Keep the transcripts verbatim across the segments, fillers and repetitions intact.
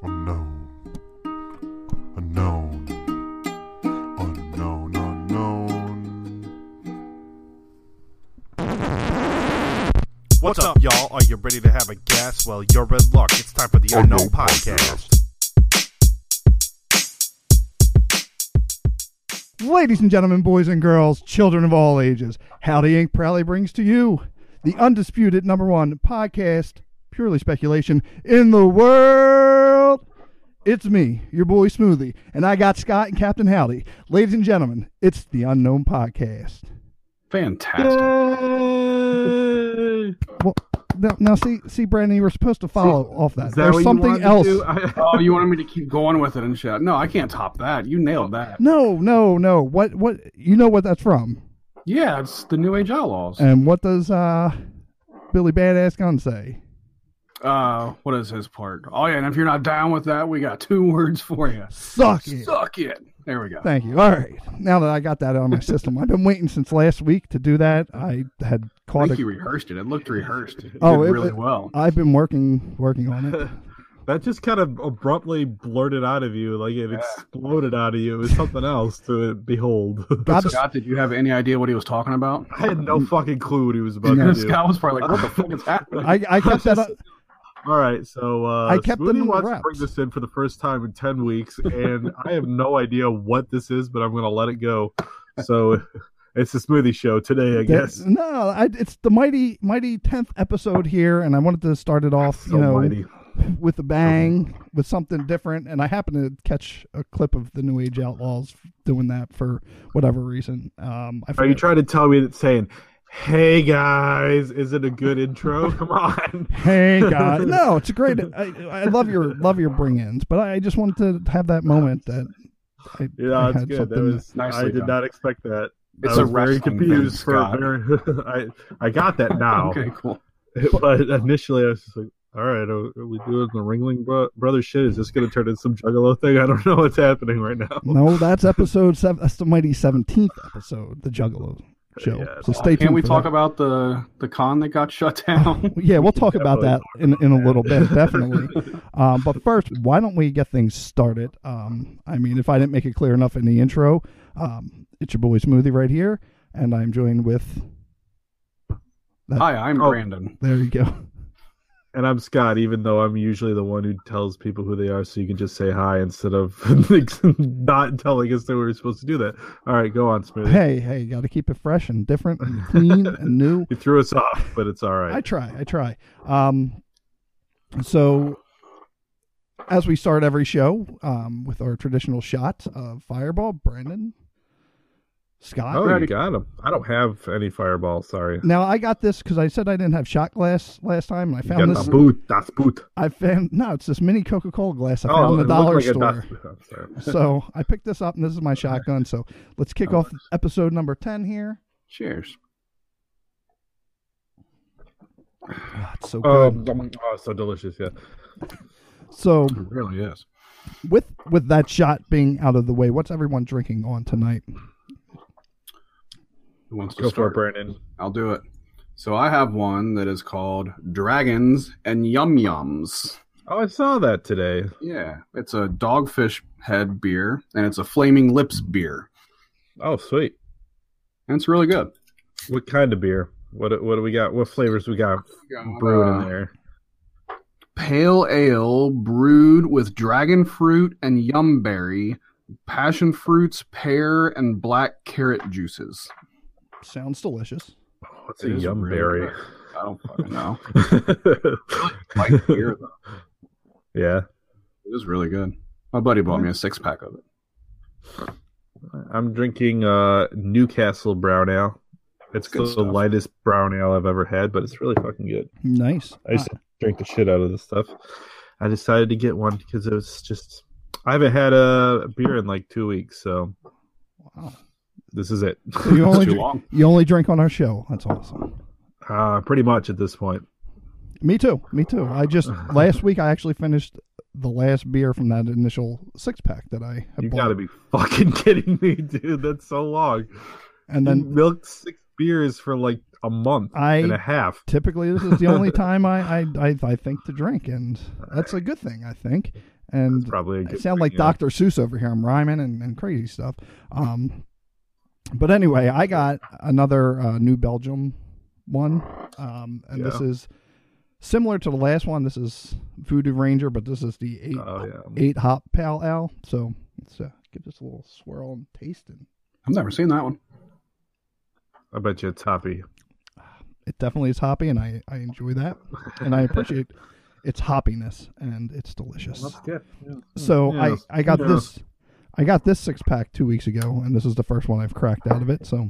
Unknown. Unknown. Unknown. Unknown. What's up, y'all? Are you ready to have a guess? Well, you're in luck. It's time for the Unknown Podcast. Ladies and gentlemen, boys and girls, children of all ages, Howdy Incorporated proudly brings to you the undisputed number one podcast, purely speculation, in the world. It's me, your boy Smoothie, and I got Scott and Captain Howdy. Ladies and gentlemen, it's the Unknown Podcast. Fantastic. Well, now, now see, see, Brandon, you were supposed to follow See, off that. that There's something else. Oh, you wanted me to keep going with it and shit. No, I can't top that. You nailed that. No, no, no. What, what? You know what that's from? Yeah, it's the New Age Outlaws. And what does uh, Billy Badass Gun say? Uh, what is his part? Oh yeah, and if you're not down with that, we got two words for you. Suck it. Suck it. There we go. Thank you. All right. Now that I got that on my system, I've been waiting since last week to do that. I had I caught think a... you rehearsed it. It looked rehearsed. It Oh, did it- really it- well. I've been working working on it. That just kind of abruptly blurted out of you, like it exploded out of you. It was something else to behold. God, Scott, did you have any idea what he was talking about? I had no fucking clue what he was about No. to do. Scott was probably like, "What the fuck is happening?" I, I kept that up. All right, so uh, I kept them Smoothie in wants wraps. to bring this in for the first time in ten weeks, and I have no idea what this is, but I'm going to let it go. So it's the Smoothie Show today, I guess. No, I, it's the mighty mighty tenth episode here, and I wanted to start it off, So you know, mighty. with a bang, with something different. And I happened to catch a clip of the New Age Outlaws doing that for whatever reason. Um, I Are you forget- trying to tell me that saying, "Hey guys, is it a good intro?" Come on. Hey God, no, it's a great. I, I love your love your bring-ins, but I just wanted to have that moment that. I, Yeah, I it's had good. That something- was Nicely I did done. not expect that. It's I a was very wrestling confused thing, for a Scott. very. I I got that now, Okay, cool. but initially I was just like, "All right, are, are we doing the Ringling bro- Brothers shit? Is this going to turn into some Juggalo thing? I don't know what's happening right now." No, that's episode seven. That's the mighty seventeenth episode, the Juggalo show. Yeah, so stay tuned. Can we for talk that. about the the con that got shut down? Yeah, we'll talk about that in in a little bit, Yeah. definitely. Um, but first, why don't we get things started? Um, I mean, if I didn't make it clear enough in the intro, um, it's your boy Smoothie right here, and I'm joined with. Hi, I'm Oh. Brandon. There you go. And I'm Scott, even though I'm usually the one who tells people who they are, so you can just say hi instead of not telling us that we were supposed to do that. All right, go on, Smoothie. Hey, hey, got to keep it fresh and different and clean and new. You threw us off, but it's all right. I try, I try. Um, so as we start every show, um, with our traditional shot of Fireball, Brandon, Scott. Oh, you got him. I don't have any Fireball. Sorry. Now I got this because I said I didn't have shot glass last time, and I You found got this. the boot. That's boot. I found no, it's this mini Coca-Cola glass I Oh, found in it the dollar looked like a store. Das Boot. I'm sorry. So I picked this up, and this is my shotgun. So let's kick off episode number ten here. Cheers. Ah, it's so good. Oh, oh, so delicious. Yeah. So It really is. with with that shot being out of the way, what's everyone drinking on tonight? Who wants to Go for it, start? Brandon. I'll do it. So I have one that is called Dragons and Yum Yums. Oh, I saw that today. Yeah, it's a Dogfish Head beer, and it's a Flaming Lips beer, Oh, sweet. and it's really good. What kind of beer? What what do we got? What flavors we got brewed Uh, in there? Pale ale brewed with dragon fruit and yum berry, passion fruits, pear, and black carrot juices. Sounds delicious. What's It a is yum really berry? good. I don't fucking know. Like beer though. Yeah, It was really good. My buddy bought me a six pack of it. I'm drinking uh, Newcastle Brown Ale. It's Good the stuff. lightest brown ale I've ever had, but it's really fucking good. Nice. I used to drink the shit out of this stuff. I decided to get one because it was just. I haven't had a beer in like two weeks, so Wow. this is it. So you only Too dr- long. you only drink on our show. That's awesome. uh, pretty much at this point. Me too. Me too. I just last week I actually finished the last beer from that initial six pack that I had You bought. gotta be fucking kidding me, dude. That's so long. And You then milked six beers for like a month I- and a half. typically this is the only time I, I I I think to drink, and that's a good thing, I think. and That's probably a I good sound thing, like yeah. Doctor Seuss over here. I'm rhyming and, and crazy stuff. Um, but anyway, I got another uh, New Belgium one, um, and Yeah. this is similar to the last one. This is Voodoo Ranger, but this is the eight Oh yeah. eight hop pale ale. So let's uh, give this a little swirl and taste, and I've never seen that one. I bet you it's hoppy. it definitely is hoppy, and I, I enjoy that, and I appreciate its hoppiness, and it's delicious. That's good. Yeah. So Yeah. I, I got Yeah. this I got this six pack two weeks ago, and this is the first one I've cracked out of it. So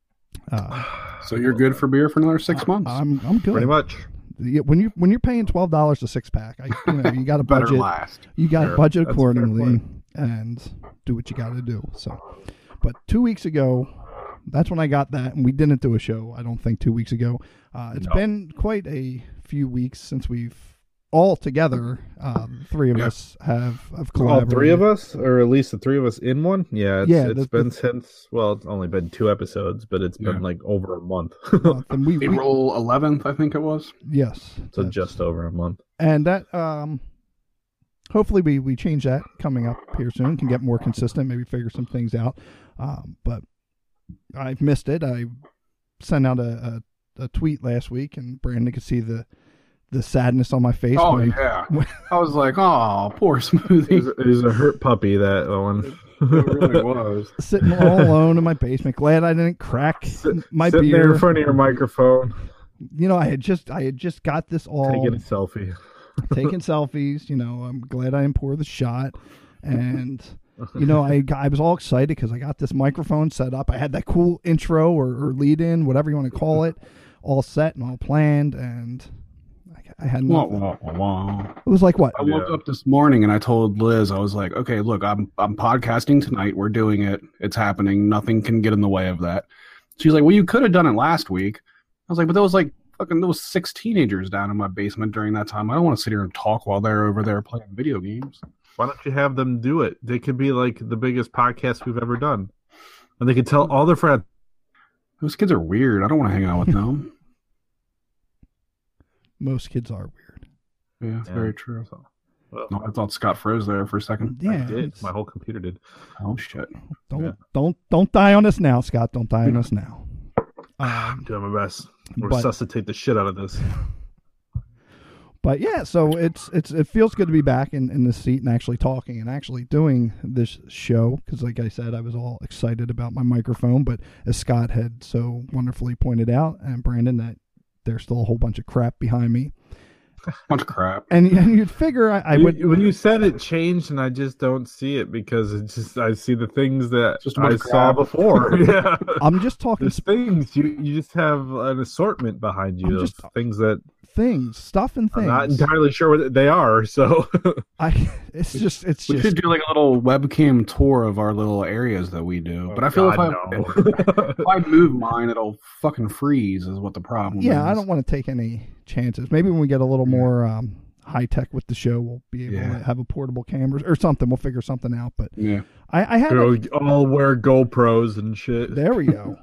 uh, So you're good for beer for another six months. I'm I'm good. Pretty much. Yeah, when you when you're paying twelve dollars a six pack, I, you know you got to Better budget. last. You got to Sure. budget That's a fair accordingly point. and do what you got to do. So, but two weeks ago, that's when I got that, and we didn't do a show. I don't think two weeks ago. Uh, it's No. been quite a few weeks since we've all together. Uh, the three of Yeah. us have have All collaborated. three of us, or at least the three of us in one. Yeah, it's, Yeah, it's the- been the- since. Well, it's only been two episodes, but it's been Yeah. like over a month. Uh, and we, we April eleventh, I think it was. yes, so that's- just over a month. and that um, hopefully we we change that coming up here soon. Can get more consistent, maybe figure some things out. Um, but I've missed it. I sent out a, a, a tweet last week, and Brandon could see the the sadness on my face. Oh when- yeah. when- I was like, oh, poor He's, Smoothie. he's a hurt puppy, that one. It really was. sitting all alone in my basement. Glad I didn't crack my Sitting there beer. in front of your microphone, You know, I had just I had just got this all taking a selfie. taking selfies. You know, I'm glad I didn't pour the shot, and you know, I got, I was all excited because I got this microphone set up. I had that cool intro or, or lead in, whatever you want to call it, all set and all planned, and I, I had Wah, nothing. wah, wah, wah. It was like what? I woke Yeah. up this morning and I told Liz, I was like, okay, look, I'm I'm podcasting tonight. We're doing it. It's happening. Nothing can get in the way of that. She's like, well, you could have done it last week. I was like, but there was like fucking there was six teenagers down in my basement during that time. I don't want to sit here and talk while they're over there playing video games. Why don't you have them do it? They could be like the biggest podcast we've ever done, and they could tell all their friends. Those kids are weird. I don't want to hang out with them. Most kids are weird. Yeah, it's Yeah. very true. So, well, No, I thought Scott froze there for a second. Yeah, I did. it's- My whole computer did. Oh shit. don't yeah. don't don't die on us now, Scott. Don't die on us now. Um, I'm doing my best. but- Resuscitate the shit out of this. But yeah, so it's it's it feels good to be back in, in the seat and actually talking and actually doing this show because, like I said, I was all excited about my microphone, but as Scott had so wonderfully pointed out, and Brandon, that there's still a whole bunch of crap behind me, Bunch of crap. and and you'd figure I, I You- would when you said it changed, and I just don't see it because it's just I see the things that Just a bunch I of saw crap. before. Yeah, I'm just talking there's things you you just have an assortment behind you I'm of just- things that things, stuff, and I'm things. not entirely sure what they are. So I it's just it's We just should do like a little webcam tour of our little areas that we do. But I feel if I, God, no. if I move mine, it'll fucking freeze. Is what the problem is. yeah. I don't want to take any chances. Maybe when we get a little Yeah. more um, high tech with the show, we'll be able Yeah. to have a portable camera or something. We'll figure something out. But Yeah. I, I had a- Go- all wear GoPros and shit. there we go.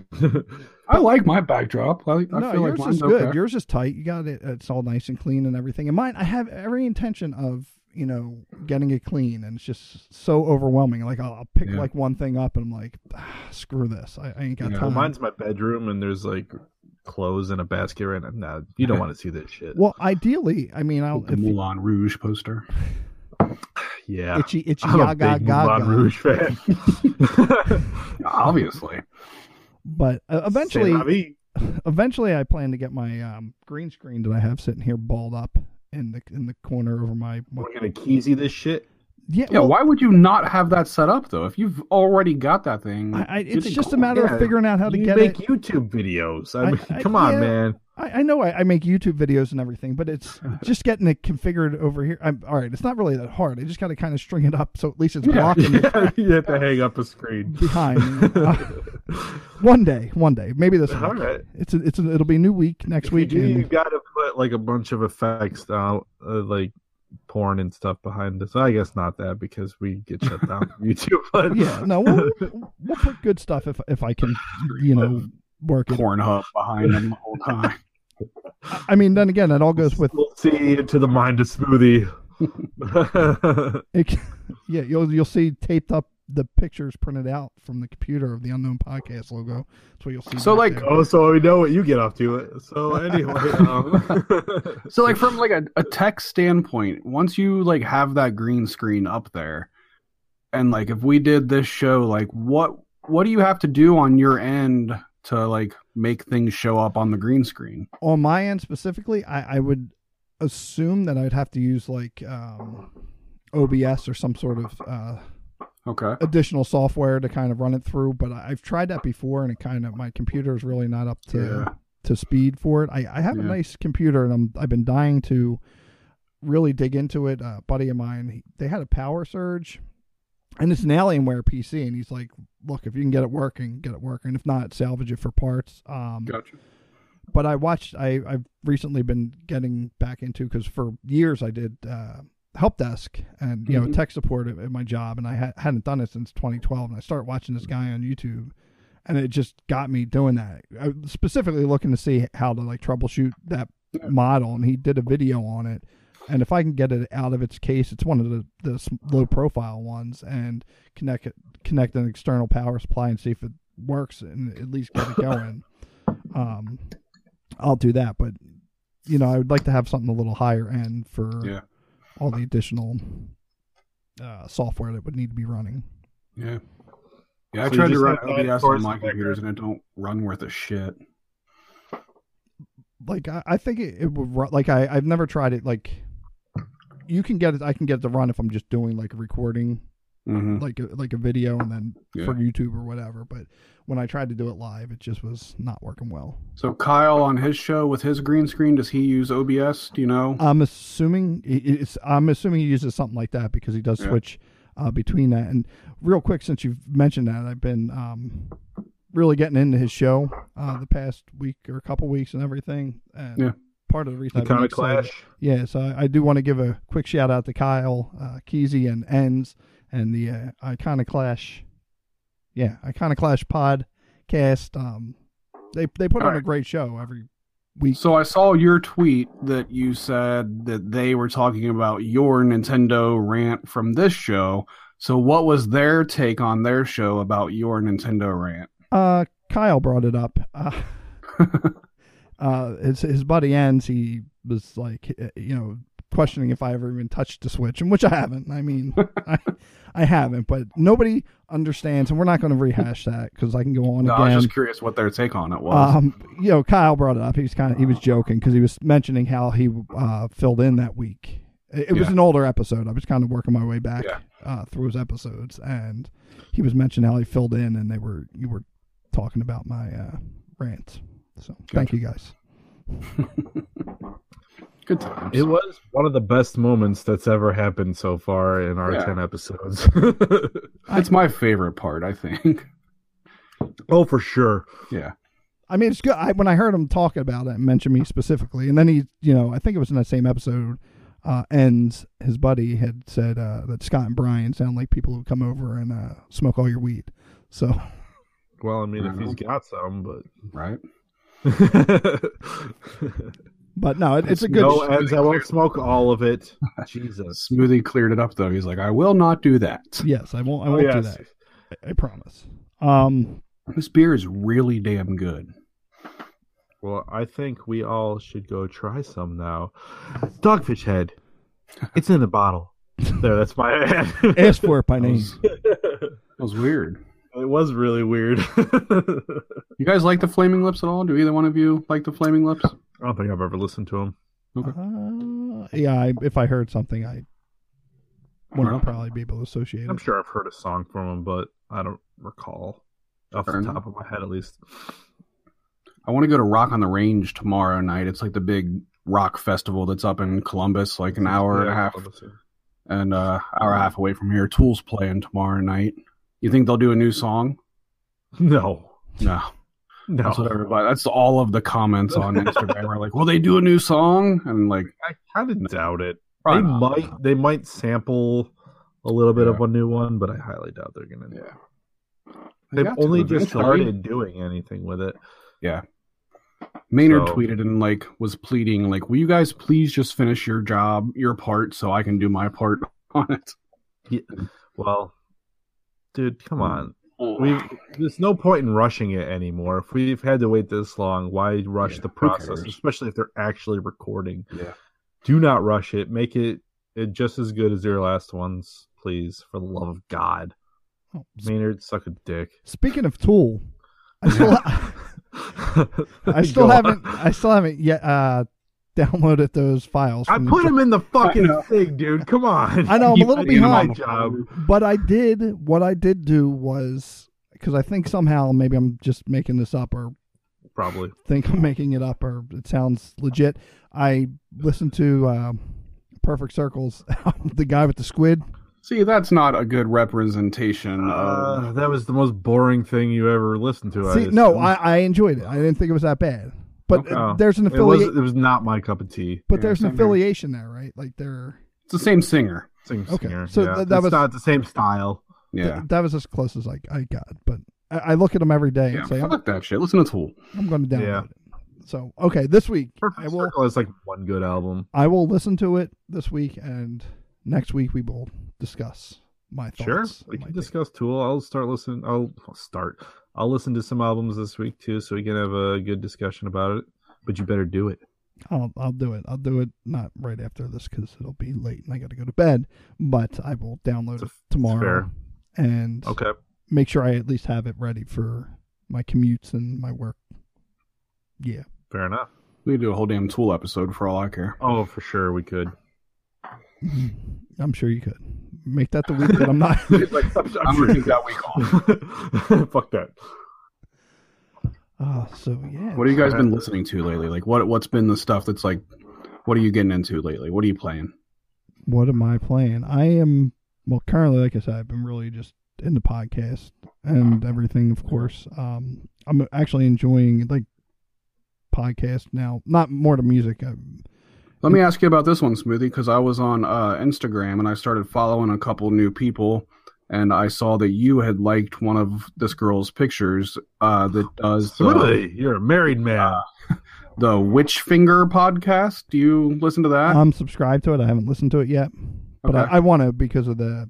I like my backdrop. I, I no, feel yours like mine's is good. okay. Yours is tight. You got it. It's all nice and clean and everything. And mine, I have every intention of you know getting it clean, and it's just so overwhelming. Like I'll, I'll pick Yeah. like one thing up, and I'm like, ah, screw this. I, I ain't got Yeah. Well, time. mine's my bedroom, and there's like clothes in a basket right now. Nah, you don't want to see this shit. Well, ideally, I mean, I'll the if you, Moulin Rouge poster. Yeah, itchy itchy I'm a yaga big gaga. Moulin Rouge fan. Obviously. But uh, eventually, C'est la vie. eventually, I plan to get my um, green screen that I have sitting here balled up in the in the corner over my. We're gonna keysy this shit. Yeah, Yeah, well, why would you not have that set up though? If you've already got that thing, I, I, get it's it just a going. matter Yeah, of figuring out how to you get make it. YouTube videos. I I- mean, I- come on, yeah. man. I, I know I, I make YouTube videos and everything, but it's just getting it configured over here. I'm all right. It's not really that hard. I just got to kind of string it up so at least it's Yeah. blocking it Yeah, you have to hang up a screen. behind. Uh, one day, one day, maybe this week. All right. It's a, it's a, it'll be a new week next If week. you do, you and- got to put like a bunch of effects down, uh, like porn and stuff behind us. I guess not that because we get shut down from YouTube. But yeah, no, we'll, we'll put good stuff if if I can, you know, work it. Pornhub behind them the whole time. I mean, then again, it all goes with we'll see into the mind of Smoothie. It, yeah, you'll you'll see taped up the pictures printed out from the computer of the Unknown Podcast logo. That's what you'll see. So, back like, there. Oh, so we know what you get up to. So anyway, um, So, like, from like a, a tech standpoint, once you like have that green screen up there, and like if we did this show, like what what do you have to do on your end to like make things show up on the green screen? On my end specifically, I, I would assume that I'd have to use like um, O B S or some sort of uh, Okay. additional software to kind of run it through. But I- I've tried that before, and it kind of my computer is really not up to Yeah. to speed for it. I, I have a Yeah. nice computer, and I'm I've been dying to really dig into it. A buddy of mine, he, they had a power surge, and it's an Alienware P C, and he's like, "Look, if you can get it working, get it working. If not, salvage it for parts." Um, Gotcha. but I watched. I I've recently been getting back into because for years I did uh, help desk and you know Mhm. tech support at, at my job, and I ha- hadn't done it since twenty twelve. And I started watching this guy on YouTube, and it just got me doing that. I was specifically looking to see how to like troubleshoot that Yeah. model, and he did a video on it. And if I can get it out of its case, it's one of the, the low profile ones, and connect it, connect an external power supply and see if it works, and at least get it going. um, I'll do that, but you know, I would like to have something a little higher end for Yeah. all the additional uh, software that would need to be running. Yeah. Yeah, I So you tried to just run have that O B S on source my of computers and it don't run worth a shit. Like I, I think it, it would run. Like I, I've never tried it. Like you can get it. I can get it to run if I'm just doing like a recording, Mm-hmm. like a, like a video, and then Yeah. for YouTube or whatever. But when I tried to do it live, it just was not working well. So Kyle on his show with his green screen, does he use O B S? Do you know? I'm assuming it's. I'm assuming he uses something like that because he does Yeah. switch uh, between that. And real quick, since you've mentioned that, I've been um, really getting into his show uh, the past week or a couple weeks and everything. And Yeah. part of the reason the I've been kind of excited- clash. Yeah, so I, I do want to give a quick shout out to Kyle uh, Kesey and Enns and the uh, Iconoclash. Yeah, Iconoclash podcast. Um, they they put All on a right. great show every week. So I saw your tweet that you said that they were talking about your Nintendo rant from this show. So what was their take on their show about your Nintendo rant? Uh, Kyle brought it up. Uh, uh, his his buddy Enns, he was like, uh, you know, questioning if I ever even touched the Switch, and which I haven't. I mean, I, I haven't, but nobody understands, and we're not going to rehash that because I can go on No, I was again. just curious what their take on it was. Um, you know, Kyle brought it up. He was kind of he was joking because he was mentioning how he uh, filled in that week. It, it was Yeah. an older episode. I was kind of working my way back Yeah. uh, through his episodes, and he was mentioning how he filled in, and they were you were talking about my uh, rant. So thank you guys. Good times. It was one of the best moments that's ever happened so far in our Yeah. ten episodes. It's my favorite part, I think. Oh, for sure. Yeah. I mean, it's good. I, when I heard him talking about it and mention me specifically, and then he, you know, I think it was in that same episode, uh, Enns, his buddy, had said uh, that Scott and Brian sound like people who come over and uh, smoke all your weed. So, Well, I mean, if Uh-huh. he's got some, Right? but but no, it, it's a good. no ends. I won't smoke all of it. Jesus. Smoothie cleared it up, though. He's like, I will not do that. Yes, I won't. I Oh, won't do yes. that. I, I promise. Um, This beer is really damn good. Well, I think we all should go try some now. Dogfish Head. It's in the bottle. There, that's my ad. ask for it by That name. was, that was weird. It was really weird. I You guys like the Flaming Lips at all? Do either one of you like the Flaming Lips? don't think I've ever listened to him. Uh, yeah, I, if I heard something, I wouldn't Well. probably be able to associate I'm it. sure I've heard a song from him, but I don't recall off Fair the enough. top of my head, at least. I want to go to Rock on the Range tomorrow night. It's like the big rock festival that's up in Columbus, like an hour and a Yeah, half, obviously. and uh, hour and a half away from here. Tool's playing tomorrow night. You think they'll do a new song? No, No. no. That's what everybody. That's all of the comments on Instagram are like, "Will they do a new song?" And like, I kind of doubt it. probably They not. might. They might sample a little bit of Yeah. a new one, but I highly doubt they're gonna. Yeah. They They've got to only just eventually. started doing anything with it. Yeah. Maynard So- tweeted and like was pleading, like, "Will you guys please just finish your job, your part, so I can do my part on it?" Well, dude, come on. We there's no point in rushing it anymore. If we've had to wait this long, why rush Yeah, the who process? cares? Especially if they're actually recording. Yeah. Do not rush it. Make it, it just as good as your last ones, please, for the love of God. Oh, Maynard, suck a dick. Speaking of Tool, I still I still Go haven't on. I still haven't yet uh, downloaded those files. I from the put jo- him in the fucking know. thing, dude. Come on. I know, I'm a little I did my behind. job. But I did what I did do was because I think somehow maybe I'm just making this up or Probably. think I'm making it up or it sounds legit. I listened to uh, Perfect Circles, the guy with the squid. See, that's not a good representation Uh, of. that was the most boring thing you ever listened to. See, I no, assume. I, I enjoyed it. I didn't think it was that bad. But Okay. uh, there's an It was, affiliate. it was not my cup of tea. But Yeah, there's an same here. affiliation there, right? Like they're It's the same singer. Same Okay, singer. so yeah. th- that it's was- not the same style. Yeah. th- that was as close as I, I got. But I, I look at them every day Yeah. and say, I'm, Fuck that shit. Listen to Tool. I'm going to download Yeah. it. So okay, this week Perfect I will Circle is like one good album. I will listen to it this week, and next week we will discuss my Sure, thoughts. we my can take. discuss Tool. I'll start listening. I'll, I'll start. I'll listen to some albums this week too, so we can have a good discussion about it. But you better do it. I'll I'll do it. I'll do it not right after this because it'll be late and I got to go to bed. But I will download It's it a- tomorrow and Okay. make sure I at least have it ready for my commutes and my work. Yeah. Fair enough. We could do a whole damn Tool episode for all I care. Oh, for sure we could. I'm sure you could make that the week that I'm not. I'm gonna take that week off. Fuck that. uh, so yeah. What have you guys been listening to lately? Like, what what's been the stuff that's like? What are you getting into lately? What are you playing? What am I playing? I am well currently, like I said, I've been really just into podcast and everything. Of course, um, I'm actually enjoying like podcast now. Not more to music. I, Let me ask you about this one, Smoothie, because I was on uh, Instagram and I started following a couple new people, and I saw that you had liked one of this girl's pictures uh, that does the, Really? You're a married man. the Witch Finger podcast. Do you listen to that? I'm subscribed to it. I haven't listened to it yet, but Okay. I, I want to because of the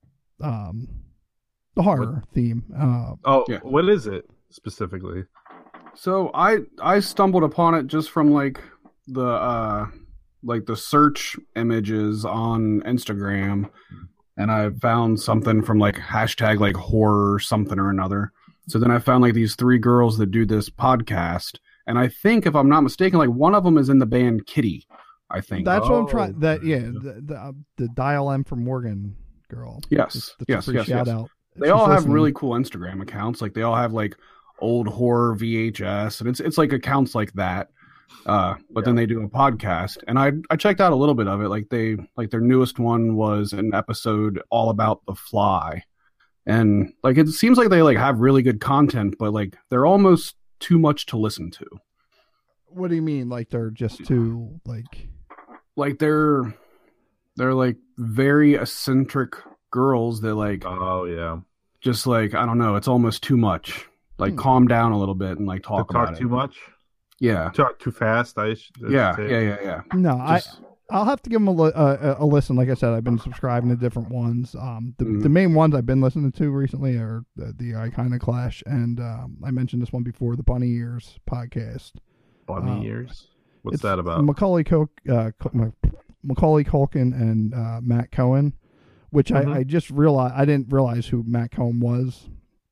um the horror theme. Uh, oh, yeah. what is it specifically? So I I stumbled upon it just from like the uh like the search images on Instagram, and I found something from like hashtag like horror something or another. So then I found like these three girls that do this podcast, and I think if I'm not mistaken, like one of them is in the band Kitty. I think that's what I'm Oh, trying. That yeah, very the the, uh, the Dial M for Morgan girl. Yes, That's, that's yes, a free yes, shout yes. out. They She's all have listening. really cool Instagram accounts. Like they all have like old horror V H S, and it's it's like accounts like that. Uh, but then they do a podcast, and I I checked out a little bit of it. Like they like their newest one was an episode all about The Fly, and like it seems like they like have really good content, but like they're almost too much to listen to. What do you mean? Like they're just too like? Like they're they're like very eccentric girls that like Oh yeah. just like I don't know. It's almost too much. Like Hmm. calm down a little bit and like To talk, talk about too it. much. Yeah. Talk too fast. I sh- I Yeah, should yeah, say. yeah, yeah. No, Just- I I'll have to give them a, li- uh, a a listen. Like I said, I've been subscribing to different ones. Um, the Mhm. the main ones I've been listening to recently are the, the Iconoclash, and um, I mentioned this one before, the Bunny Ears podcast. Bunny Uh, ears. What's It's that about? Macaulay Culk, uh, Cul- Macaulay Culkin and uh, Matt Cohen, which Mhm. I, I just realized I didn't realize who Matt Cohen was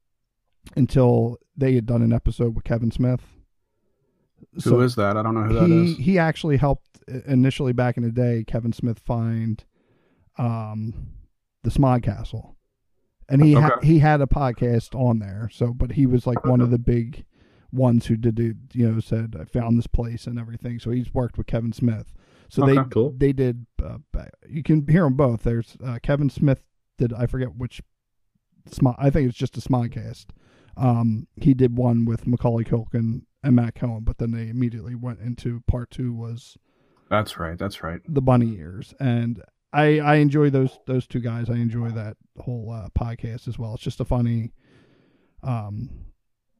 until they had done an episode with Kevin Smith. Who is that? I don't know who that he is. he actually helped uh, initially back in the day Kevin Smith find um the Smog Castle, and he ha- Okay. he had a podcast on there. So, but he was like one of the big ones who did it, you know, said I found this place and everything. So he's worked with Kevin Smith. So they Okay, cool. they did. Uh, you can hear them both. There's uh, Kevin Smith did I forget which Smog. I think it's just a Smodcast. Um, he did one with Macaulay Culkin and Matt Cohen, but then they immediately went into part two was That's right. That's right. the Bunny Ears, and I I enjoy those those two guys. I enjoy that whole uh, podcast as well. It's just a funny, um,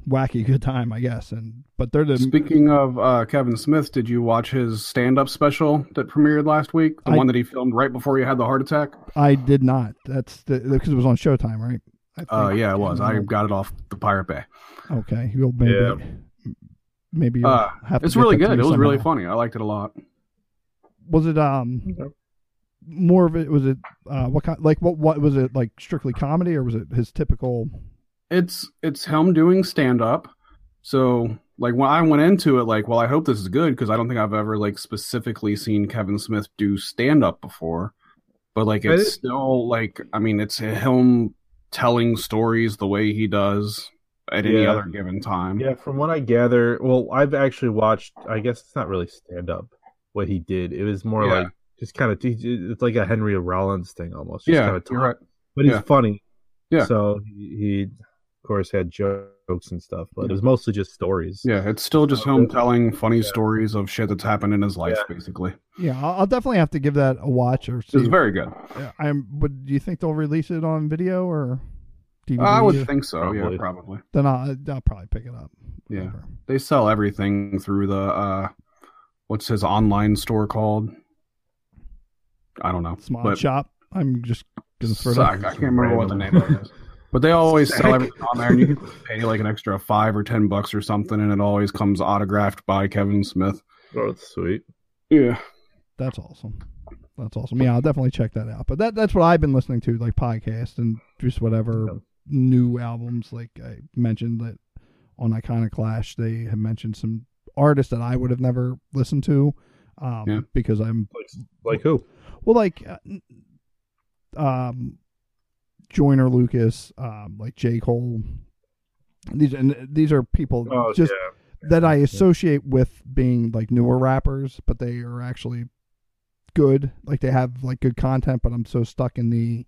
wacky good time, I guess. And but they're the Speaking of uh, Kevin Smith, did you watch his stand-up special that premiered last week? The I- one that he filmed right before he had the heart attack? I did not. That's the because it was on Showtime, right? I Uh, think. yeah, it was. I got it off the Pirate Bay. Okay, you'll maybe Yeah. maybe you'll Uh, have to it's get really that to good. me It was really somehow. funny. I liked it a lot. Was it um more of it? Was it uh what kind? Like what? What was it like? Strictly comedy, or was it his typical? It's it's him doing stand-up. So like when I went into it, like, well, I hope this is good because I don't think I've ever like specifically seen Kevin Smith do stand-up before. But like I it's did- still like I mean it's him telling stories the way he does at any Yeah. other given time. Yeah, from what I gather, well, I've actually watched. I guess it's not really stand up what he did. It was more Yeah. like just kind of. It's like a Henry Rollins thing almost. Just Yeah, kind of you're right. But he's Yeah. funny. Yeah. So he, he, of course, had jokes and stuff, but it was mostly just stories. Yeah, it's still just So him good. telling funny Yeah. stories of shit that's happened in his life, Yeah. basically. Yeah, I'll, I'll definitely have to give that a watch or see. It's very good. Yeah, I'm. But do you think they'll release it on video or D V D? I would or- think so. Probably. Yeah, probably. Then I'll, I'll probably pick it up. Yeah. Whatever. They sell everything through the uh, what's his online store called? I don't know. Small but shop. I'm just gonna throw so I, that. I can't remember what the name of it is. But they always sell everything on there, and you can pay like an extra five or ten bucks or something, and it always comes autographed by Kevin Smith. Oh, that's sweet. Yeah. That's awesome. That's awesome. Yeah, I'll definitely check that out. But that that's what I've been listening to, like podcasts and just whatever Yeah. new albums. Like I mentioned that on Iconoclash, they have mentioned some artists that I would have never listened to, um, Yeah. because I'm Like, like who? well, like uh, um, Joyner Lucas, um, like J. Cole. These and these are people Oh, just yeah. that I associate with being like newer rappers, but they are actually good. Like they have like good content, but I'm so stuck in the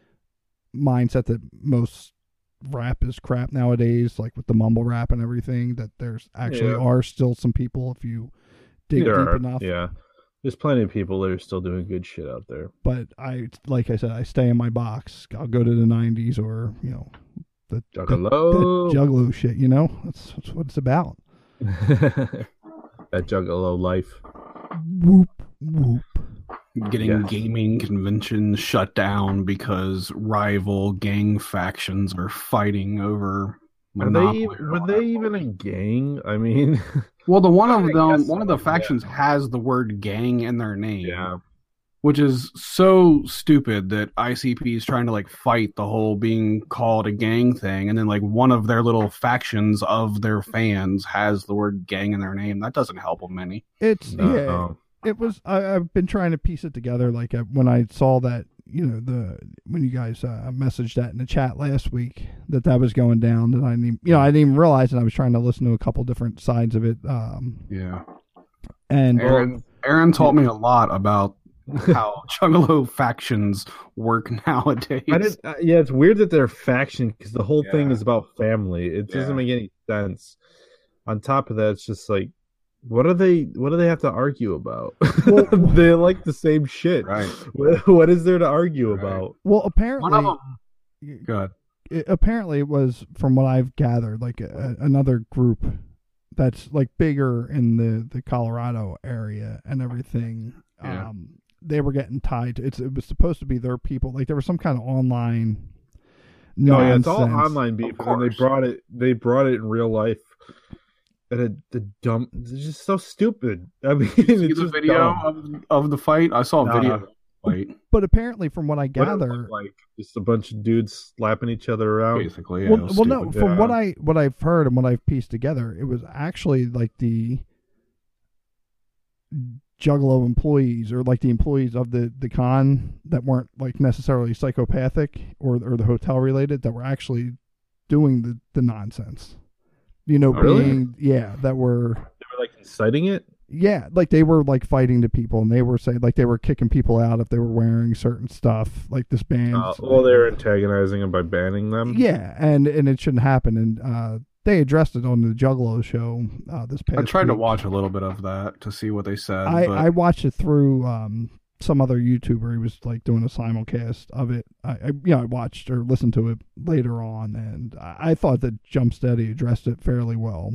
mindset that most rap is crap nowadays, like with the mumble rap and everything, that there's actually Yeah. are still some people if you dig There deep are, enough. Yeah. There's plenty of people that are still doing good shit out there. But I, like I said, I stay in my box. I'll go to the nineties or, you know, the, the, the Juggalo. Juggalo shit, you know? That's, that's what it's about. That Juggalo life. Whoop, whoop. Getting Yeah. gaming conventions shut down because rival gang factions are fighting over Are they, monopoly. even- or were they even a gang? I mean, Well, the one of I them, guess one of so, the factions yeah. has the word gang in their name, yeah. which is so stupid that I C P is trying to like fight the whole being called a gang thing, and then like one of their little factions of their fans has the word gang in their name. That doesn't help them any. It's, No, yeah. no. It was. I, I've been trying to piece it together. Like uh, when I saw that, you know, the when you guys uh, messaged that in the chat last week that that was going down. That I didn't, even, you know, I didn't even realize that I was trying to listen to a couple different sides of it. Um, Yeah, and Aaron, Aaron taught me a lot about how Juggalo factions work nowadays. I didn't, uh, yeah, it's weird that they're faction because the whole thing Yeah. is about family. It doesn't Yeah. make any sense. On top of that, it's just like, what are they? What do they have to argue about? Well- they like the same shit. Right. What, what is there to argue Right. about? well, apparently, One of them. Good. it, apparently it was from what I've gathered, like a, another group that's like bigger in the, the Colorado area and everything. Yeah. Um, they were getting tied to it's. It was supposed to be their people. Like there was some kind of online. No, yeah, it's all nonsense. online beef, Of and they course. brought it. They brought it in real life. And it, the dumb, it's just so stupid. I mean, See it's the just video dumb. of, of the fight? I saw a Nah. video of the fight, But apparently, from what I What it gather, looked like just a bunch of dudes slapping each other around. basically. Yeah, well, it was well, no. stupid. From Yeah. what I what I've heard and what I've pieced together, it was actually like the Juggalo employees or like the employees of the the con that weren't like necessarily psychopathic or or the hotel related that were actually doing the the nonsense. You know, Oh, really? being yeah, that were They were like inciting it. yeah, like they were like fighting the people and they were saying like they were kicking people out if they were wearing certain stuff like this band. Uh, well, they were antagonizing them by banning them. Yeah, and and it shouldn't happen. And uh, they addressed it on the Juggalo show uh, this past. I tried to week. watch a little bit of that to see what they said. I, but I watched it through um, some other YouTuber. He was like doing a simulcast of it. I, I you know I watched or listened to it later on, and I, I thought that Jump Steady addressed it fairly well.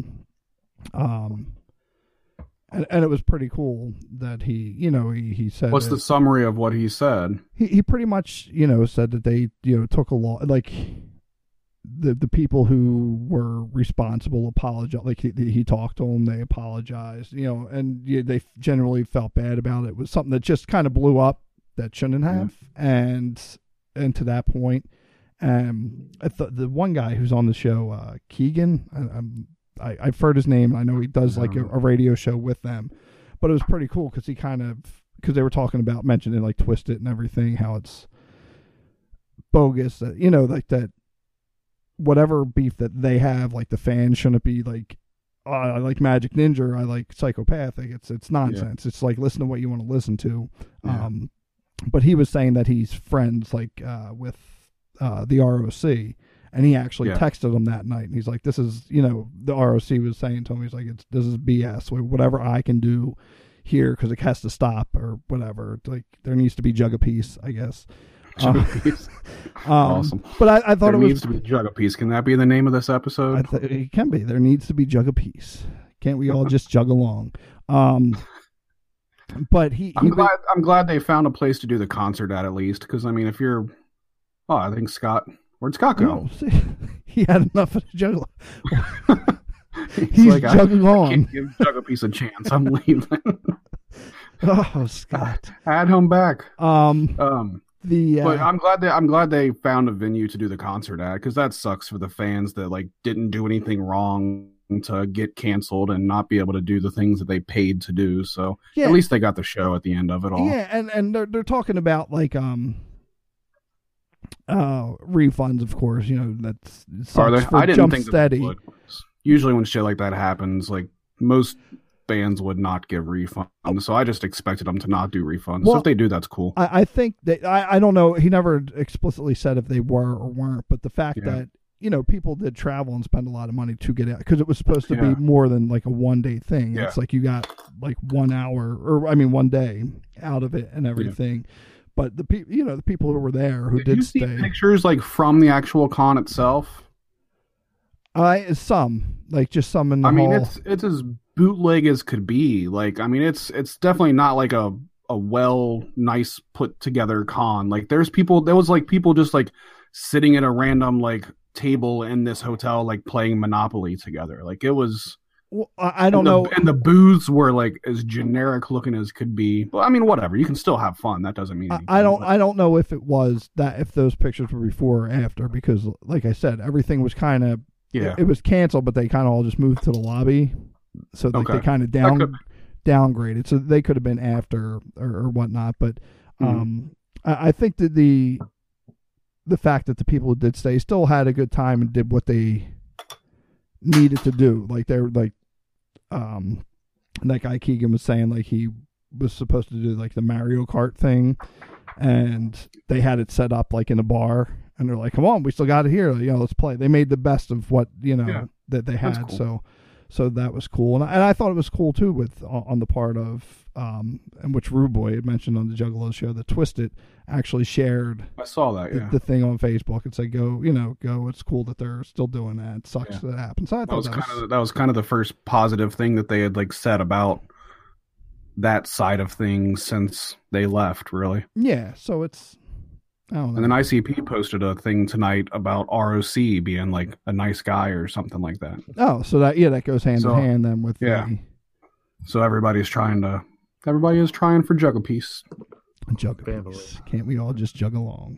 Um, and, and it was pretty cool that he, you know, he he said. What's it, the summary of what he said? He he pretty much you know said that they you know took a lot like. The the people who were responsible apologized. Like he he talked to them, they apologized. You know, and yeah, they generally felt bad about it. It was something that just kind of blew up that shouldn't have. Yeah. And and to that point, um, I th- the one guy who's on the show, uh, Keegan, I, I'm I I've heard his name. I know he does like a, a radio show with them, but it was pretty cool because he kind of because they were talking about mentioning like Twisted and everything, how it's bogus. That you know, like that. Whatever beef that they have, like the fans shouldn't be like, oh, I like Magic Ninja, I like Psychopathic. It's it's nonsense. Yeah. It's like listen to what you want to listen to. Yeah. Um, but he was saying that he's friends like uh, with uh, the R O C, and he actually yeah. texted him that night, and he's like, "This is you know the R O C was saying to him, he's like, it's this is B S. Whatever I can do here because it has to stop or whatever. Like there needs to be Jug of Peace, I guess." Uh, um, awesome. But I, I thought there it was, needs to be Jug of Peace. Can that be the name of this episode? I th- it can be. There needs to be Jug of Peace. Can't we all just jug along? Um, but he, he I'm glad. I'm glad they found a place to do the concert at at least. Because I mean, if you're, oh, I think Scott. Where'd Scott go? No, see, he had enough of the juggle. He's, He's like, juggling I, on. I can't give Jug of Peace a chance. I'm leaving. Oh, Scott. Add him back. Um. Um. The, uh, but I'm glad they I'm glad they found a venue to do the concert at because that sucks for the fans that like didn't do anything wrong to get canceled and not be able to do the things that they paid to do. So yeah. at least they got the show at the end of it all. Yeah, and, and they're they're talking about like um uh refunds, of course. You know that's Are they? for I didn't Jump think Steady. That would. Usually when shit like that happens, like most bands would not give refunds, so I just expected them to not do refunds. Well, so if they do, that's cool. I, I think that I, I don't know. He never explicitly said if they were or weren't, but the fact yeah. that you know people did travel and spend a lot of money to get out because it was supposed to yeah. be more than like a one day thing. Yeah. It's like you got like one hour or I mean one day out of it and everything. Yeah. But the people, you know, the people who were there who did, did you stay. See pictures like from the actual con itself. I some like just some in the I mean, hall. it's it's as bootleg as could be. Like, I mean, it's it's definitely not like a a well, nice put together con. Like, there's people. There was like people just like sitting at a random like table in this hotel, like playing Monopoly together. Like, it was. Well, I don't and the, know. And the booths were like as generic looking as could be. Well, I mean, whatever. You can still have fun. That doesn't mean anything, I don't. but... I don't know if it was that if those pictures were before or after because, like I said, everything was kind of. Yeah. It, it was canceled, but they kind of all just moved to the lobby, so like okay. they kind of down downgraded. So they could have been after or, or whatnot. But um, mm-hmm. I, I think that the the fact that the people who did stay still had a good time and did what they needed to do. Like they were like, um, that guy Keegan was saying, like he was supposed to do like the Mario Kart thing, and they had it set up like in a bar. And they're like, come on, we still got it here. You know, let's play. They made the best of what, you know, yeah, that they had. Cool. So so that was cool. And I, and I thought it was cool, too, with on the part of, um, and which Rude Boy had mentioned on the Juggalo show, that Twisted actually shared I saw that, yeah. the, the thing on Facebook. It's like, go, you know, go. It's cool that they're still doing that. It sucks yeah. that it happens. So I that was, that was kind of that was kind of the first positive thing that they had like said about that side of things since they left, really. Yeah, so it's I don't know. And then I C P posted a thing tonight about R O C being like a nice guy or something like that. Oh, so that yeah, that goes hand so, in hand then with yeah. the So everybody's trying to everybody is trying for Jug of Peace. Jug of Peace. Can't we all just jug along?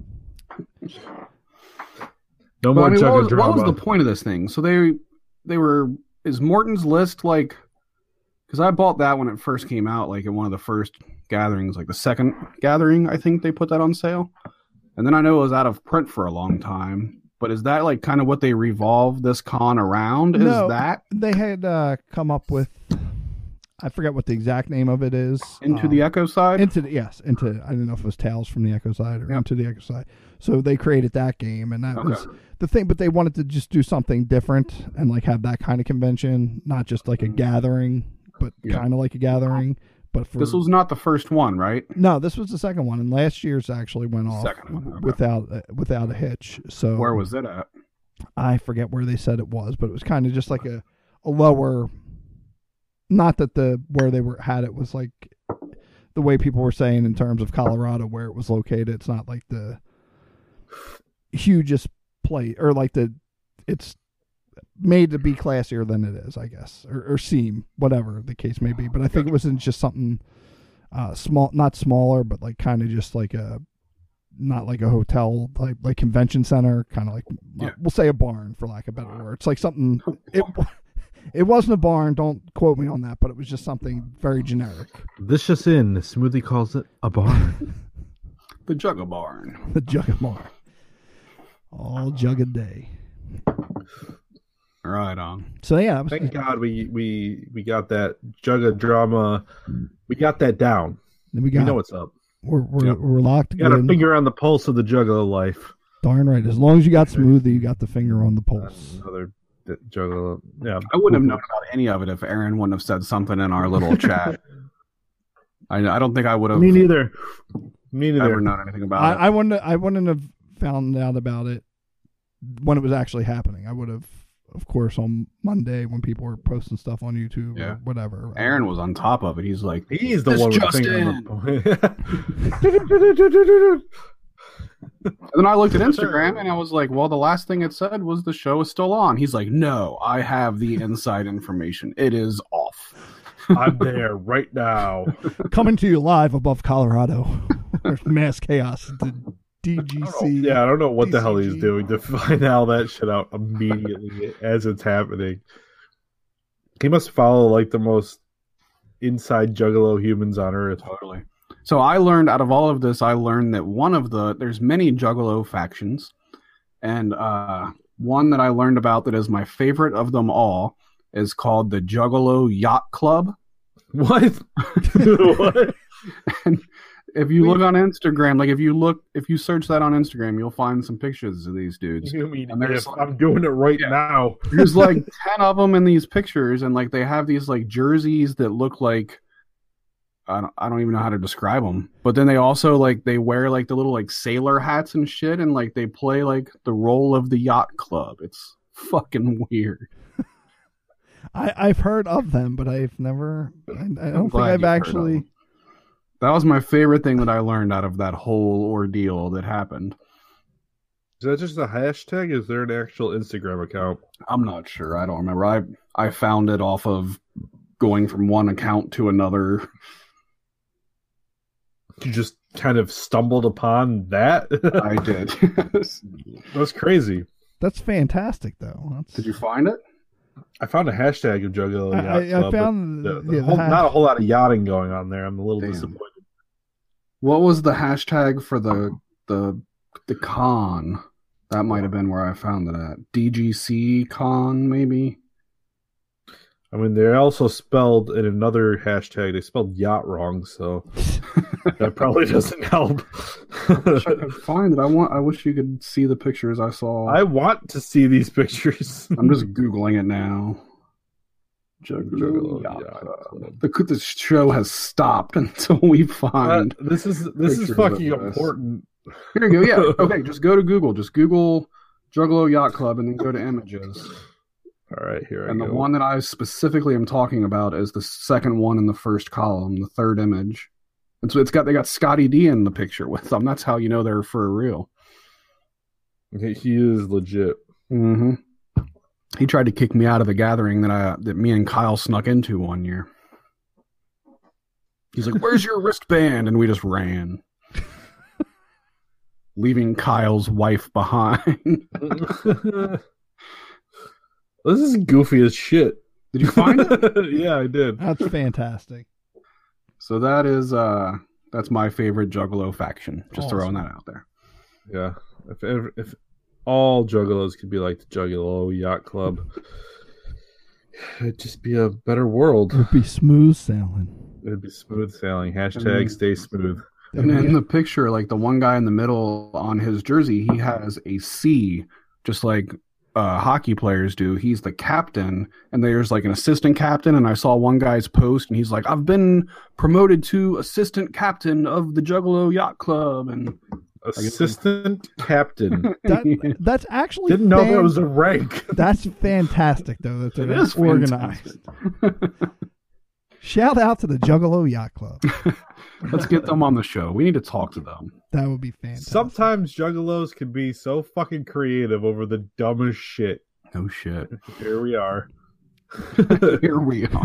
No but, more I mean, jug what of was, drama. what was the point of this thing? So they they were is Morton's List like because I bought that when it first came out, like in one of the first gatherings, like the second gathering, I think they put that on sale. And then I know it was out of print for a long time. But is that like kind of what they revolved this con around? Is no, that they had uh, come up with? I forget what the exact name of it is. Into um, the Echo Side? Into the yes, into I don't know if it was Tales from the Echo Side or yep. Into the Echo Side. So they created that game, and that okay. was the thing. But they wanted to just do something different and like have that kind of convention, not just like a gathering, but yeah. kind of like a gathering. But for, This was not the first one, right? no, this was the second one, and last year's actually went off Second one, okay. without uh, without a hitch. So Where was it at? I forget where they said it was, but it was kind of just like a, a lower. Not that the where they were had it was like the way people were saying in terms of Colorado where it was located. It's not like the hugest place or like the it's made to be classier than it is, I guess, or, or seem whatever the case may be. But I think it was in just something uh, small, not smaller, but like kind of just like a not like a hotel like like convention center, kind of like Yeah. we'll say a barn for lack of a better word. It's like something. It, It wasn't a barn, don't quote me on that, but it was just something very generic. This just in, Smoothie calls it a barn. The Jugga Barn. The Jugga Barn. All Jugga Day. Right on. So yeah, that was, Thank God we, we we got that Jugga drama. We got that down. we We got know what's up. we're we're, Yep. we're locked. You got a in. finger on the pulse of the Juggalo life. Darn right. As long as you got Smoothie, you got the finger on the pulse. Another Juggalo. Yeah, I wouldn't have known about any of it if Aaron wouldn't have said something in our little chat. I, I don't think I would have Me neither. Me neither. ever known anything about I, it. I wouldn't I wouldn't have found out about it when it was actually happening. I would have, of course, on Monday when people were posting stuff on YouTube Yeah. or whatever. Aaron was on top of it. He's like, He's the It's one with the just finger in. on the and then I looked at Instagram and I was like, well, the last thing it said was the show is still on. He's like, no, I have the inside information. It is off. I'm there right now. Coming to you live above Colorado. There's mass chaos. The D G C. Yeah, I don't know what the hell he's D C G. doing to find all that shit out immediately as it's happening. He must follow like the most inside Juggalo humans on Earth. Totally. So I learned out of all of this, I learned that one of the, there's many Juggalo factions. And uh, one that I learned about that is my favorite of them all is called the Juggalo Yacht Club. What? What? And if you look on Instagram, like if you look, if you search that on Instagram, you'll find some pictures of these dudes. You mean And there's if I'm doing it right Yeah. now? There's like ten of them in these pictures, and like they have these like jerseys that look like I don't, I don't even know how to describe them. But then they also like they wear like the little like sailor hats and shit, and like they play like the role of the yacht club. It's fucking weird. I, I've heard of them, but I've never. I, I don't think glad I've you've heard of actually. them. That was my favorite thing that I learned out of that whole ordeal that happened. Is that just a hashtag? Is there an actual Instagram account? I'm not sure. I don't remember. I I found it off of going from one account to another. You just kind of stumbled upon that? I did. That's crazy. That's fantastic, though. That's, Did you find it? I found a hashtag of Juggalo Yacht I, I Club, but found the- the, the yeah, the whole- hash- not a whole lot of yachting going on there. I'm a little Damn. disappointed. What was the hashtag for the the the con? That might have been where I found it at. D G C con, maybe? I mean, they also spelled in another hashtag, they spelled yacht wrong, so that probably doesn't help. I wish I could find it. I want. I wish you could see the pictures I saw. I want to see these pictures. I'm just googling it now. Juggalo Yacht Yacht Club. Club. The, the show has stopped until we Uh, find. this is this is pictures fucking of this. important. Here you go. Yeah. Okay. Just go to Google. Just Google Juggalo Yacht Club and then go to images. All right, here I And go. the one that I specifically am talking about is the second one in the first column, the third image. It's it's got they got Scotty D in the picture with them. That's how you know they're for real. Okay, he is legit. Mm-hmm. He tried to kick me out of the gathering that I that me and Kyle snuck into one year. He's like, "Where's your wristband?" And we just ran, leaving Kyle's wife behind. This is goofy as shit. Did you find it? Yeah, I did. That's fantastic. So that is uh that's my favorite Juggalo faction. Just Awesome. throwing that out there. Yeah, if ever, if all Juggalos could be like the Juggalo Yacht Club, it'd just be a better world. It would be smooth sailing. It'd be smooth sailing. Hashtag Mhm. stay smooth. And in the picture, like the one guy in the middle on his jersey, he has a C, just like uh, hockey players do. He's the captain, and there's like an assistant captain. And I saw one guy's post, and he's like, "I've been promoted to assistant captain of the Juggalo Yacht Club." And assistant captain. That, that's actually Didn't know fan- that was a rank. That's fantastic, though. That It they're is organized. Shout out to the Juggalo Yacht Club. Let's get them on the show. We need to talk to them. That would be fantastic. Sometimes juggalos can be so fucking creative over the dumbest shit. No shit. Here we are. Here we are.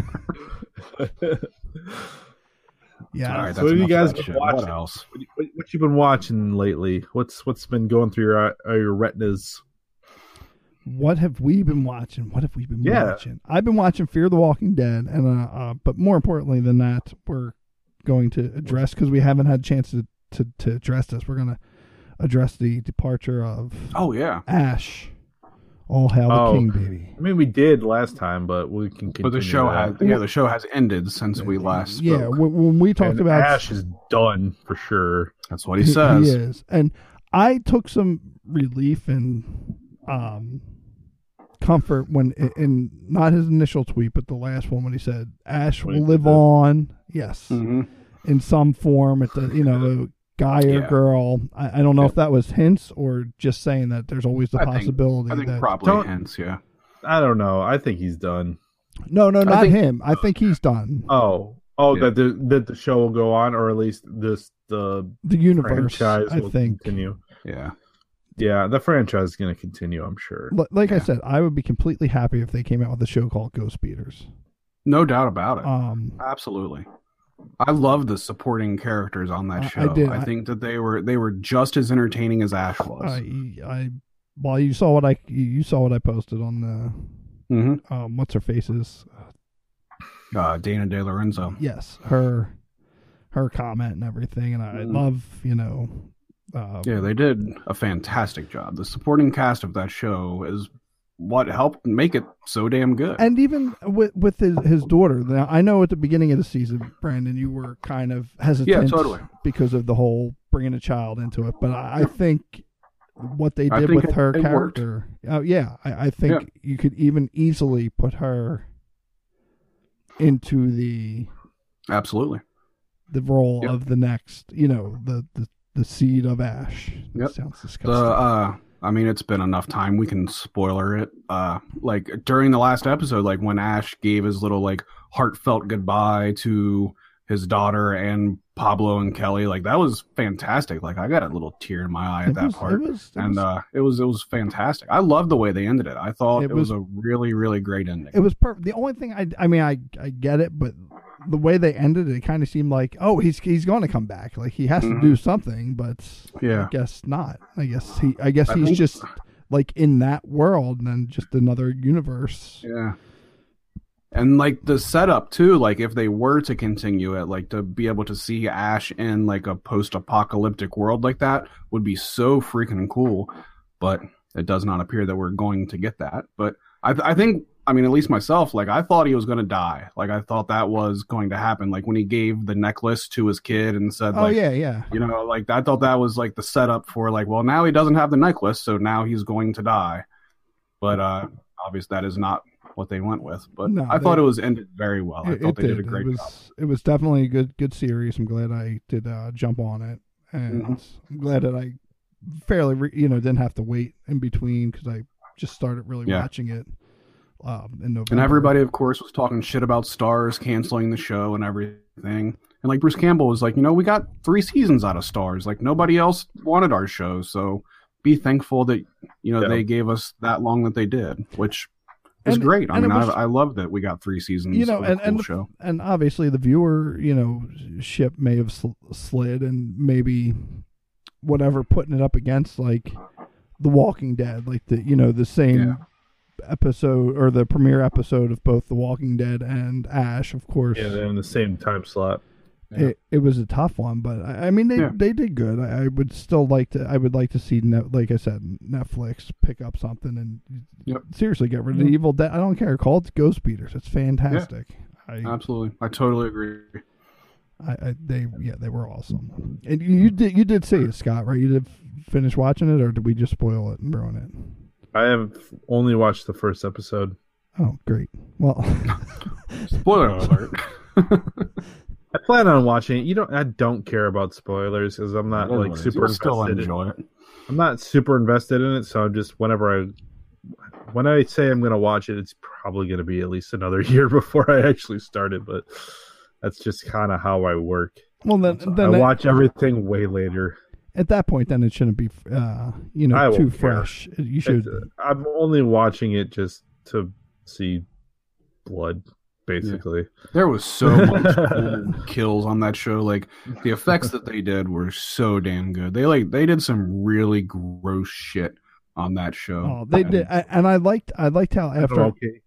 Yeah. All right, So that's what have you enough guys of that been shit. watching? What else? What, what, what you been watching lately? What's what's been going through your uh, your retinas? What have we been watching? What have we been Yeah. watching? I've been watching Fear the Walking Dead, and uh, uh but more importantly than that, we're going to address, because we haven't had a chance to, to to address this. We're going to address the departure of Oh yeah. Ash. All hail the Oh. king, baby. I mean, we did last time, but we can continue. But the show that. has yeah, the show has ended since we last spoke. Yeah, when, when we talked And about Ash is done for sure. That's what he says. He is. And I took some relief and um, comfort when, in, in not his initial tweet, but the last one when he said, Ash When he will did live that. on, yes, hmm in some form. It's a, you know, guy or Yeah. girl. I, I don't know Yeah. if that was hints or just saying that there's always the I think- possibility I think that. probably Don't- hints. Yeah. I don't know. I think he's done. No, no, not think- him. I think he's done. Oh, oh, Yeah. that the that the show will go on, or at least this the The universe, franchise I will think. continue. Yeah. Yeah, the franchise is going to continue. I'm sure. Li- Like I Yeah. said, I would be completely happy if they came out with a show called Ghost Beaters. No doubt about it. Um, Absolutely. I love the supporting characters on that I- I show. I, did. I- think that they were they were just as entertaining as Ash was. I, I, well, you saw what I, you saw what I posted on the, hmm um, what's her face's, uh, Dana De Lorenzo. yes, her, her comment and everything, and I Mhm. love, you know, uh, Yeah, they did a fantastic job. The supporting cast of that show is what helped make it so damn good. and even with with his, his daughter. Now I know at the beginning of the season, Brandon, you were kind of hesitant, Yeah, totally. because of the whole bringing a child into it, but I, I think what they I did think with it- her it worked. character, uh, yeah, I, I think Yeah. you could even easily put her into the Absolutely. the role Yep. of the next, you know, the the, the seed of Ash. That Yep. sounds The disgusting. uh I mean it's been enough time, we can spoiler it. Uh like during the last episode, like when Ash gave his little like heartfelt goodbye to his daughter and Pablo and Kelly, like that was fantastic. Like I got a little tear in my eye at It that was- part. it was- it and was- uh it was it was fantastic. I loved the way they ended it. I thought It it, was, was- a really, really great ending. It was perfect. The only thing I, I mean, I, I get it, but the way they ended it, it kind of seemed like, oh, he's he's going to come back. Like he has Mhm. to do something, but Yeah. I guess not. I guess he, I guess I he's think- just like in that world and then just another universe. Yeah. And like the setup too, like if they were to continue it, like to be able to see Ash in like a post-apocalyptic world like that would be so freaking cool. But it does not appear that we're going to get that. But I, I think, I mean, at least myself, like I thought he was going to die. Like I thought that was going to happen. Like when he gave the necklace to his kid and said, Oh like, yeah, yeah. you know, like I thought that was like the setup for like, well, now he doesn't have the necklace, so now he's going to die. But uh obviously that is not what they went with. But No, I thought they- it was ended very well. I It, thought it they did. did. a great it was job. it was definitely a good good series. I'm glad I did uh, jump on it, and Mhm. I'm glad that I fairly re- you know didn't have to wait in between because I just started really Yeah. watching it um, in November. And everybody, of course, was talking shit about Stars canceling the show and everything. And like Bruce Campbell was like, you know, we got three seasons out of Stars. Like nobody else wanted our show, so be thankful that you know Yeah. they gave us that long that they did, which is And- great. I and it mean, was- I, I love that we got three seasons. You know, of and- a cool and- show. and obviously the viewer you know ship may have sl- slid, and maybe whatever putting it up against like The Walking Dead, like the you know the same. Yeah. Episode or the premiere episode of both The Walking Dead and Ash, of course. Yeah, they're in the same time slot. Yeah. It, it was a tough one, but I, I mean they Yeah. they did good. I, I would still like to. I would like to see net, like I said, Netflix pick up something and Yep. seriously get rid of the Evil Dead. I don't care. Call it Ghost Beaters. It's fantastic. I, Absolutely, I totally agree. I, I they yeah they were awesome. And you, you did you did see it, Scott, right? You did finish watching it, or did we just spoil it and ruin it? I have only watched the first episode. Oh, great. Well, Spoiler alert. I plan on watching it. You don't. I don't care about spoilers because I'm not like super You'll still invested. enjoy in, it. I'm not super invested in it, so I'm just whenever I when I say I'm going to watch it, it's probably going to be at least another year before I actually start it. But that's just kind of how I work. well then, So then I it- watch everything way later. at that point, then it shouldn't be, uh, you know, I too won't care. fresh. You should. It's- I'm only watching it just to see blood, basically. There was so much cool kills on that show. Like the effects that they did were so damn good. They like they did some really gross shit on that show. Oh, they And- did, I, and I liked, I liked how I'm after, okay.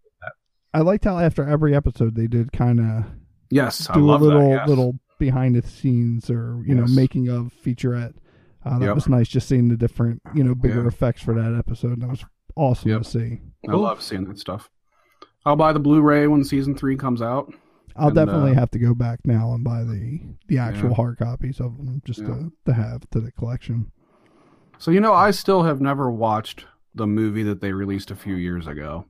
I liked how after every episode they did kind of Yes, I do a love little, that. Yes. little behind the scenes or you know Yes. making of featurette. Uh, that Yep. was nice, just seeing the different, you know, bigger Yeah. effects for that episode. That was awesome Yep. to see. I love seeing that stuff. I'll buy the Blu-ray when season three comes out. I'll And, definitely uh, have to go back now and buy the the actual Yeah. hard copies of them just Yeah. to, to have to the collection. So you know, I still have never watched the movie that they released a few years ago.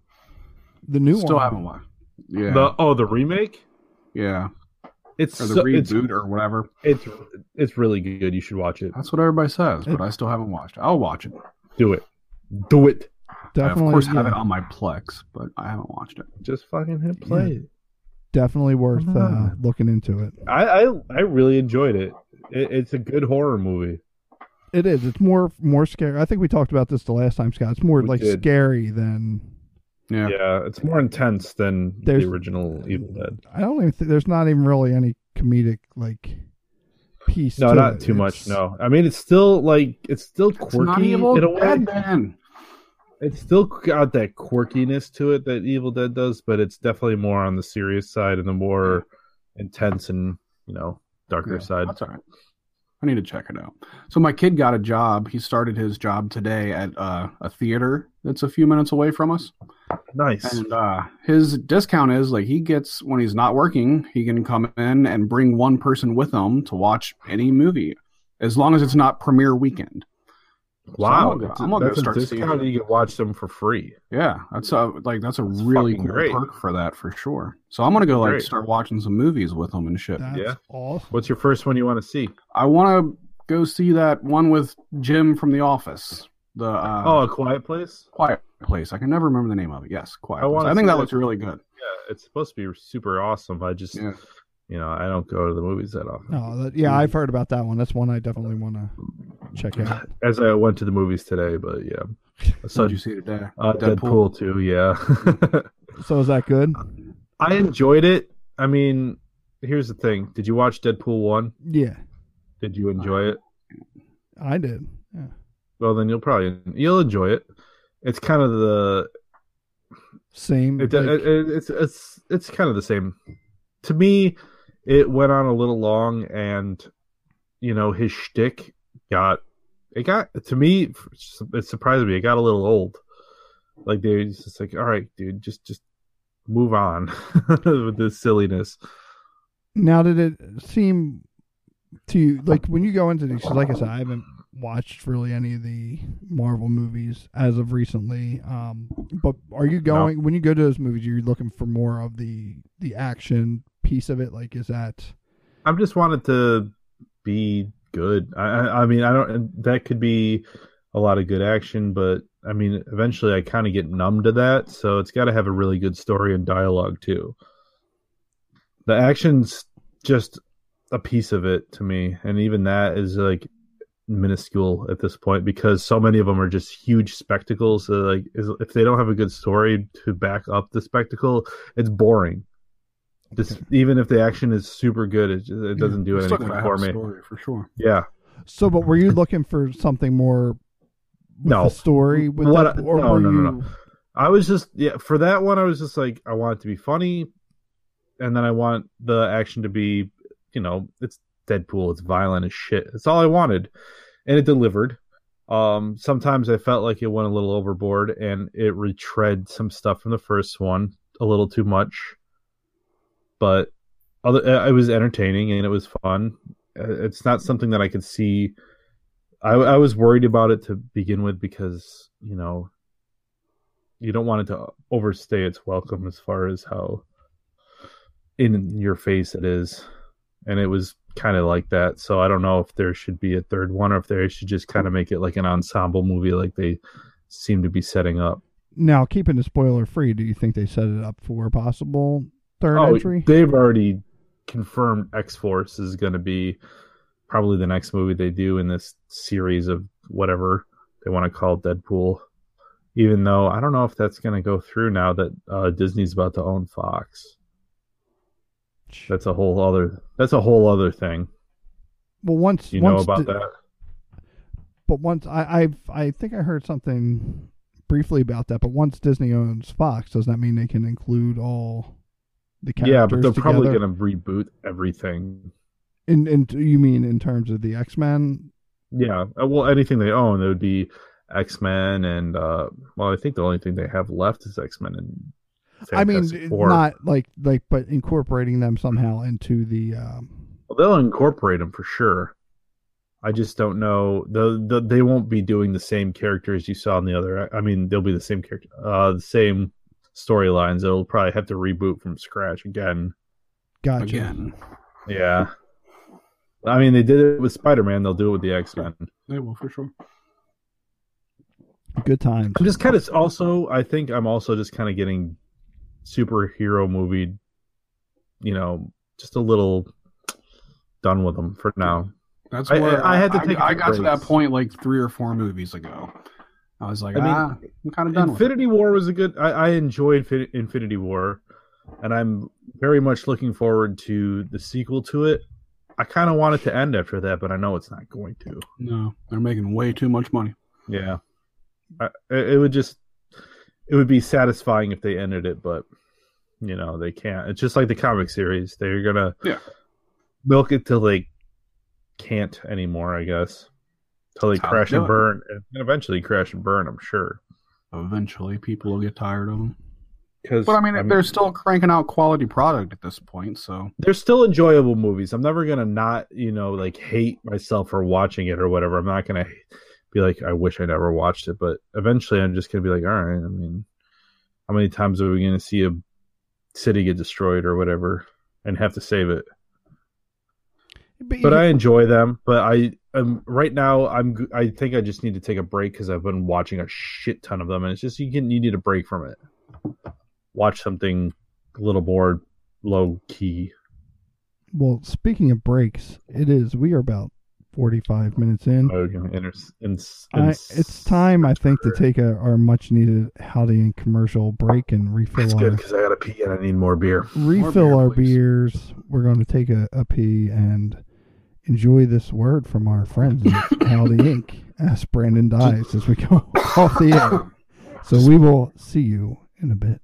The new Still one. haven't watched. Yeah, The oh, the remake. yeah, It's or the so, it's, reboot or whatever. it's it's really good. You should watch it. That's what everybody says, but It- I still haven't watched it. I'll watch it. Do it. Do it. Definitely, I of course have yeah, it on my Plex, but I haven't watched it. Just fucking hit play. definitely worth Come uh, on. looking into it. I, I I really enjoyed it. it. It's a good horror movie. It is. It's more more scary. I think we talked about this the last time, Scott. It's more We like did. scary than. Yeah, Yeah, it's more intense than There's- the original Evil Dead. I don't even. Think, there's not even really any comedic like piece. No, to not it. too much. It's- No, I mean it's still like it's still it's not quirky Evil in a way. Dead, man. It's still got that quirkiness to it that Evil Dead does, but it's definitely more on the serious side and the more intense and you know darker Yeah, side. That's all right. I need to check it out. So my kid got a job. He started his job today at uh, a theater that's a few minutes away from us. Nice. And uh, his discount is like he gets when he's not working, he can come in and bring one person with him to watch any movie, as long as it's not premiere weekend. Wow, I'm gonna go- that's, I'm gonna go that's start a seeing discount. it. You can watch them for free. Yeah, that's a like that's a really fucking cool great. perk for that for sure. So I'm gonna go like Great. start watching some movies with him and shit. That's Yeah. awesome. What's your first one you want to see? I want to go see that one with Jim from The Office. The uh, Oh, A Quiet Place. Quiet Place. I can never remember the name of it. Yes, Quiet I Place. wanna I think see that that. looks really good. Yeah, it's supposed to be super awesome. I just, Yeah. you know, I don't go to the movies that often. No, that, yeah, I've heard about that one. That's one I definitely want to check out. As I went to the movies today, but yeah. So So did you see it today? uh, Deadpool. too, yeah. So is that good? I enjoyed it. I mean, here's the thing. Did you watch Deadpool one? Yeah, Did you enjoy it? I did. Yeah. Well, then you'll probably you'll enjoy it. It's kind of the Same. it, like- it, it- it's it's it's kind of the same. To me, it went on a little long, and you know his shtick got it got to me. It surprised me. It got a little old. Like they was just like, all right, dude, just just move on with this silliness. Now, did it seem to you like when you go into these? 'Cause like I said, I haven't watched really any of the Marvel movies as of recently. Um, but are you going when you go to those movies? You're looking for more of the the action piece of it. Like, is that? I just wanted to be good. I, I I mean, I don't. That could be a lot of good action, but I mean, eventually, I kind of get numb to that. So it's got to have a really good story and dialogue too. The action's just a piece of it to me, and even that is like minuscule at this point because so many of them are just huge spectacles. So like, is, if they don't have a good story to back up the spectacle, it's boring. Just even if the action is super good, it, just, it doesn't do Still anything gotta for have a me. story, for sure. Yeah. So, but were you looking for something more? With No. the story with What that, I- or no, were no, no, you? no. I was just yeah for that one. I was just like I want it to be funny, and then I want the action to be, you know, it's Deadpool. It's violent as shit. That's all I wanted, and it delivered. Um, sometimes I felt like it went a little overboard, and it retread some stuff from the first one a little too much. But other, it was entertaining and it was fun. It's not something that I could see. I, I was worried about it to begin with because, you know, you don't want it to overstay its welcome as far as how in your face it is. And it was kind of like that. So I don't know if there should be a third one or if they should just kind of make it like an ensemble movie like they seem to be setting up. Now, keeping it spoiler free, do you think they set it up for a possible third oh, entry? They've already confirmed X-Force is going to be probably the next movie they do in this series of whatever they want to call Deadpool. Even though I don't know if that's going to go through now that uh, Disney's about to own Fox. That's a whole other. That's a whole other thing. Well, once you once know about di- that. But once I I've, I think I heard something briefly about that. But once Disney owns Fox, does that mean they can include all the characters? Yeah, but they're together? probably going to reboot everything. In in you mean in terms of the X-Men? Yeah, well, anything they own, it would be X-Men, and uh, well, I think the only thing they have left is X-Men and Fantastic I mean, Four. not like like, but incorporating them somehow into the. Um... Well, they'll incorporate them for sure. I just don't know. The, the they won't be doing the same characters you saw in the other. I mean, they'll be the same character, uh, the same storylines. It'll probably have to reboot from scratch again. Gotcha. Again. Yeah. I mean, they did it with Spider-Man. They'll do it with the X-Men. They will for sure. Good times. I'm just kind of also. I think I'm also just kind of getting superhero movie. You know, just a little done with them for now. That's I, where I, I had to take. I, I got to that breaks. point like three or four movies ago. I was like, I mean, ah, I'm kind of done Infinity with it. War was a good. I, I enjoyed Fi- Infinity War, and I'm very much looking forward to the sequel to it. I kind of want it to end after that, but I know it's not going to. No, they're making way too much money. Yeah, I, it would just. It would be satisfying if they ended it, but you know they can't. It's just like the comic series; they're gonna yeah. milk it till they can't anymore, I guess. Till they That's how crash they do and it. burn, and eventually crash and burn. I'm sure. Eventually, people will get tired of them. Because But I mean, they're still cranking out quality product at this point, so they're still enjoyable movies. I'm never gonna not, you know, like hate myself for watching it or whatever. I'm not gonna be like, I wish I never watched it. But eventually, I'm just gonna be like, all right. I mean, how many times are we gonna see a city get destroyed or whatever and have to save it? But, But you- I enjoy them. But I, um, right now, I'm. I think I just need to take a break because I've been watching a shit ton of them, and it's just you can you need a break from it. Watch something a little more low key. well, speaking of breaks, it is. We are about forty-five minutes in. Oh, you know, inter- in- I, in- it's time, I think, to take a, our much-needed Howdy and commercial break and refill That's our good because I gotta pee and I need more beer. refill beer, our please. beers. We're going to take a, a pee and enjoy this word from our friends at Howdy Incorporated as Brandon dies as we go off the air. So we will see you in a bit.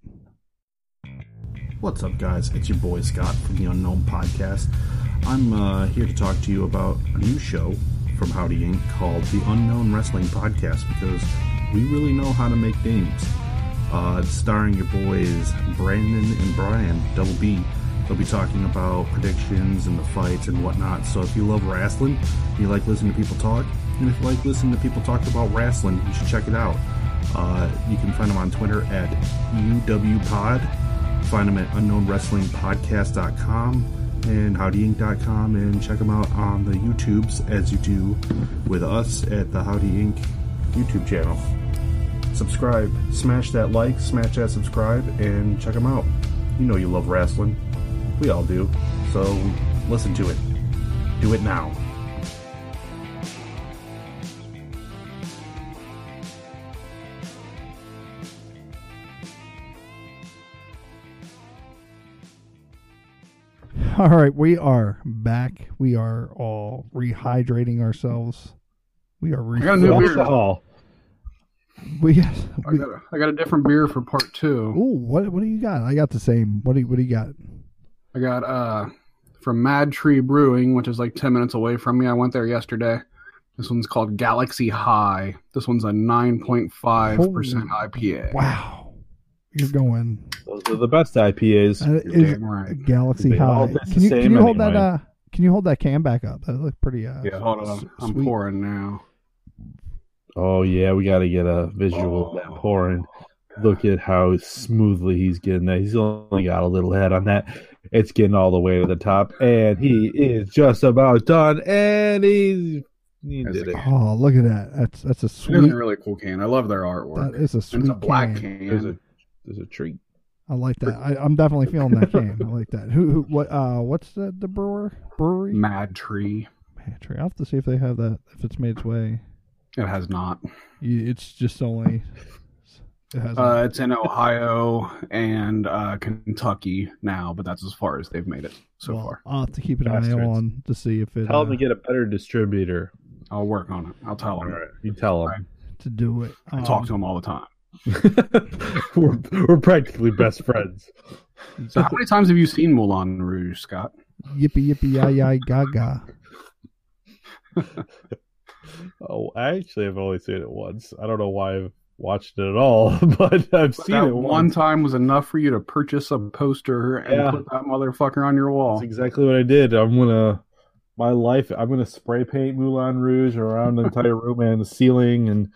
What's up, guys? It's your boy Scott from the Unknown Podcast. I'm uh, here to talk to you about a new show from Howdy Incorporated called the Unknown Wrestling Podcast because we really know how to make names. Uh, it's starring your boys Brandon and Brian, Double B. They'll be talking about predictions and the fights and whatnot. So if you love wrestling, you like listening to people talk, and if you like listening to people talk about wrestling, you should check it out. Uh, you can find them on Twitter at U W Pod. Find them at unknown wrestling podcast dot com and howdy inc dot com, and check them out on the YouTubes as you do with us at the Howdy Incorporated YouTube channel. Subscribe, smash that like, smash that subscribe, and check them out. You know you love wrestling. We all do. So listen to it. Do it now. All right, we are back. We are all rehydrating ourselves. We are I got a new refilling. beer. all. We, I we got a, I got a different beer for part two. ooh, what what do you got? I got the same. What do you, what do you got? I got uh from Mad Tree Brewing, which is like ten minutes away from me. I went there yesterday. This one's called Galaxy High. This one's a nine point five percent I P A. Wow, you're going. Those are the best I P As. Uh, You're is damn right. Galaxy They all High. taste the Can you can same you hold that? anyway. Uh, can you hold that can back up? That looked pretty. Uh, Yeah, hold on. I'm sweet. pouring now. Oh yeah, we got to get a visual of that pouring. Look at how smoothly he's getting that. He's only got a little head on that. It's getting all the way to the top, and he is just about done. And he's he There's did a it. Oh, look at that. That's that's a It is sweet. a really cool can. I love their artwork. That is a And sweet it's a black can. can. There's a there's a treat. I like that. I, I'm definitely feeling that can. I like that. Who, who what uh what's the the brewer brewery? Mad Tree. Pantry. I'll have to see if they have that, if it's made its way. It has not. You- It's just only it has Uh, it's in Ohio and uh, Kentucky now, but that's as far as they've made it so well, far. I'll have to keep an eye Bastards. on to see if it Tell him uh, to get a better distributor. I'll work on it. I'll tell All them. right, you tell him. to do it. I Um, talk to them all the time. we're we're practically best friends. So, how many times have you seen Moulin Rouge, Scott? Yippee yippee yi yi gaga. Oh, I actually have only seen it once. I don't know why I've watched it at all, but I've seen that it one once. time was enough for you to purchase a poster and Yeah. put that motherfucker on your wall. That's exactly what I did. I'm gonna my life. I'm gonna spray paint Moulin Rouge around the entire room and the ceiling, and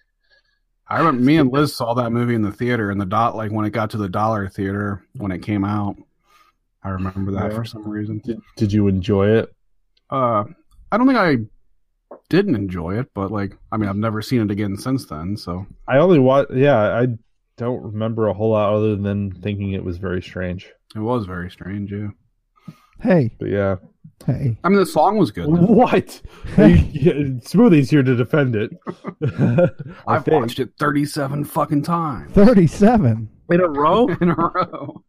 I remember me and Liz saw that movie in the theater, and the dot like when it got to the Dollar Theater when it came out. I remember that Yeah. for some reason. did, did you enjoy it? Uh, I don't think I didn't enjoy it, but like, I mean, I've never seen it again since then. So I only watched. Yeah, I don't remember a whole lot other than thinking it was very strange. it was very strange. Yeah, Hey, But yeah, hey, I mean, the song was good. what? hey. Smoothie's here to defend it. I I've think. watched it thirty-seven fucking times thirty-seven. in a row. in a row.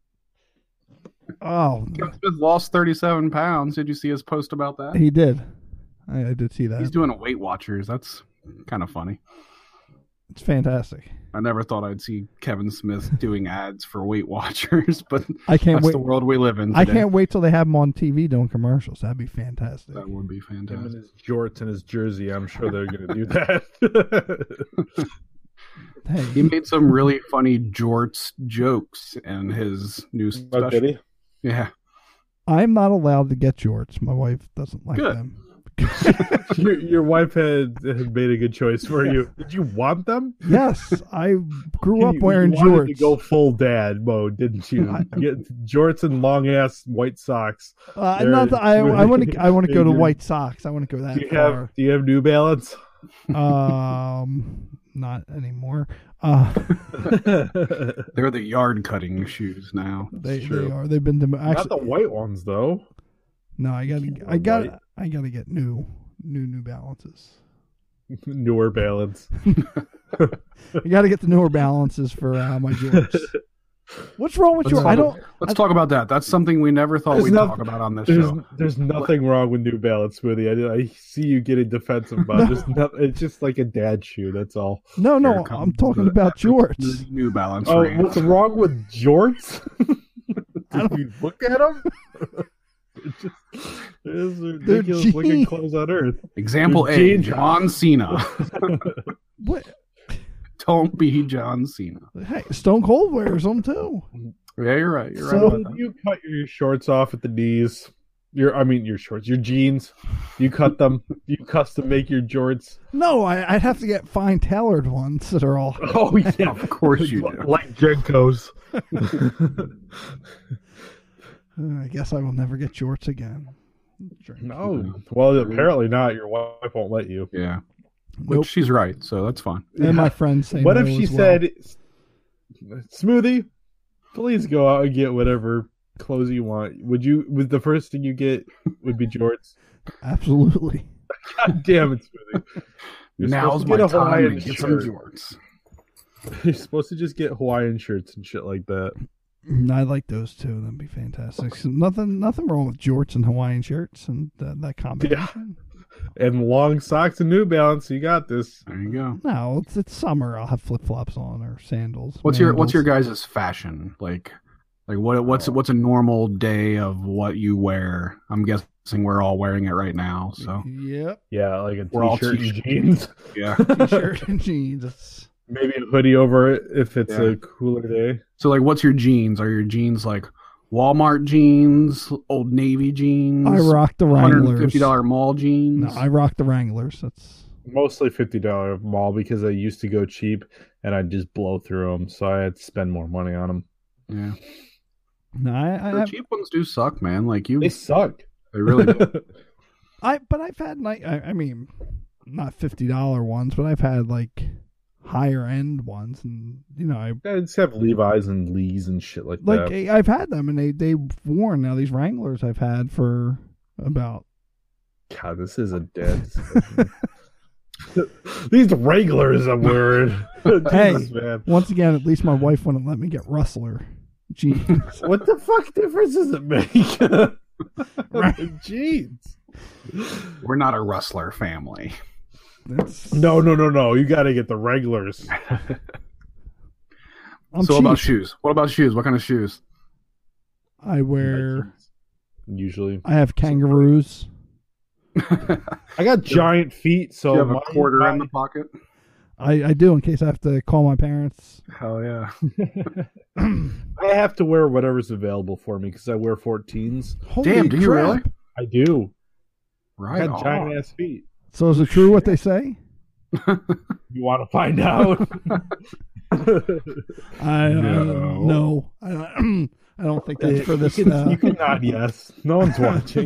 Oh, Kevin Smith lost thirty-seven pounds. Did you see his post about that? he did. I, I did see that. He's doing a Weight Watchers. That's kind of funny. It's fantastic. I never thought I'd see Kevin Smith doing ads for Weight Watchers, but I can't that's wait. the world we live in today. I can't wait till they have him on T V doing commercials. That'd be fantastic. That would be Him in fantastic. his jorts and his jersey. I'm sure they're going to do that. Hey, He made some really funny jorts jokes in his new Oh, special. did he? Yeah. I'm not allowed to get jorts. My wife doesn't like Good. them. your, your wife had, had made a good choice for you. Did you want them? Yes, I grew up You- wearing you wanted jorts. to go full dad mode, didn't you? Get jorts and long ass white socks. Uh, They're not that I. I want to. I want to go to You're- White Sox. I want to go that Do you have far. Do you have New Balance? Um, not anymore. Uh, They're the yard cutting shoes now. they true. they are. They've been dem- Not actually. the white ones though. No, I got. I got. I got to get new, new New Balances. Newer Balance. I got to get the newer balances for uh, my jorts. What's wrong with Let's your? talk I don't. Let's I- talk about that. That's something we never thought There's we'd no- talk about on this There's show. there's nothing wrong with New Balance, Smoothie. I, I see you getting defensive about it. There's no, it's just like a dad shoe. That's all. No, Here no. comes I'm talking the about epic jorts. New Balance. Oh, rant. what's wrong with jorts? Did you look at them? It's just it's ridiculous looking jeans. clothes on earth. Example They're A: jeans. John Cena. What? Don't be John Cena. Hey, Stone Cold wears them too. Yeah, you're right. You're So- right. About that. You cut your shorts off at the knees. Your, I mean, your shorts, your jeans. You cut them. You custom make your jorts. No, I, I'd have to get fine tailored ones that are all. Oh yeah, Of course you do. like Jenko's. Uh, I guess I will never get jorts again. No, well, apparently not. Your wife won't let you. Yeah. Which Nope. she's right, so that's fine. And my friends say What no if she as well. said, "Smoothie, please go out and get whatever clothes you want"? Would you? Would the first thing you get would be jorts? Absolutely. God damn it, Smoothie! You're Now's supposed my to get a time to Hawaiian get some shirt. jorts. You're supposed to just get Hawaiian shirts and shit like that. Mm, I like those too. That'd be fantastic. So nothing, nothing wrong with jorts and Hawaiian shirts and uh, that combination. And long socks and New Balance. You got this. There you go. No, it's it's summer. I'll have flip flops on or sandals. What's your What's your mandals. guys' fashion like? Like what What's What's a normal day of what you wear? I'm guessing we're all wearing it right now. So Yep. Yeah, like a We're all t-shirt and t-shirts. jeans. yeah. T-shirt and jeans. It's, Maybe a hoodie over it if it's Yeah. a cooler day. So like, what's your jeans? Are your jeans like Walmart jeans, Old Navy jeans, I rock the hundred and Wranglers. fifty dollar mall jeans? No, I rock the Wranglers. That's Mostly fifty dollar mall because I used to go cheap and I'd just blow through them, so I had to spend more money on them. Yeah. No, I, I, The have, cheap ones do suck, man. Like you, They suck. they really do. I, but I've had like, I, I mean, not fifty dollar ones, but I've had like higher end ones, and you know, I I just have Levi's and Lee's and shit like, like that. I've had them, and they they worn now. These Wranglers I've had for about. God, this is a dead. These Wranglers I'm wearing. Hey, Jesus, man. once again, at least my wife wouldn't let me get Rustler jeans. What the fuck difference does it make? Jeans. We're not a Rustler family. That's, No, no, no, no. You got to get the Wranglers. I'm so what about cheap. shoes? What about shoes? What kind of shoes? I wear. Usually. I have kangaroos. I got giant feet, so Do you have a my- quarter my- in the pocket? I, I do in case I have to call my parents. Hell yeah. I have to wear whatever's available for me because I wear fourteens. Holy Damn, do you crap. really? I do. I Right. got giant ass feet. So is it true what they say? You want to find out? I No. no. no. I don't, I don't think that's for this. You can, Uh, you can nod yes. No one's watching.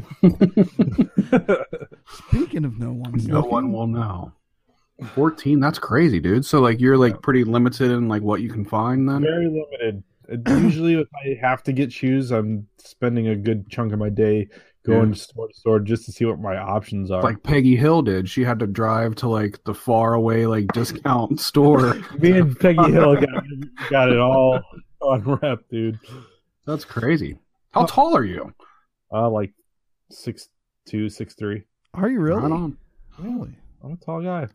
speaking of no one's No looking, one will know. fourteen, that's crazy, dude. So like you're like pretty limited in like what you can find then? Very limited. Usually, if I have to get shoes, I'm spending a good chunk of my day going Yeah. store to store just to see what my options are. Like Peggy Hill did. She had to drive to like the far away like discount store. Me and Peggy Hill got, got it all unwrapped, dude. That's crazy. How tall are you? Uh, like six two, six three. Are you really? Right on. Really? I'm a tall guy.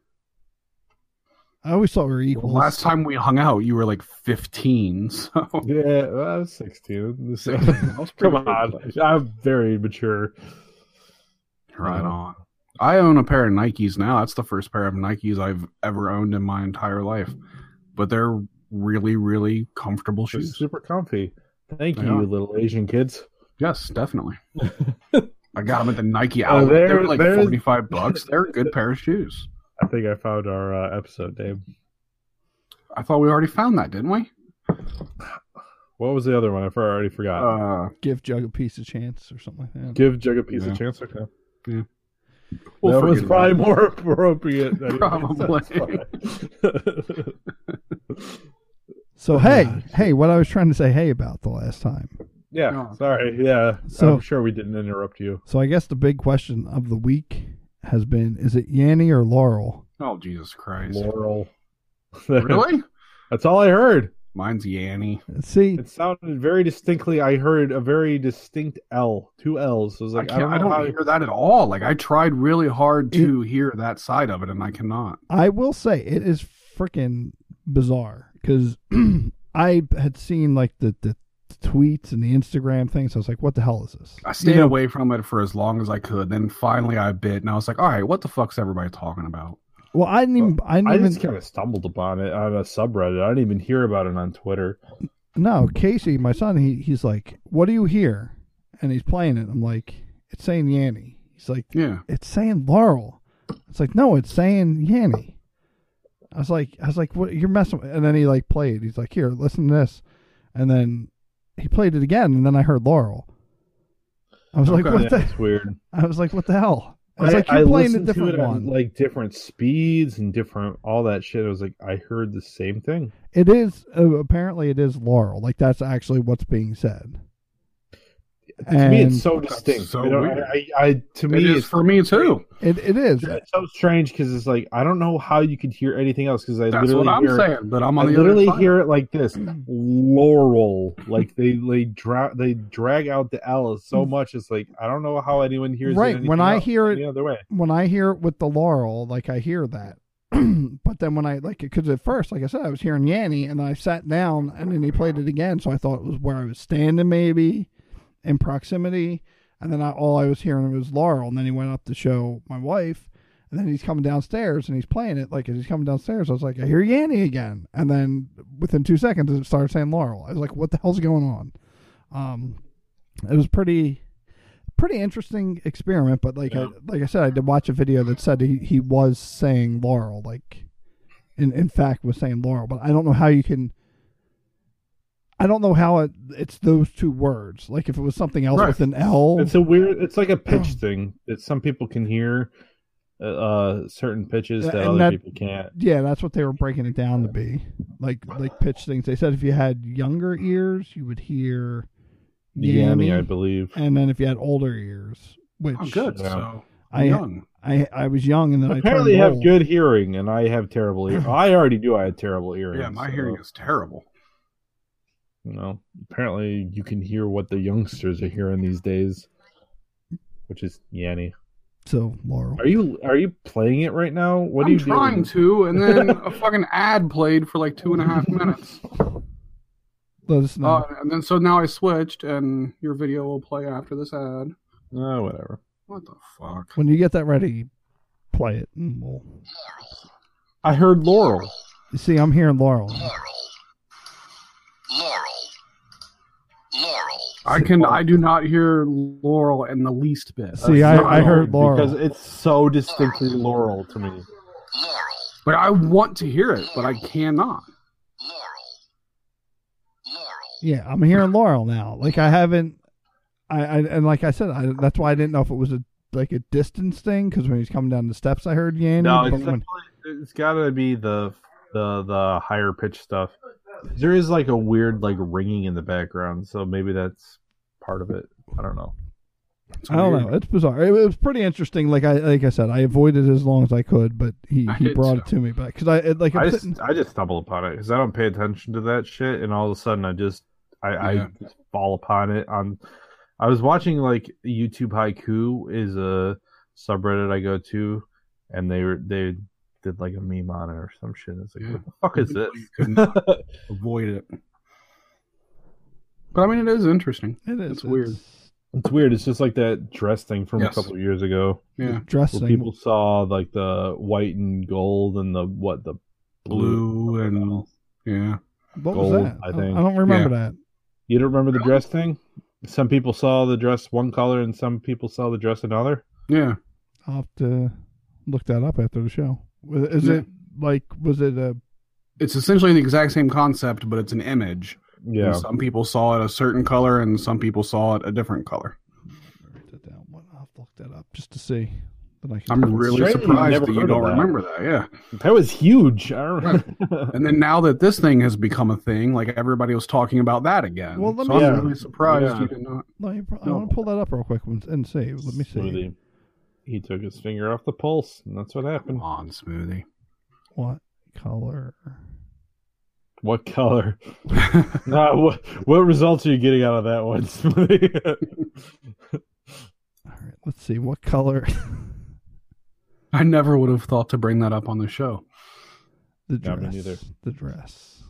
I always thought we were equals. Last time we hung out, you were like fifteen. So Yeah, well, I was sixteen. was Come pretty on, good. I'm very mature. right on. I own a pair of Nikes now. That's the first pair of Nikes I've ever owned in my entire life. But they're really, really comfortable They're shoes. super comfy. Thank They you, are. little Asian kids. Yes, definitely. I got them at the Nike Oh, outlet. there- they were like there's- forty-five bucks. They're a good pair of shoes. I think I found our uh, episode, Dave. I thought we already found that, didn't we? What was the other one? I already forgot. Uh, Give Jug a piece of chance or something like that. Give Jug a piece yeah. of chance. Okay. we'll that was forget probably about it. more appropriate. Anyways. Probably. That's fine. So hey, hey, what I was trying to say hey about the last time. yeah. Oh. Sorry. Yeah. So- I'm sure we didn't interrupt you. So I guess the big question of the week has been: is it Yanny or Laurel? Oh, Jesus Christ. Laurel. Really? That's all I heard. Mine's Yanny. See, It sounded very distinctly. I heard a very distinct L, two L's. So I was like, I, I, can't, don't I know don't how. hear that at all. Like, I tried really hard to hear that side of it, and I cannot. I will say it is freaking bizarre because I had seen like the, the tweets and the Instagram things. So I was like, what the hell is this? I stayed You know, away from it for as long as I could. Then finally I bit, and I was like, all right, what the fuck's everybody talking about? Well, I didn't even. I didn't I even. just kind of stumbled upon it on a subreddit. I didn't even hear about it on Twitter. No, Casey, my son, he he's like, what do you hear? And he's playing it. I'm like, it's saying Yanny. He's like, Yeah. it's saying Laurel. It's like, no, it's saying Yanny. I was like, I was like, what? You're messing with. And then he like played. He's like, here, listen to this. And then he played it again, and then I heard Laurel. I was like, Okay. what Yeah, the? That's weird. I was like, what the hell? I was I, like, you're I playing a listened to different it on one. like different speeds and different all that shit. I was like, I heard the same thing. It is uh, apparently it is Laurel. Like that's actually what's being said. To me, And it's so distinct. so You know, weird. I, I, I- to It me, is it's for me, too. it it is. It's so strange because it's like I don't know how you could hear anything else because I That's literally what I'm hear, saying, but I'm I on the literally other side. hear it like this, Laurel. Like they they dra- they drag out the L so much. It's like I don't know how anyone hears Right, it when anything I else hear it- any other way. When I hear it with the Laurel, like I hear that. But then when I like it, because at first, like I said, I was hearing Yanny, and then I sat down, and then he played it again. So I thought it was where I was standing, maybe in proximity. And then I, all I was hearing was Laurel. And then he went up to show my wife, and then he's coming downstairs and he's playing it. Like as he's coming downstairs, I was like, I hear Yanny again. And then within two seconds, it started saying Laurel. I was like, what the hell's going on? Um, it was pretty, pretty interesting experiment. But like Yeah. I, like I said, I did watch a video that said he, he was saying Laurel, like in in fact was saying Laurel. But I don't know how you can. I don't know how it, it's those two words. Like if it was something else Right. with an L. It's a weird. It's like a pitch thing that some people can hear, uh, uh certain pitches that And other that- people can't. Yeah, that's what they were breaking it down to be. Like like pitch things. They said if you had younger ears, you would hear Yanny, Yammy, I believe. and then if you had older ears, which Oh, good. Yeah. So I- young. I I was young and then Apparently, I you turned have old. good hearing, and I have terrible hearing. I already do. I had terrible hearing. Yeah, my so, hearing is terrible. You know, apparently you can hear what the youngsters are hearing these days, which is Yanny. So Laurel. Are you are you playing it right now? What are I'm you trying doing? to, and then a fucking ad played for like two and a half minutes. Let us know. Uh, and then so now I switched, and your video will play after this ad. Oh, whatever. What the fuck? When you get that ready, play it. And we'll... I heard Laurel. You see, I'm hearing Laurel. Laurel. Laurel. Laurel. I can. I do not hear Laurel in the least bit. See, That's I- not I heard Laurel, Laurel. because it's so distinctly Laurel to me. Laurel. Like I want to hear it, but I cannot. Laurel. Laurel. Yeah, I'm hearing Laurel now. Like I haven't. I, I and like I said, I, that's why I didn't know if it was a like a distance thing because when he's coming down the steps, I heard Yanny. No, but it's, when, definitely- it's got to be the the the higher pitch stuff. There is like a weird like ringing in the background, so maybe that's part of it. I don't know. It's I don't weird. know. It's bizarre. It, it was pretty interesting. Like I like I said, I avoided it as long as I could, but he, I he did brought too. it to me back because I it, like I'm I sitting. just I just stumble upon it because I don't pay attention to that shit, and all of a sudden I just I, Yeah. I just fall upon it. On I was watching like YouTube Haiku is a subreddit I go to, and they were they did like a meme on it or some shit. It's like Yeah. what the fuck is this? You couldn't avoid it. But I mean, it is interesting. It is It's weird. It's weird. It's just like that dress thing from Yes. a couple of years ago, Yeah, Dressing. where people saw like the white and gold and the what the blue and yeah. What gold, was that? I think. I don't remember that. You don't remember the dress thing? Some people saw the dress one color and some people saw the dress another. Yeah. I'll have to look that up after the show. Is Yeah. it like was it a It's essentially the exact same concept, but it's an image. Yeah, And some people saw it a certain color, and some people saw it a different color. write that down. What- I'll have to look that up just to see. That I can I'm tell. really Strange you've surprised never that you heard of don't that. remember that. Yeah. that was huge. I remember. And then now that this thing has become a thing, like everybody was talking about that again. Well, let so me- I'm Yeah. really surprised Yeah. you did not. Let me, I No. want to pull that up real quick and, and see. Let me see. Smoothie. He took his finger off the pulse, and that's what happened. Come on, Smoothie. What color? What color? nah, what what results are you getting out of that one, Smoothie? All right, let's see. What color? I never would have thought to bring that up on the show. The Yeah, me dress. neither. The dress.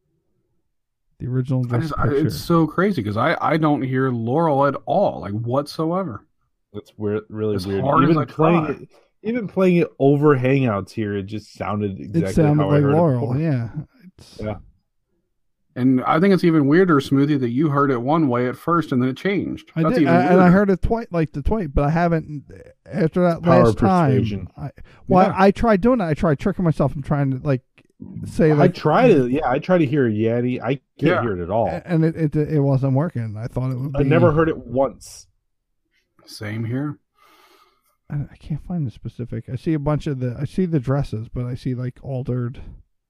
The original I dress just, I, picture. it's so crazy because I, I don't hear Laurel at all, like whatsoever. That's weird. Really As weird. hard as Even I playing try. it, even playing it over Hangouts here, it just sounded exactly it sounded how like I heard Laurel. it before. Yeah. It's, Yeah. And I think it's even weirder, Smoothie, that you heard it one way at first and then it changed. I That's did, even I, and I weirder. heard it twice, like the twice, but I haven't after that Power last of persuasion. time. I, well, Yeah. I, I tried doing it. I tried tricking myself and trying to like say I like, try to, yeah, I try to hear Yeti. I can't Yeah. hear it at all. and it, it it wasn't working. I thought it would. Be, I never heard it once. Same here. I, I can't find the specific. I see a bunch of the. I see the dresses, but I see like altered.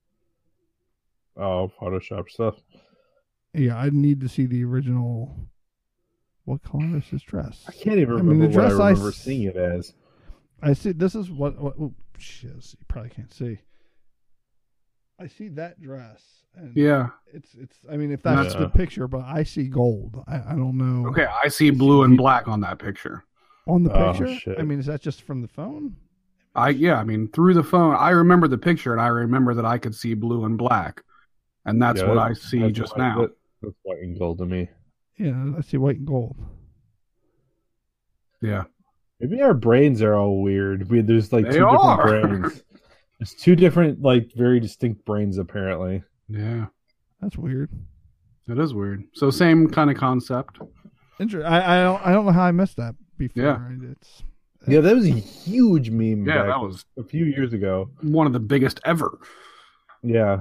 Oh, Photoshop stuff. Yeah, I need to see the original. What color is his dress? I can't even I mean, remember the dress what I I remember s- seeing it as. I see. This is what. what oh, shiz, you probably can't see. I see that dress. And Yeah. It's it's. I mean, if that's Yeah. the picture, but I see gold. I, I don't know. Okay, I see blue and black on that picture. On the Oh, picture. shit. I mean, is that just from the phone? I yeah, I mean through the phone, I remember the picture and I remember that I could see blue and black, and that's Yeah, what that- I see that's just white- now. that- That's white and gold to me. Yeah, I see white and gold. Yeah, Maybe our brains are all weird. We, there's like They two are. different brains. There's two different, like, very distinct brains, apparently. yeah, That's weird. it is weird. So same kind of concept. Inter- I I don't I don't know how I missed that before. Yeah. It's Yeah, that was a huge meme. Yeah, back that was a few years ago. one of the biggest ever. Yeah.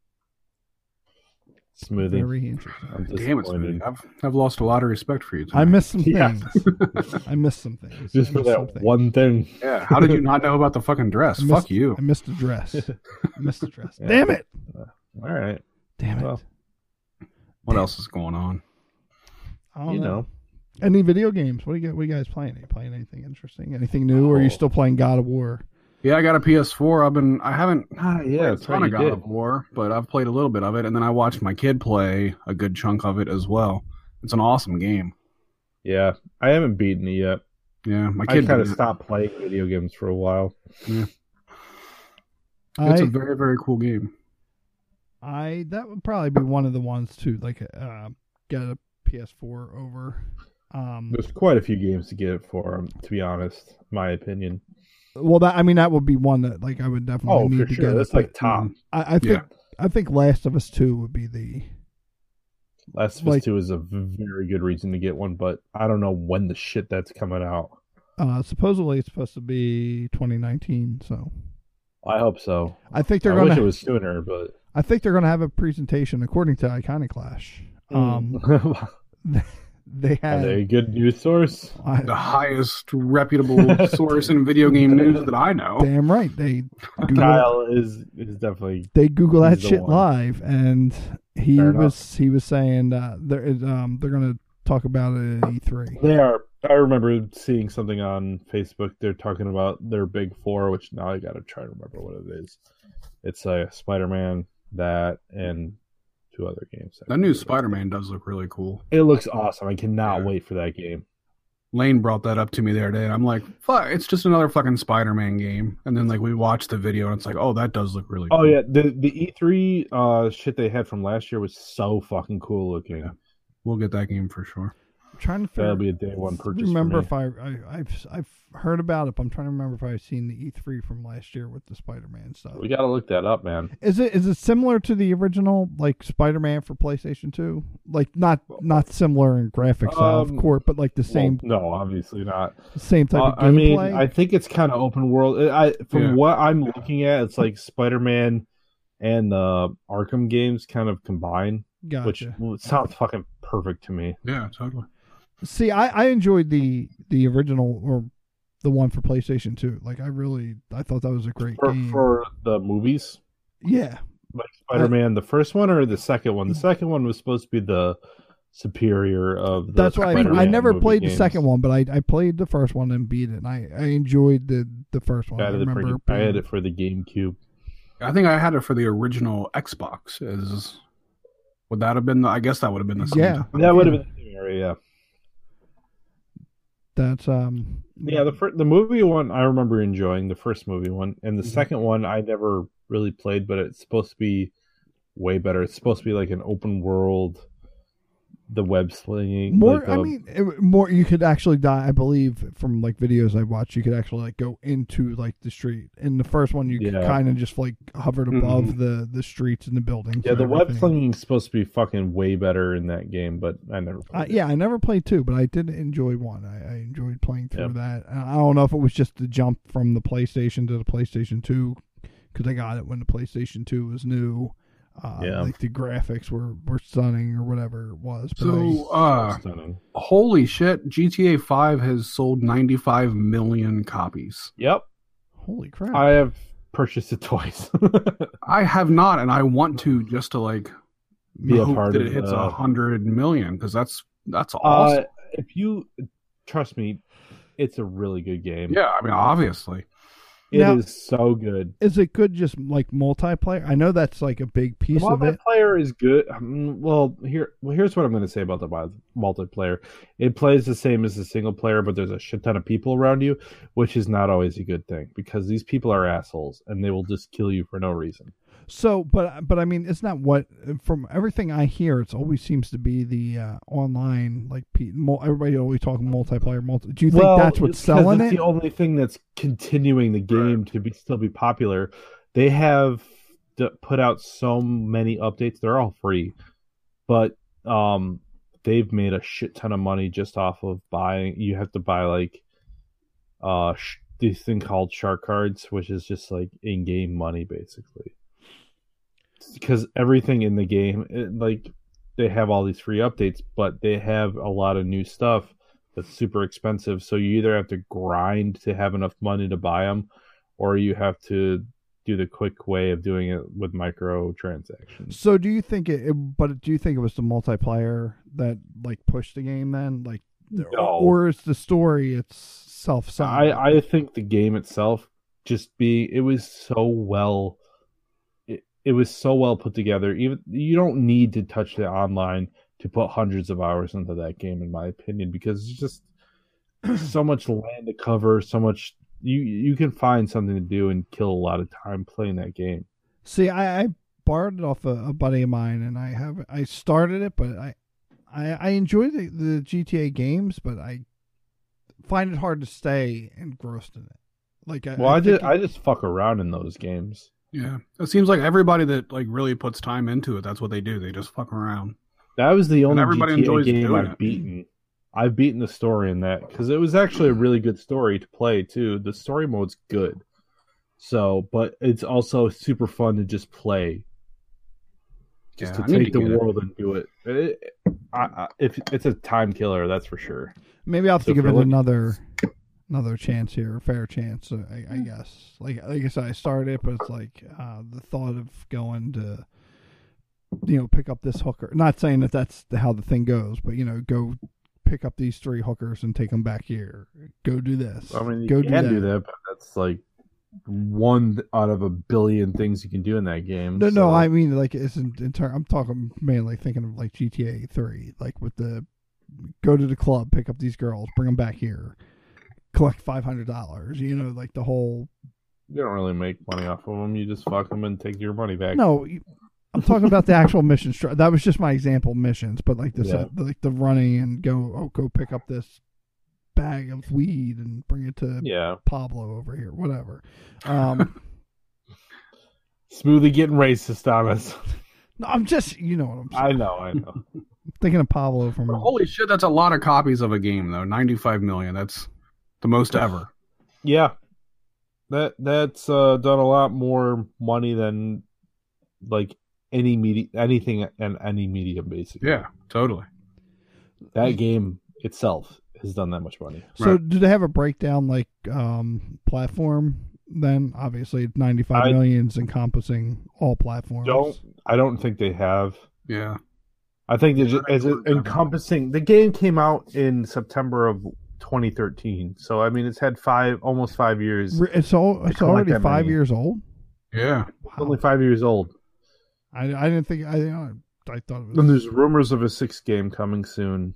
Smoothie. very interesting. I'm Damn it, disappointed. Smoothie. I've I've lost a lot of respect for you. I Tonight. missed some Yeah. things. I missed some things. Just I for missed some that things. one thing. Yeah. How did you not know about the fucking dress? I missed, Fuck you. I missed the dress. I missed the dress. Yeah. Damn it! All right. Damn it! Well, What else is going on? I don't you know. Any video games? What do you got? What are you guys playing? Are you playing anything interesting? Anything new? Or are you Oh. still playing God of War? Yeah, I got a P S four. I've been I haven't Ah, yeah, played a that's ton right. of You God did. of War, but I've played a little bit of it, and then I watched my kid play a good chunk of it as well. It's an awesome game. Yeah, I haven't beaten it yet. Yeah, my I kid kind of beat it. stopped playing video games for a while. It's I, a very very cool game. I that would probably be one of the ones to like uh, get a P S four over. Um, There's quite a few games to get it for, um, to be honest, my opinion. well, that I mean that would be one that like I would definitely Oh, need for to sure. get. That's it, like but top. I, I think Yeah. I think Last of Us Two would be the Last of Like- Us two is a very good reason to get one, but I don't know when the shit that's coming out. uh, supposedly it's supposed to be twenty nineteen. So I hope so. I think they're I wish gonna it was sooner, but I think they're gonna have a presentation according to Iconoclash. Um, they are had they a good news source? I- The highest reputable source in video game news that I know. damn right they Google, Kyle is is definitely they Google that He's the shit one. live, and he Fair was enough. he was saying uh, there is um they're gonna talk about it at E three. they are. I remember seeing something on Facebook. They're talking about their big four, which now I got to try to remember what it is. It's a uh, Spider-Man, that, and two other games. That new Spider-Man does look really cool. It looks awesome. I cannot Yeah. wait for that game. Lane brought that up to me the other day, and I'm like, "Fuck, it's just another fucking Spider-Man game." And then like we watched the video, and it's like, "Oh, that does look really Oh cool." yeah, the the E three uh shit they had from last year was so fucking cool looking. Yeah. We'll get that game for sure. I'm trying to That'll figure, be a day one purchase. remember for me. if I, I I've I've heard about it, but I'm trying to remember if I've seen the E three from last year with the Spider-Man stuff. We gotta look that up, man. Is it is it similar to the original like Spider-Man for PlayStation two? Like not not similar in graphics, style, of Um, course, but like the same Well, no, obviously not. same type Uh, of I mean, gameplay. I think it's kind of open world. I from Yeah. what I'm looking at, it's like Spider-Man and the Arkham games kind of combined, gotcha. which well, it sounds fucking perfect to me. Yeah, totally. See, I, I enjoyed the the original or the one for PlayStation two. Like I really I thought that was a great For, game. for the movies, yeah. like Spider-Man, the first one or the second one. The second one was supposed to be the superior of. The That's why I, mean, I Spider-Man never movie played games. the second one, but I, I played the first one and beat it. And I, I enjoyed the, the first one. I I had, it for, remember I had being- it for the GameCube. I think I had it for the original Xbox. Is would that have been? The, I guess that would have been the same Yeah. time. That would have been the same area, yeah. That's um Yeah, the fir- the movie one I remember enjoying, the first movie one, and the Mhm. second one I never really played, but it's supposed to be way better. It's supposed to be like an open world, the web slinging. more. like I the- mean, it, more. You could actually die. I believe from like videos I watched, you could actually like go into like the street. In the first one, you Yeah. kind of just like hovered above Mhm. the the streets and the buildings. yeah, and the web everything. slinging is supposed to be fucking way better in that game, but I never. Uh, Played it. yeah, I never played two, but I did enjoy one. I, I enjoyed playing through Yep. that. And I don't know if it was just the jump from the PlayStation to the PlayStation two, because I got it when the PlayStation two was new. Uh, Yeah. Like the graphics were, were stunning or whatever it was. But So, uh, Stunning. holy shit! G T A five has sold ninety-five million copies. Yep, I, holy crap! I have purchased it twice. I have not, and I want to just to like Be a hope part that of, it hits a uh, hundred million because that's that's awesome. uh, if you trust me, it's a really good game. yeah, I mean, obviously. It is Now- so good. Is it good just like multiplayer? I know that's like a big The piece of it. multiplayer is good. Um, well, here, well, here's what I'm going to say about the mul- multiplayer. It plays the same as the single player, but there's a shit ton of people around you, which is not always a good thing because these people are assholes and they will just kill you for no reason. So, but but I mean, it's not what from everything I hear. It's always seems to be the uh, online like pe- mul- everybody always talking multiplayer. Multi. Do you think that's what's it's 'cause selling it's it? the only thing that's continuing the game to be still be popular. They have d- put out so many updates. They're all free, but um, they've made a shit ton of money just off of buying. You have to buy like uh sh- this thing called shark cards, which is just like in-game money basically. Because everything in the game, it, like they have all these free updates, but they have a lot of new stuff that's super expensive. So you either have to grind to have enough money to buy them, or you have to do the quick way of doing it with microtransactions. So do you think it, it but do you think it was the multiplayer that like pushed the game then? Like No. or is the story itself I, I think the game itself just be it was so well it, it was so well put together. Even you don't need to touch the online to put hundreds of hours into that game, in my opinion, because it's just so much land to cover, so much you you can find something to do and kill a lot of time playing that game. See, I, I borrowed it off a, a buddy of mine, and I have I started it, but I I, I enjoy the, the G T A games, but I find it hard to stay engrossed in it. Like, I, Well, I, I just think I just fuck around in those games. Yeah, it seems like everybody that like really puts time into it, that's what they do. They just fuck around. That was the only everybody G T A enjoys game doing I've it. beaten. I've beaten the story in that because it was actually a really good story to play too. The story mode's good, so but it's also super fun to just play, just Yeah, I to need take to the get it. world and do it. it I, I, if it's a time killer, that's for sure. maybe I'll have So to give for it like- another another chance here, a fair chance, uh, I, I guess. Like like I said, I started it, but it's like uh, the thought of going to, you know, pick up this hooker. Not saying that that's the, how the thing goes, but you know, go pick up these three hookers and take them back here. Go do this. I mean, you go can do that, but that's like one out of a billion things you can do in that game. No, so- no, I mean like it's in, in ter- I'm talking mainly thinking of like G T A three, like with the go to the club, pick up these girls, bring them back here, collect five hundred dollars. You know, like the whole. you don't really make money off of them. You just fuck them and take your money back. No, you- I'm talking about the actual mission. Stru- that was just my example missions, but like this, Yeah. uh, like the running and go, oh, go pick up this bag of weed and bring it to Yeah, Pablo over here, whatever. Um, smoothie getting racist, Thomas. no, I'm just, you know what I'm saying. I know, I know. Thinking of Pablo from. Holy shit, that's a lot of copies of a game though. ninety-five million. That's the most ever. Yeah, that that's uh, done a lot more money than like any media, anything and any medium basically. Yeah, totally. That game itself has done that much money. So Right. do they have a breakdown like um, platform? Then obviously ninety-five I- millions encompassing all platforms. Don't I don't think they have. Yeah. I think they're just as it encompassing. The game came out in September of twenty thirteen, so I mean it's had five almost five years. Re- It's all. It's collect already that five money. years old. Yeah. Wow. Only five years old. I, I didn't think. I I thought it was. And there's rumors of a sixth game coming soon.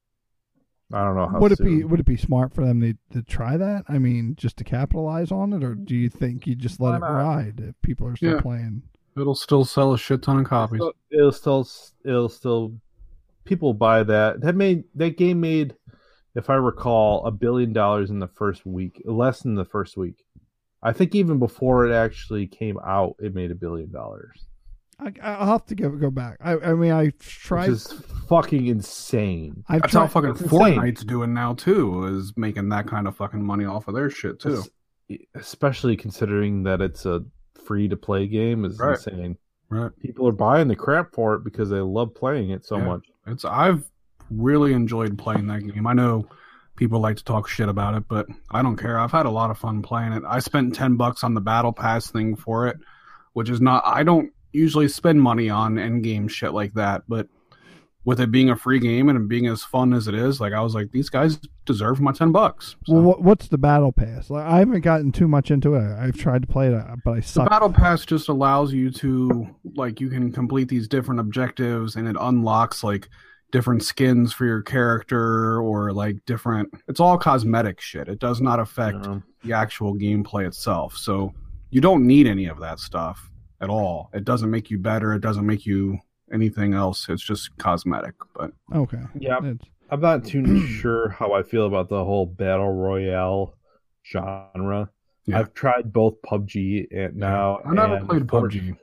I don't know how would it soon. be would it be smart for them to, to try that? I mean, just to capitalize on it, or do you think you just let Why it not? ride if people are still Yeah. playing? It'll still sell a shit ton of copies. So it'll still it'll still people buy that. That made that game made, if I recall, a billion dollars in the first week, less than the first week. I think even before it actually came out, it made a billion dollars, I, I'll have to go go back. I I mean, I which tried. is fucking insane. I've That's tried, how fucking it's insane. Fortnite's doing now too, is making that kind of fucking money off of their shit too. Especially considering that it's a free to play game is Right. insane. Right. People are buying the crap for it because they love playing it so Yeah. much. It's I've really enjoyed playing that game. I know people like to talk shit about it, but I don't care. I've had a lot of fun playing it. I spent ten bucks on the battle pass thing for it, which is not I don't usually spend money on end game shit like that, but with it being a free game and it being as fun as it is, like I was like, these guys deserve my ten bucks. So, well, what, what's the battle pass? Like, I haven't gotten too much into it. I've tried to play it, uh, but I the suck. battle pass just allows you to like you can complete these different objectives and it unlocks like different skins for your character or like different it's all cosmetic shit. It does not affect Um, the actual gameplay itself. So you don't need any of that stuff at all. It doesn't make you better. It doesn't make you anything else. It's just cosmetic. But Okay. yeah, It's- I'm not too sure how I feel about the whole battle royale genre. Yeah. I've tried both P U B G and now. I never and played Fort- P U B G.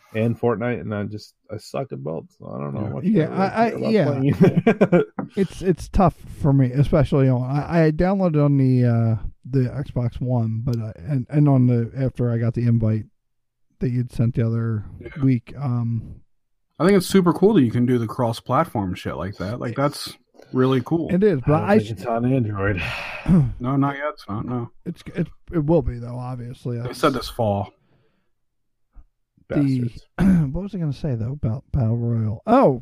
and Fortnite, and I just I suck at both. So I don't know. What Yeah, I, I yeah, it's it's tough for me, especially on. I, I downloaded on the uh, the Xbox One, but uh, and and on the after I got the invite that you'd sent the other Yeah. week. Um, I think it's super cool that you can do the cross-platform shit like that. Like that's really cool. it is, but I, I, don't think it's on Android. No, not yet. It's not. No, it's it it will be though. Obviously, they That's- said this fall. the Bastards. what was I going to say though about Battle Royale? Oh,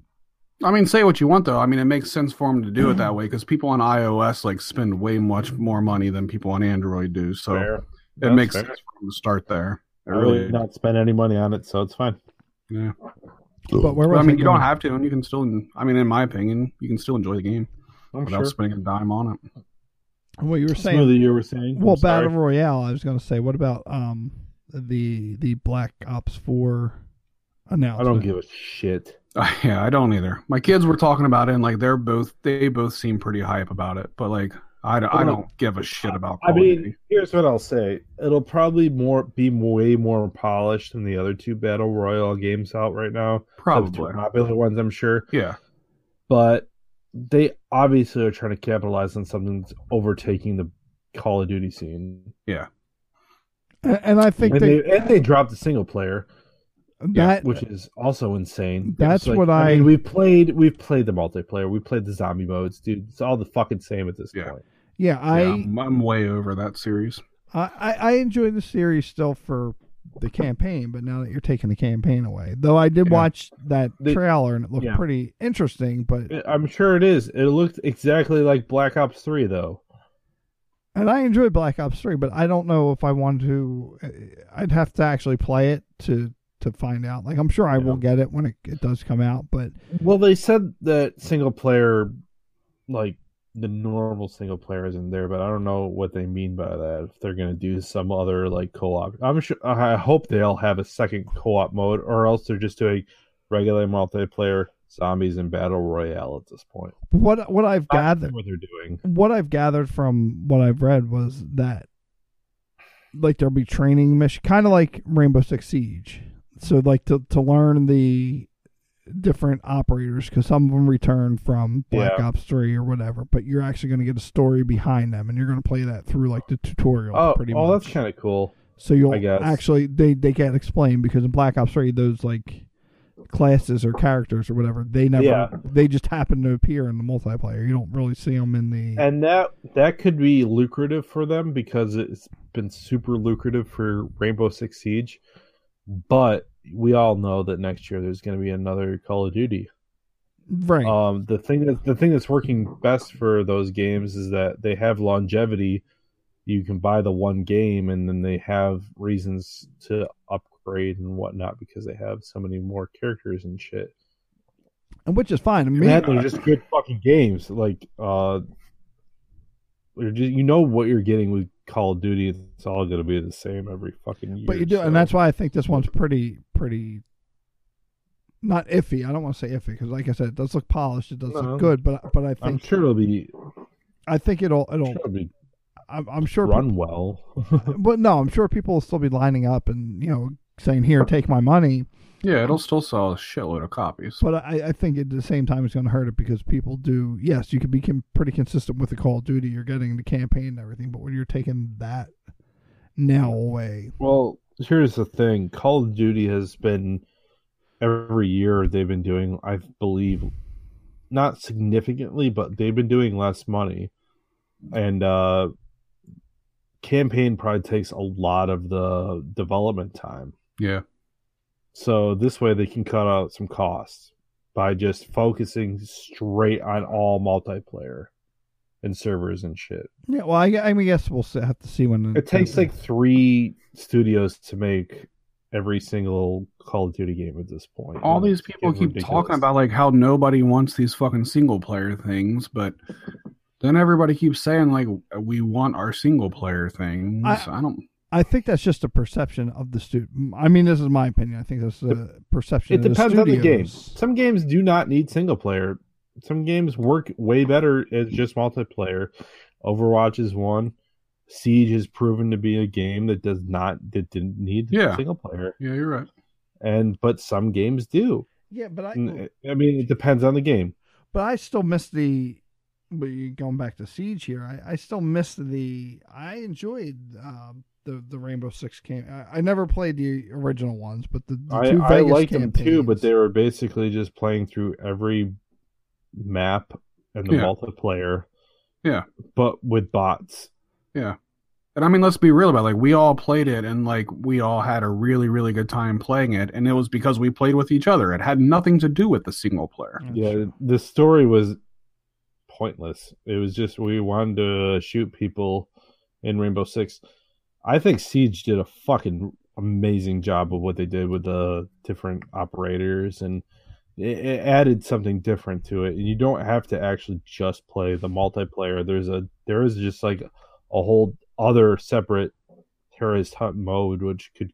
I mean, say what you want though. I mean, it makes sense for them to do it that way because people on iOS like spend way much more money than people on Android do. So Fair. it That's makes fair. sense for them to start there. It I really, really not spend any money on it, so it's fine. yeah. but where But, was I mean, you going? don't have to, and you can still. I mean, in my opinion, you can still enjoy the game I'm without sure. spending a dime on it. What you were saying? Smoothie, you were saying. Well, I'm sorry. Battle Royale. I was going to say, what about um the the Black Ops four announcement? I don't give a shit. Uh, yeah, I don't either. My kids were talking about it, and like they're both they both seem pretty hype about it. But like, I, don't- I don't give a shit about. I Call of mean, Duty. here's what I'll say: it'll probably more be way more polished than the other two battle royale games out right now. The two Probably, popular ones, I'm sure. yeah. But they obviously are trying to capitalize on something that's overtaking the Call of Duty scene. And, and I think And they, they, and they dropped the single player, that which is also insane. That's It's what I- I mean, we've played. We've played the multiplayer. We played the zombie modes, dude. It's all the fucking same at this Yeah. point. yeah, I, yeah, I'm, I'm way over that series. I I I enjoy the series still for the campaign, but now that you're taking the campaign away, though I did Yeah. watch that The- trailer and it looked yeah. pretty interesting, but I'm sure it is. It looked exactly like Black Ops three, though. and I enjoyed Black Ops three, but I don't know if I want to. I'd have to actually play it to to find out. Like I'm sure I will get it when it, it does come out, but Well, they said that single player, like the normal single player, isn't there, but I don't know what they mean by that. If they're gonna do some other like co-op, I'm sure. I hope they'll have a second co-op mode, or else they're just doing regular multiplayer, zombies, and battle royale at this point. what what I've That's gathered what they're doing. what I've gathered from what I've read was that like there'll be training mission, kind of like Rainbow Six Siege. So like to to learn the different operators, because some of them return from Black Yeah. Ops three or whatever, but you're actually going to get a story behind them, and you're going to play that through like the tutorial. Oh, pretty oh, much. that's kind of cool. So you'll I guess. actually they they can't explain, because in Black Ops three those like classes or characters or whatever, they never Yeah. they just happen to appear in the multiplayer. You don't really see them in the And that that could be lucrative for them because it's been super lucrative for Rainbow Six Siege. But we all know that next year there's going to be another Call of Duty. right. Um, the thing that the thing that's working best for those games is that they have longevity. You can buy the one game, and then they have reasons to upgrade and whatnot because they have so many more characters and shit. And which is fine. I mean, Man, they're just good fucking games. Like, uh, you're just, you know what you're getting with Call of Duty. It's all going to be the same every fucking year. but you do, so- and that's why I think this one's pretty, pretty, not iffy. I don't want to say iffy because, like I said, it does look polished. It does No. look good, but but I I'm think sure it'll be. I think it'll I'm it'll. sure it'll be I'm, I'm sure. run well. People, but no, I'm sure people will still be lining up and you know saying, "Here, take my money." Yeah, it'll still sell a shitload of copies. But I, I think at the same time it's going to hurt it because people do. Yes, you can be com- pretty consistent with the Call of Duty. You're getting the campaign and everything, but when you're taking that now away, Well, here's the thing: Call of Duty has been every year they've been doing, I believe, not significantly, but they've been doing less money, and uh, campaign probably takes a lot of the development time. Yeah, So this way they can cut out some costs by just focusing straight on all multiplayer and servers and shit. yeah. Well, I, I mean, guess we'll see- have to see when It takes like three studios to make every single Call of Duty game at this point. all And these it's people getting keep ridiculous. talking about like how nobody wants these fucking single player things, but then everybody keeps saying like we want our single player things. I- I, don't. I think that's just a perception of the student. I mean, this is my opinion. I think that's a perception. It of the depends on the game. studios. Some games do not need single player. Some games work way better as just multiplayer. Overwatch is one. Siege has proven to be a game that does not that didn't need Yeah. single player. Yeah, you're right. and but some games do. Yeah, but I, And, I mean, it depends on the game. but I still miss the. But you going back to Siege here, I, I still miss the. I enjoyed um, the the Rainbow Six game. I, I never played the original ones, but the, the I, two I Vegas liked them too, but campaigns- they were basically just playing through every map and the Yeah. multiplayer. Yeah. But with bots. Yeah. And I mean, let's be real about it. Like, we all played it and, like, we all had a really, really good time playing it. And it was because we played with each other. It had nothing to do with the single player. Yeah, the story was pointless. It was just we wanted to shoot people in Rainbow Six. I think Siege did a fucking amazing job of what they did with the different operators, and it, it added something different to it. And you don't have to actually just play the multiplayer. There's a there is just like a whole other separate terrorist hunt mode which could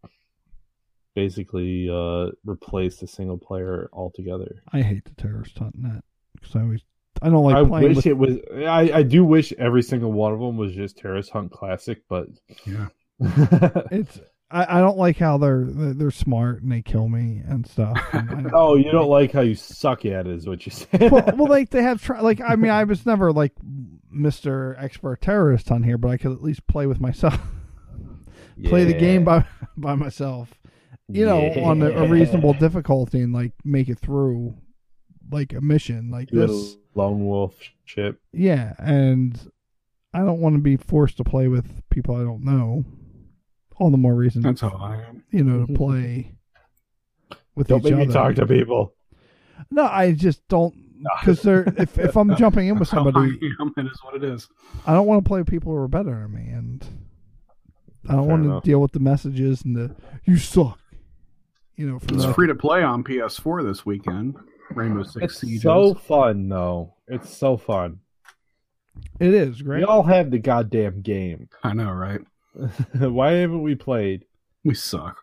basically uh, replace the single player altogether. I hate the terrorist hunt in that because I always I don't like I playing wish with. it was. I, I do wish every single one of them was just Terrorist Hunt Classic, but Yeah. It's I, I don't like how they're they're they're smart and they kill me and stuff. And I- oh, you don't like how you suck at it, is what you said. well, well, like they have try, like I mean I was never like Mister Expert Terrorist on here, but I could at least play with myself, play the game by by myself, you know, on a, a reasonable difficulty and like make it through like a mission like Do a this. lone wolf shit. Yeah, and I don't want to be forced to play with people I don't know. All the more reason, That's how I am. you know, to play with Don't each make other. me talk to people. No, I just don't because they're if if I'm jumping in with That's how somebody, I am. It is what it is. I don't want to play with people who are better than me, and I don't Fair want enough. to deal with the messages and the "you suck." You know, from It's the, free to play on P S four this weekend. Rainbow Six It's Siege. so fun, though. It's so fun. it is We great. all have the goddamn game. I know, right? Why haven't we played? We suck.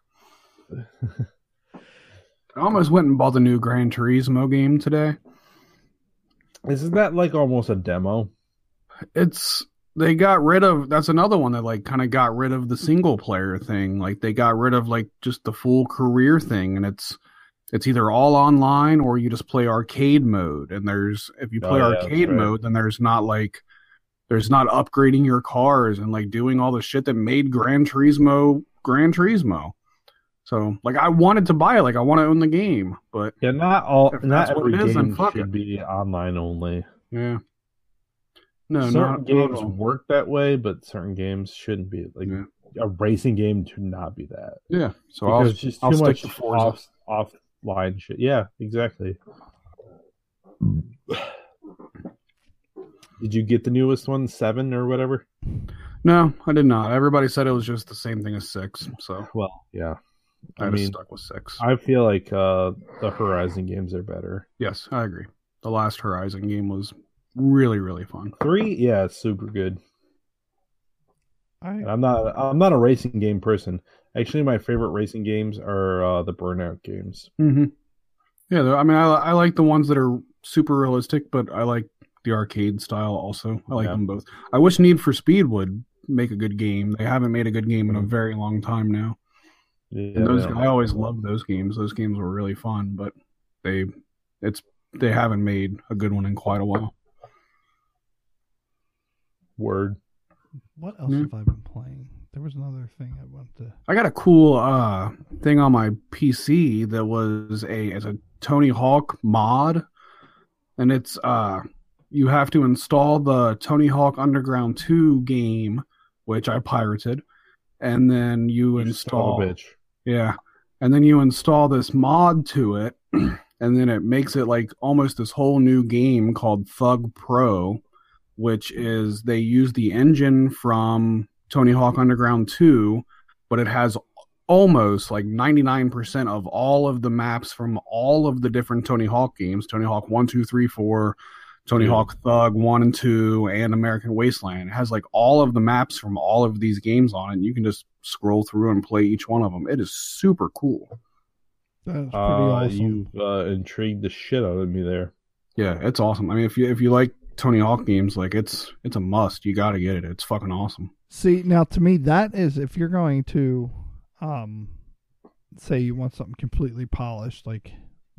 I almost went and bought the new Gran Turismo game today. Isn't that like almost a demo? It's they got rid of that's another one that like kind of got rid of the single player thing. Like they got rid of like just the full career thing, and it's it's either all online or you just play arcade mode. And there's if you Oh, play yeah, that's arcade right. mode, then there's not like there's not upgrading your cars and like doing all the shit that made Gran Turismo Gran Turismo. So like I wanted to buy it, like I want to own the game, but Yeah, not all. If Not that's what every it is, then game fuck should it. be online only. yeah. No, certain not, games not all. work that way, but certain games shouldn't be. Like Yeah. a racing game should not be that. Yeah. So I'll, because it's just I'll too stick much to Forza. off offline shit. Yeah, exactly. Did you get the newest one, seven or whatever? No, I did not. Everybody said it was just the same thing as six, so Well, yeah. I, I just mean, stuck with six. I feel like uh, the Horizon games are better. Yes, I agree. The last Horizon game was really, really fun. Three, yeah, it's super good. I, And I'm not. I'm not a racing game person. Actually, my favorite racing games are uh, the Burnout games. Mm-hmm. Yeah, though, I mean, I, I like the ones that are super realistic, but I like the arcade style also. I like Yeah. them both. I wish Need for Speed would make a good game. They haven't made a good game in Mm-hmm. a very long time now. Yeah, And those, yeah. I always loved those games. Those games were really fun, but they, it's they haven't made a good one in quite a while. Word. what else Yeah. have I been playing? There was another thing I wanted to. I got a cool uh thing on my P C that was a it's a Tony Hawk mod, and it's uh you have to install the Tony Hawk Underground two game, which I pirated, and then you, You son of a install bitch. yeah, and then you install this mod to it, and then it makes it like almost this whole new game called Thug Pro, which is they use the engine from Tony Hawk Underground two, but it has almost like ninety-nine percent of all of the maps from all of the different Tony Hawk games, Tony Hawk one, two, three, four, Tony Yeah. Hawk Thug one and two, and American Wasteland. It has like all of the maps from all of these games on it, and you can just scroll through and play each one of them. It is super cool. That's pretty Uh, awesome. You've uh, intrigued the shit out of me there. Yeah, it's awesome. I mean, if you if you like Tony Hawk games, like it's it's a must. You got to get it. It's fucking awesome. See, now to me, that is if you're going to, um, say you want something completely polished, like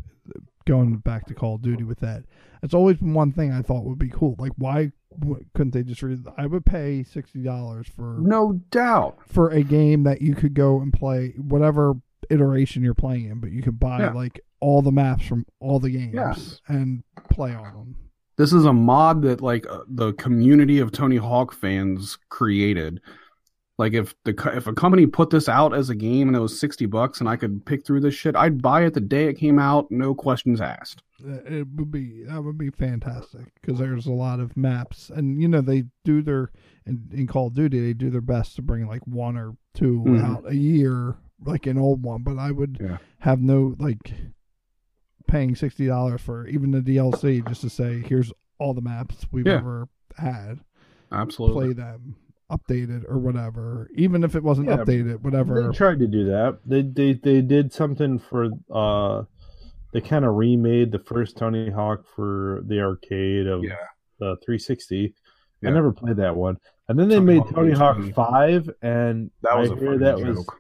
going back to Call of Duty with that, it's always been one thing I thought would be cool. Like, why w- couldn't they just read? I would pay sixty dollars for No doubt. for a game that you could go and play whatever iteration you're playing in, but you could buy Yeah. like all the maps from all the games Yes. and play on them. This is a mod that like uh, the community of Tony Hawk fans created. Like if the co- if a company put this out as a game and it was sixty bucks and I could pick through this shit, I'd buy it the day it came out, no questions asked. Uh, It would be that would be fantastic because there's a lot of maps, and you know they do their in, in Call of Duty they do their best to bring like one or two Mhm. out a year, like an old one. But I would Yeah. have no like paying sixty dollars for even the D L C just to say here's all the maps we've Yeah. ever had. Absolutely. Play them, updated or whatever. Even if it wasn't Yeah, updated, whatever. They tried to do that. They they they did something for uh they kind of remade the first Tony Hawk for the arcade of Yeah. the three sixty. Yeah. I never played that one. And then they Tony made Hawk Tony Hawk H D. five, and That was I a hear fucking that joke. was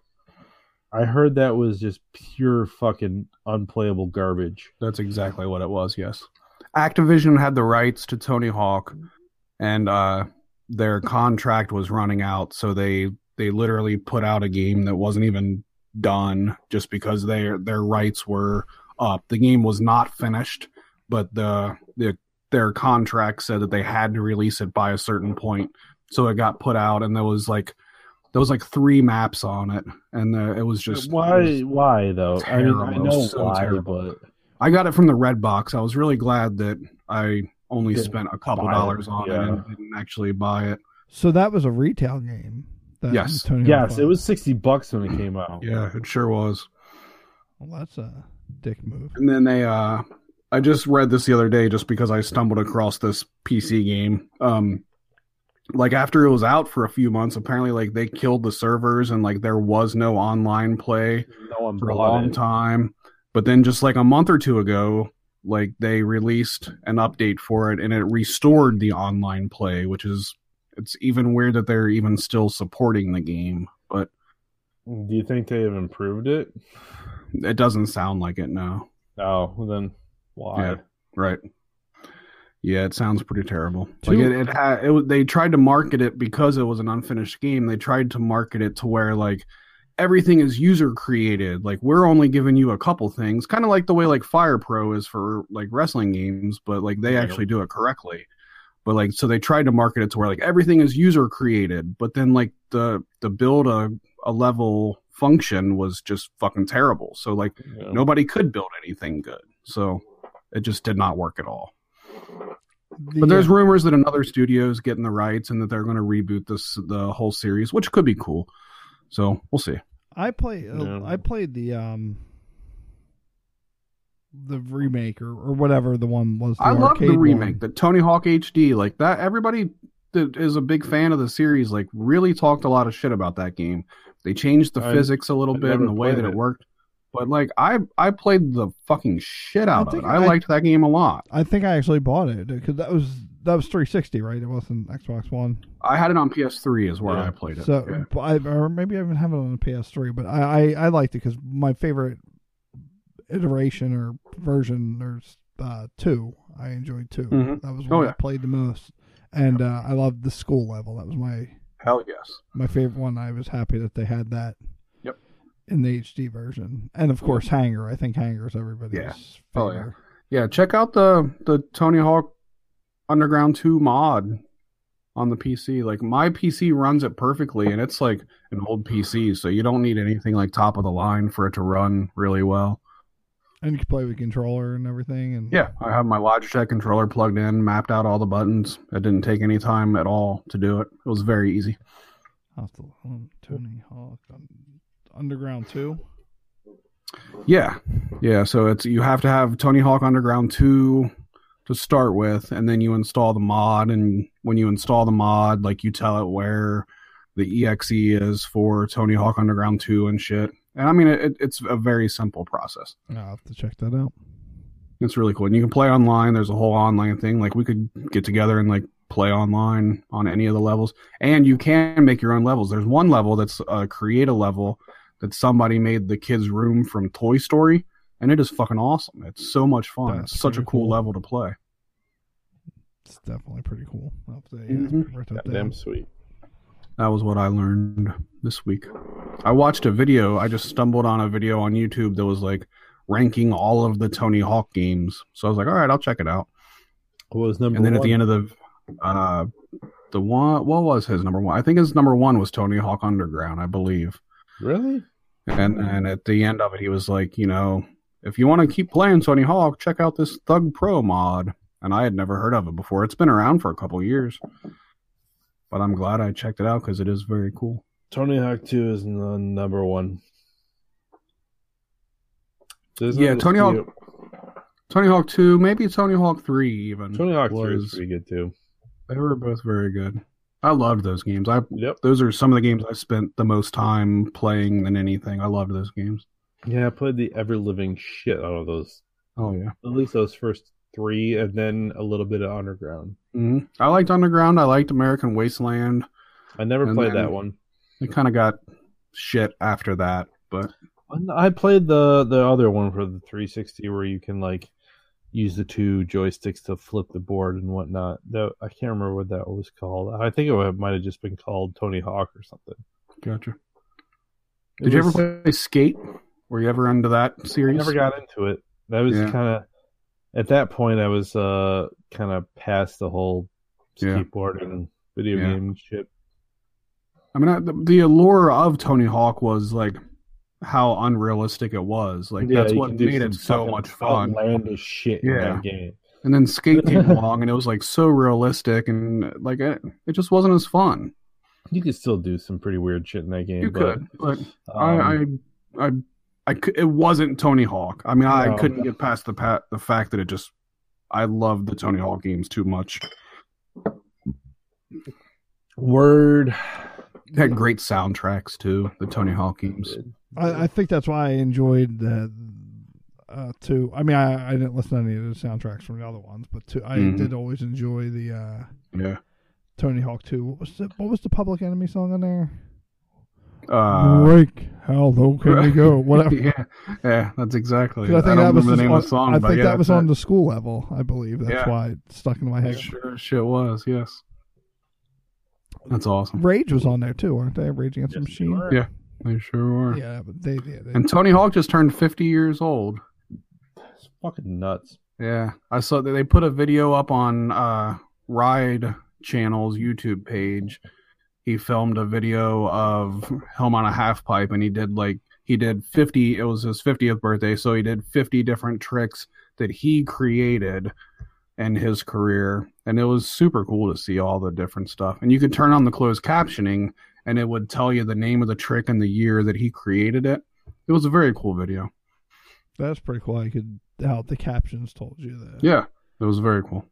I heard that was just pure fucking unplayable garbage. That's exactly what it was, yes. Activision had the rights to Tony Hawk, and uh, their contract was running out, so they they literally put out a game that wasn't even done just because their their rights were up. The game was not finished, but the, the their contract said that they had to release it by a certain point, so it got put out, and there was like there was like three maps on it, and uh, it was just Why it was- why though? I mean, I terrible. know So why, terrible. but I got it from the Red Box. I was really glad that I only Didn't spent a couple buy it, dollars on it yeah. and didn't actually buy it. So that was a retail game. That Yes. Tony Hawk yes, it five. was sixty bucks when it came out. Yeah, it sure was. Well, that's a dick move. And then they, uh, I just read this the other day just because I stumbled across this P C game. Um, like after it was out for a few months, apparently like they killed the servers and like there was no online play No one for a bought long it. time. But then just like a month or two ago, like they released an update for it and it restored the online play, which is it's even weird that they're even still supporting the game, but Do you think they have improved it? it doesn't sound like it now. No, well then why? Yeah. Right. Yeah, it sounds pretty terrible. Two- Like it, it had it, was- they tried to market it because it was an unfinished game. They tried to market it to where like everything is user created. Like we're only giving you a couple things, kind of like the way like Fire Pro is for like wrestling games, but like they Right. actually do it correctly. But like so they tried to market it to where like everything is user created, but then like the the build a a level function was just fucking terrible. So like Yeah. nobody could build anything good. So it just did not work at all. The, But there's uh, rumors that another studio is getting the rights and that they're going to reboot this the whole series, which could be cool. So we'll see. I play. uh, Yeah. I played the um the remake or, or whatever the one was. The I love the arcade remake, one. the Tony Hawk H D, like that. Everybody that is a big fan of the series, like really talked a lot of shit about that game. They changed the I- physics a little I bit and never the way that played it it. worked. But like I, I played the fucking shit out of it. think I I- liked that game a lot. I think I actually bought it because that was that was three sixty, right? It wasn't Xbox One. I had it on P S three, is where Yeah. I played it. So, Yeah. but I, or maybe I even have it on the P S three, but I, I, I liked it because my favorite iteration or version, there's uh, two. I enjoyed two. Mhm. That was Oh, what I yeah. played the most, and uh, I loved the school level. That was my Hell yes. my favorite one. I was happy that they had that. Yep. In the H D version, and of course, Hanger. I think Hanger is everybody's Yeah. favorite. Oh, yeah. Yeah, check out the the Tony Hawk Underground two mod on the P C. Like my P C runs it perfectly, and it's like an old P C, so you don't need anything like top of the line for it to run really well. And you can play with controller and everything. And Yeah, I have my Logitech controller plugged in, mapped out all the buttons. It didn't take any time at all to do it. It was very easy. I'll have to- um, Tony Hawk um, Underground two. Yeah, yeah. So it's you have to have Tony Hawk Underground two to start with, and then you install the mod. And when you install the mod, like you tell it where the E X E is for Tony Hawk Underground two and shit. And I mean, it, it's a very simple process. I'll have to check that out. It's really cool, and you can play online. There's a whole online thing. Like we could get together and like play online on any of the levels, and you can make your own levels. There's one level that's a create a level that somebody made the kids' room from Toy Story, and it is fucking awesome. It's so much fun. That's it's such a pretty cool, cool. level to play. It's definitely pretty cool. I'll have to, yeah, Mhm. write that down. Damn sweet. That was what I learned this week. I watched a video. I just stumbled on a video on YouTube that was like ranking all of the Tony Hawk games. So I was like, all right, I'll check it out. What was number And then one? at the end of the, uh, the one, what was his number one? I think his number one was Tony Hawk Underground, I believe. Really? And and at the end of it, he was like, you know, if you want to keep playing Tony Hawk, check out this Thug Pro mod. And I had never heard of it before. It's been around for a couple of years, but I'm glad I checked it out because it is very cool. Tony Hawk two is the number one. There's Yeah, no Tony Hawk- dispute. Tony Hawk two, maybe Tony Hawk three even. Tony Hawk three was- is pretty good too. They were both very good. I loved those games. I Yep. those are some of the games I spent the most time playing than anything. I loved those games. Yeah, I played the ever living shit out of those. Oh yeah. At least those first three, and then a little bit of Underground. hmm I liked Underground. I liked American Wasteland. I never And played then- that one. It kind of got shit after that, but I played the the other one for the three sixty where you can like use the two joysticks to flip the board and whatnot. That I can't remember what that was called. I think it might have just been called Tony Hawk or something. gotcha. It Did you was- ever play Skate? Were you ever into that I series? never got into it. That was Yeah. kind of at that point. I was uh kind of past the whole Yeah. skateboarding video Yeah. game shit. I mean, I, the, the allure of Tony Hawk was like how unrealistic it was. Like that's you what can do made some it so fucking much fun. outlandish shit Yeah. in that game. And then Skate came along, and it was like so realistic, and like it, it just wasn't as fun. You could still do some pretty weird shit in that game. You but, could, but um, I, I, I, I, cou- it wasn't Tony Hawk. I mean, I No. couldn't get past the pat, the fact that it just, I love the Tony Hawk games too much. Word. It had great soundtracks too. The Tony Hawk games. I, I think that's why I enjoyed the uh, two. I mean, I, I didn't listen to any of the soundtracks from the other ones, but two, I Mhm. did always enjoy the uh, Yeah. Tony Hawk two. What was the What was the Public Enemy song on there? Uh, Break, how low can we go? Whatever. yeah, yeah, that's exactly. 'Cause I it. think don't that was remember the just name on, of the song. I but think yeah, that was that's on it. the school level. I believe that's Yeah. why it stuck in my head. Sure, shit was. Yes, that's awesome. Rage was on there too, weren't they? Rage Against the Yes, Machine. they were. Yeah, they sure were. Yeah, but they, yeah, they And Tony Hawk just turned fifty years old. It's fucking nuts. Yeah, I saw that they put a video up on uh, Ride Channel's YouTube page. He filmed a video of him on a half pipe, and he did like he did fifty. It was his fiftieth birthday, so he did fifty different tricks that he created in his career, and it was super cool to see all the different stuff. And you could turn on the closed captioning, and it would tell you the name of the trick and the year that he created it. It was a very cool video. that's pretty cool. I could how the captions told you that. Yeah, it was very cool.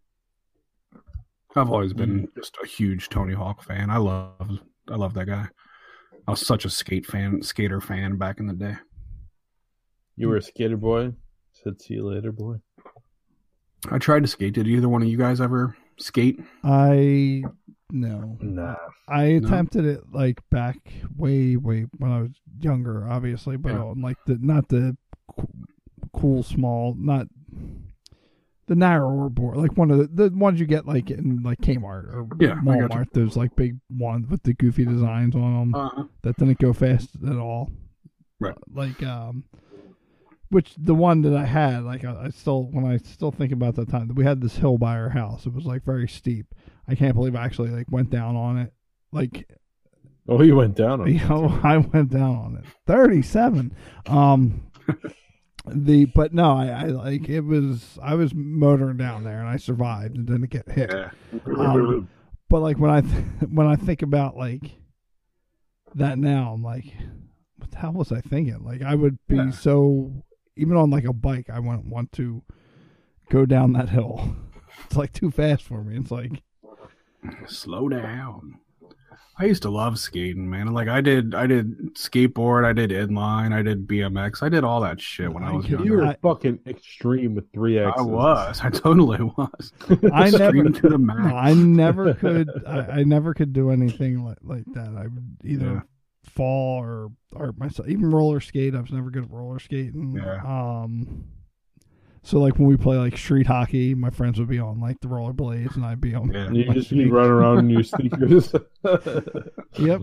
I've always been just a huge Tony Hawk fan. I love, I love that guy. I was such a skate fan, skater fan back in the day. You were a skater boy. Said see you later, boy. I tried to skate. Did either one of you guys ever skate? I no. Nah. I attempted it like back way, way when I was younger, obviously, but Yeah. on like the not the co- cool small, not the narrower board, like one of the the ones you get like in like Kmart or Yeah, I gotcha. Walmart. Those like big ones with the goofy designs on them Uh, that didn't go fast at all. Right. Like um, which the one that I had, like I, I still when I still think about that time, we had this hill by our house. It was like very steep. I can't believe I actually like went down on it. Like Oh, you went down on you it. know, I went down on it. thirty-seven. Um, the but no, I, I like it was. I was motoring down there and I survived and didn't get hit. yeah. Um, but like when I th- when I think about like that now, I'm like, what the hell was I thinking? Like I would be Yeah. so even on like a bike, I wouldn't want to go down that hill. It's like too fast for me. It's like Slow down. I used to love skating, man. Like I did, I did skateboard, I did inline, I did B M X, I did all that shit when I was You You younger. were I- fucking extreme with three X's. I was. I totally was. I never Extreme to the No, max. I never could. I, I never could do anything like like that. I would either Yeah. fall or or myself. Even roller skate, I was never good at roller skating. Yeah. Um. So like when we play like street hockey, my friends would be on like the roller blades, and I'd be on. Yeah. You like, just be running around in your sneakers. Yep.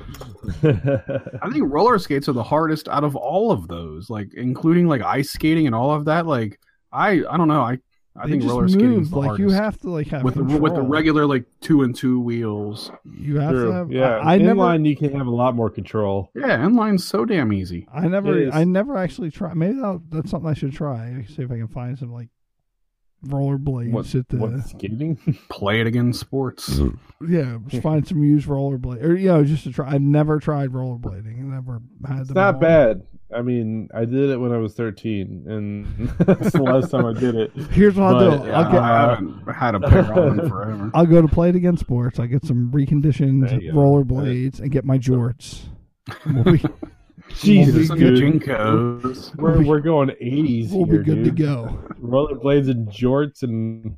I think roller skates are the hardest out of all of those, like including like ice skating and all of that. Like I, I don't know. I, I They think just roller skating move, is the like hardest. you have to like have with the, with the control. regular like two and two wheels. You have True. to have. Yeah, I, I never. inline you can have a lot more control. Yeah, inline's so damn easy. I never. It is. I never actually tried. Maybe that, that's something I should try. See if I can find some like roller blades What, at the. what skating? Play it against sports. Yeah, just find some used rollerblade, or you know, just to try. I've never tried rollerblading. I never had. It's them not all. bad. I mean, I did it when I was thirteen, and that's the last time I did it. Here's what I'll But, do. Yeah, I'll get. I haven't had a pair on in forever. I'll go to Play It Again Sports. I get some reconditioned There you go. rollerblades and get my jorts. We'll be, Jesus, We'll Some be dude. Jinkos. We're we're going eighties we'll here, be good dude. to go. Rollerblades and jorts and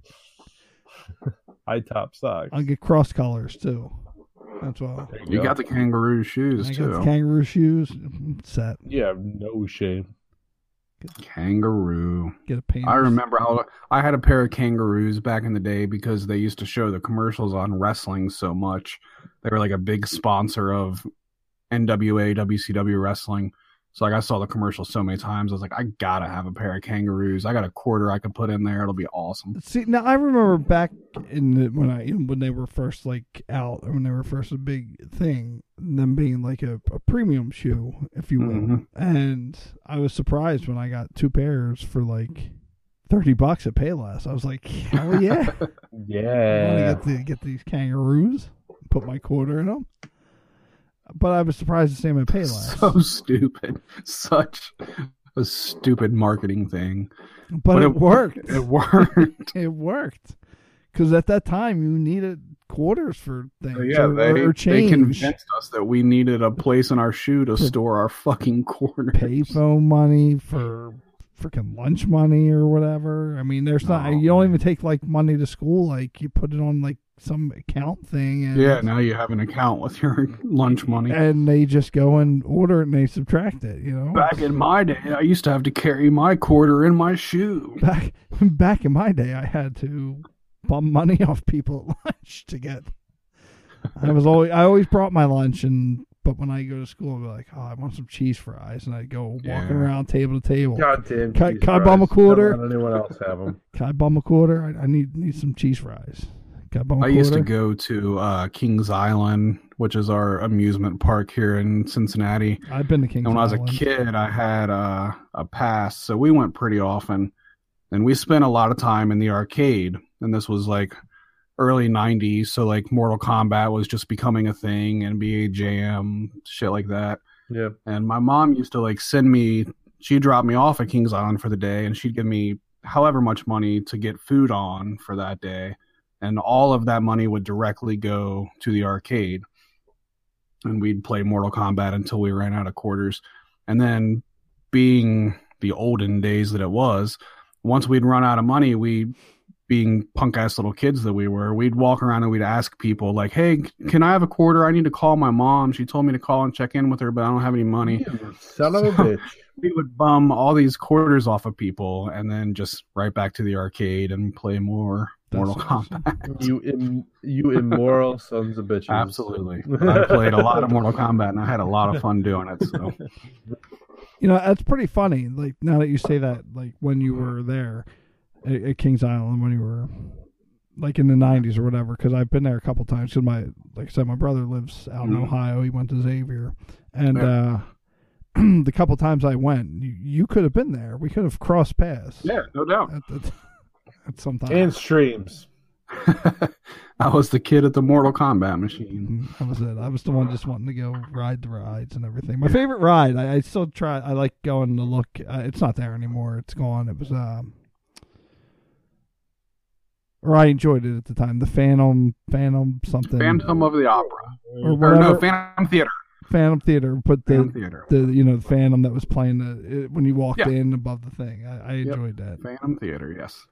high top socks. I'll get cross colors too. That's what. There You go. got the kangaroo shoes I got the too. kangaroo shoes set. Yeah, no shame. Kangaroo. Get a paint. I remember how I had a pair of kangaroos back in the day because they used to show the commercials on wrestling so much. They were like a big sponsor of N W A, W C W wrestling. So like I saw the commercial so many times. I was like, I gotta have a pair of kangaroos. I got a quarter I could put in there. It'll be awesome. See, now I remember back in the, when I when they were first like out, or when they were first a big thing, them being like a, a premium shoe, if you will. Mhm. And I was surprised when I got two pairs for like thirty bucks at Payless. I was like, hell yeah! I Yeah. want to get the, get these kangaroos, put my quarter in them. But I was surprised to see them at Payless. So stupid. Such a stupid marketing thing. but, but it, it- worked. It worked. It worked. Because at that time, you needed quarters for things. Yeah, or, they, or they change. convinced us that we needed a place in our shoe to store our fucking quarters. Payphone money for freaking lunch money or whatever. I mean, there's not. Oh, you don't man. even take like money to school. Like you put it on like some account thing. And, Yeah, now you have an account with your lunch money. and they just go and order it and they subtract it. You know. Back in my day, I used to have to carry my quarter in my shoe. back back in my day, I had to bum money off people at lunch to get. I was always I always brought my lunch, and but when I go to school, I'd be like, oh, I want some cheese fries, and I'd go walking Yeah. around table to table. Goddamn. Can- cheese can I bum a fries. quarter? Don't let anyone else have them. Can I bum a quarter? I, I need need some cheese fries. Can I bum a I quarter? used to go to uh, Kings Island, which is our amusement park here in Cincinnati. I've been to Kings And when I was a Island. kid, I had uh, a pass, so we went pretty often. And we spent a lot of time in the arcade. And this was like early nineties, so like Mortal Kombat was just becoming a thing, N B A Jam, shit like that. Yeah. And my mom used to like send me, she'd drop me off at Kings Island for the day, and she'd give me however much money to get food on for that day. And all of that money would directly go to the arcade. And we'd play Mortal Kombat until we ran out of quarters. And then, being the olden days that it was, once we'd run out of money, we, being punk ass little kids that we were, we'd walk around and we'd ask people, like, hey, can I have a quarter? I need to call my mom. She told me to call and check in with her, but I don't have any money. You son of a bitch. We would bum all these quarters off of people and then just right back to the arcade and play more That's Mortal awesome. Kombat. You Im- you immoral sons of bitches. Absolutely. I played a lot of Mortal Kombat and I had a lot of fun doing it. So You know, that's pretty funny. Like now that you say that, like when you were there at, at Kings Island, when you were like in the nineties or whatever, because I've been there a couple times. Because my, like I said, my brother lives out in Mhm. Ohio. He went to Xavier, and Yeah. uh, the couple times I went, you, you could have been there. We could have crossed paths. yeah, no doubt. At, the, at some time. And streams. I was the kid at the Mortal Kombat machine. Mm, That was it. I was the one just wanting to go ride the rides and everything. My favorite ride, I, I still try. I like going to look. Uh, it's not there anymore. It's gone. It was, um, or I enjoyed it at the time. The Phantom, Phantom something, Phantom of the Opera. or Or whatever. no, Phantom Theater. Phantom Theater. But the Phantom Theater. the you know the Phantom that was playing the it, when you walked Yeah. in above the thing. I, I Yep. enjoyed that. Phantom Theater, yes.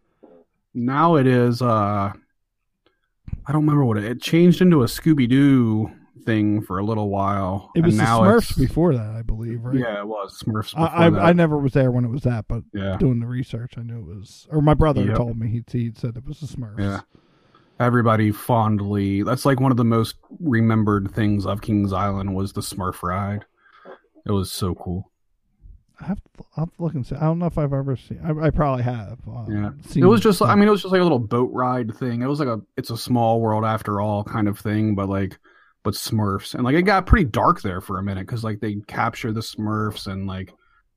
Now it is, uh, I don't remember what it, it changed into a Scooby-Doo thing for a little while. It was and the now Smurfs it's, before that, I believe, right? Yeah, it was Smurfs. Before I, I, that. I never was there when it was that, but Yeah. doing the research, I knew it was. Or my brother Yep. told me he he said it was the Smurfs. Yeah. Everybody fondly. That's like one of the most remembered things of Kings Island was the Smurf ride. It was so cool. I have to, I'll have to look and see. I don't know if I've ever seen. I, I probably have. Um, Yeah. seen It was just. I some- mean, it was just like a little boat ride thing. It was like a. It's a small world after all kind of thing, but like, but Smurfs and like it got pretty dark there for a minute because like they capture the Smurfs and like.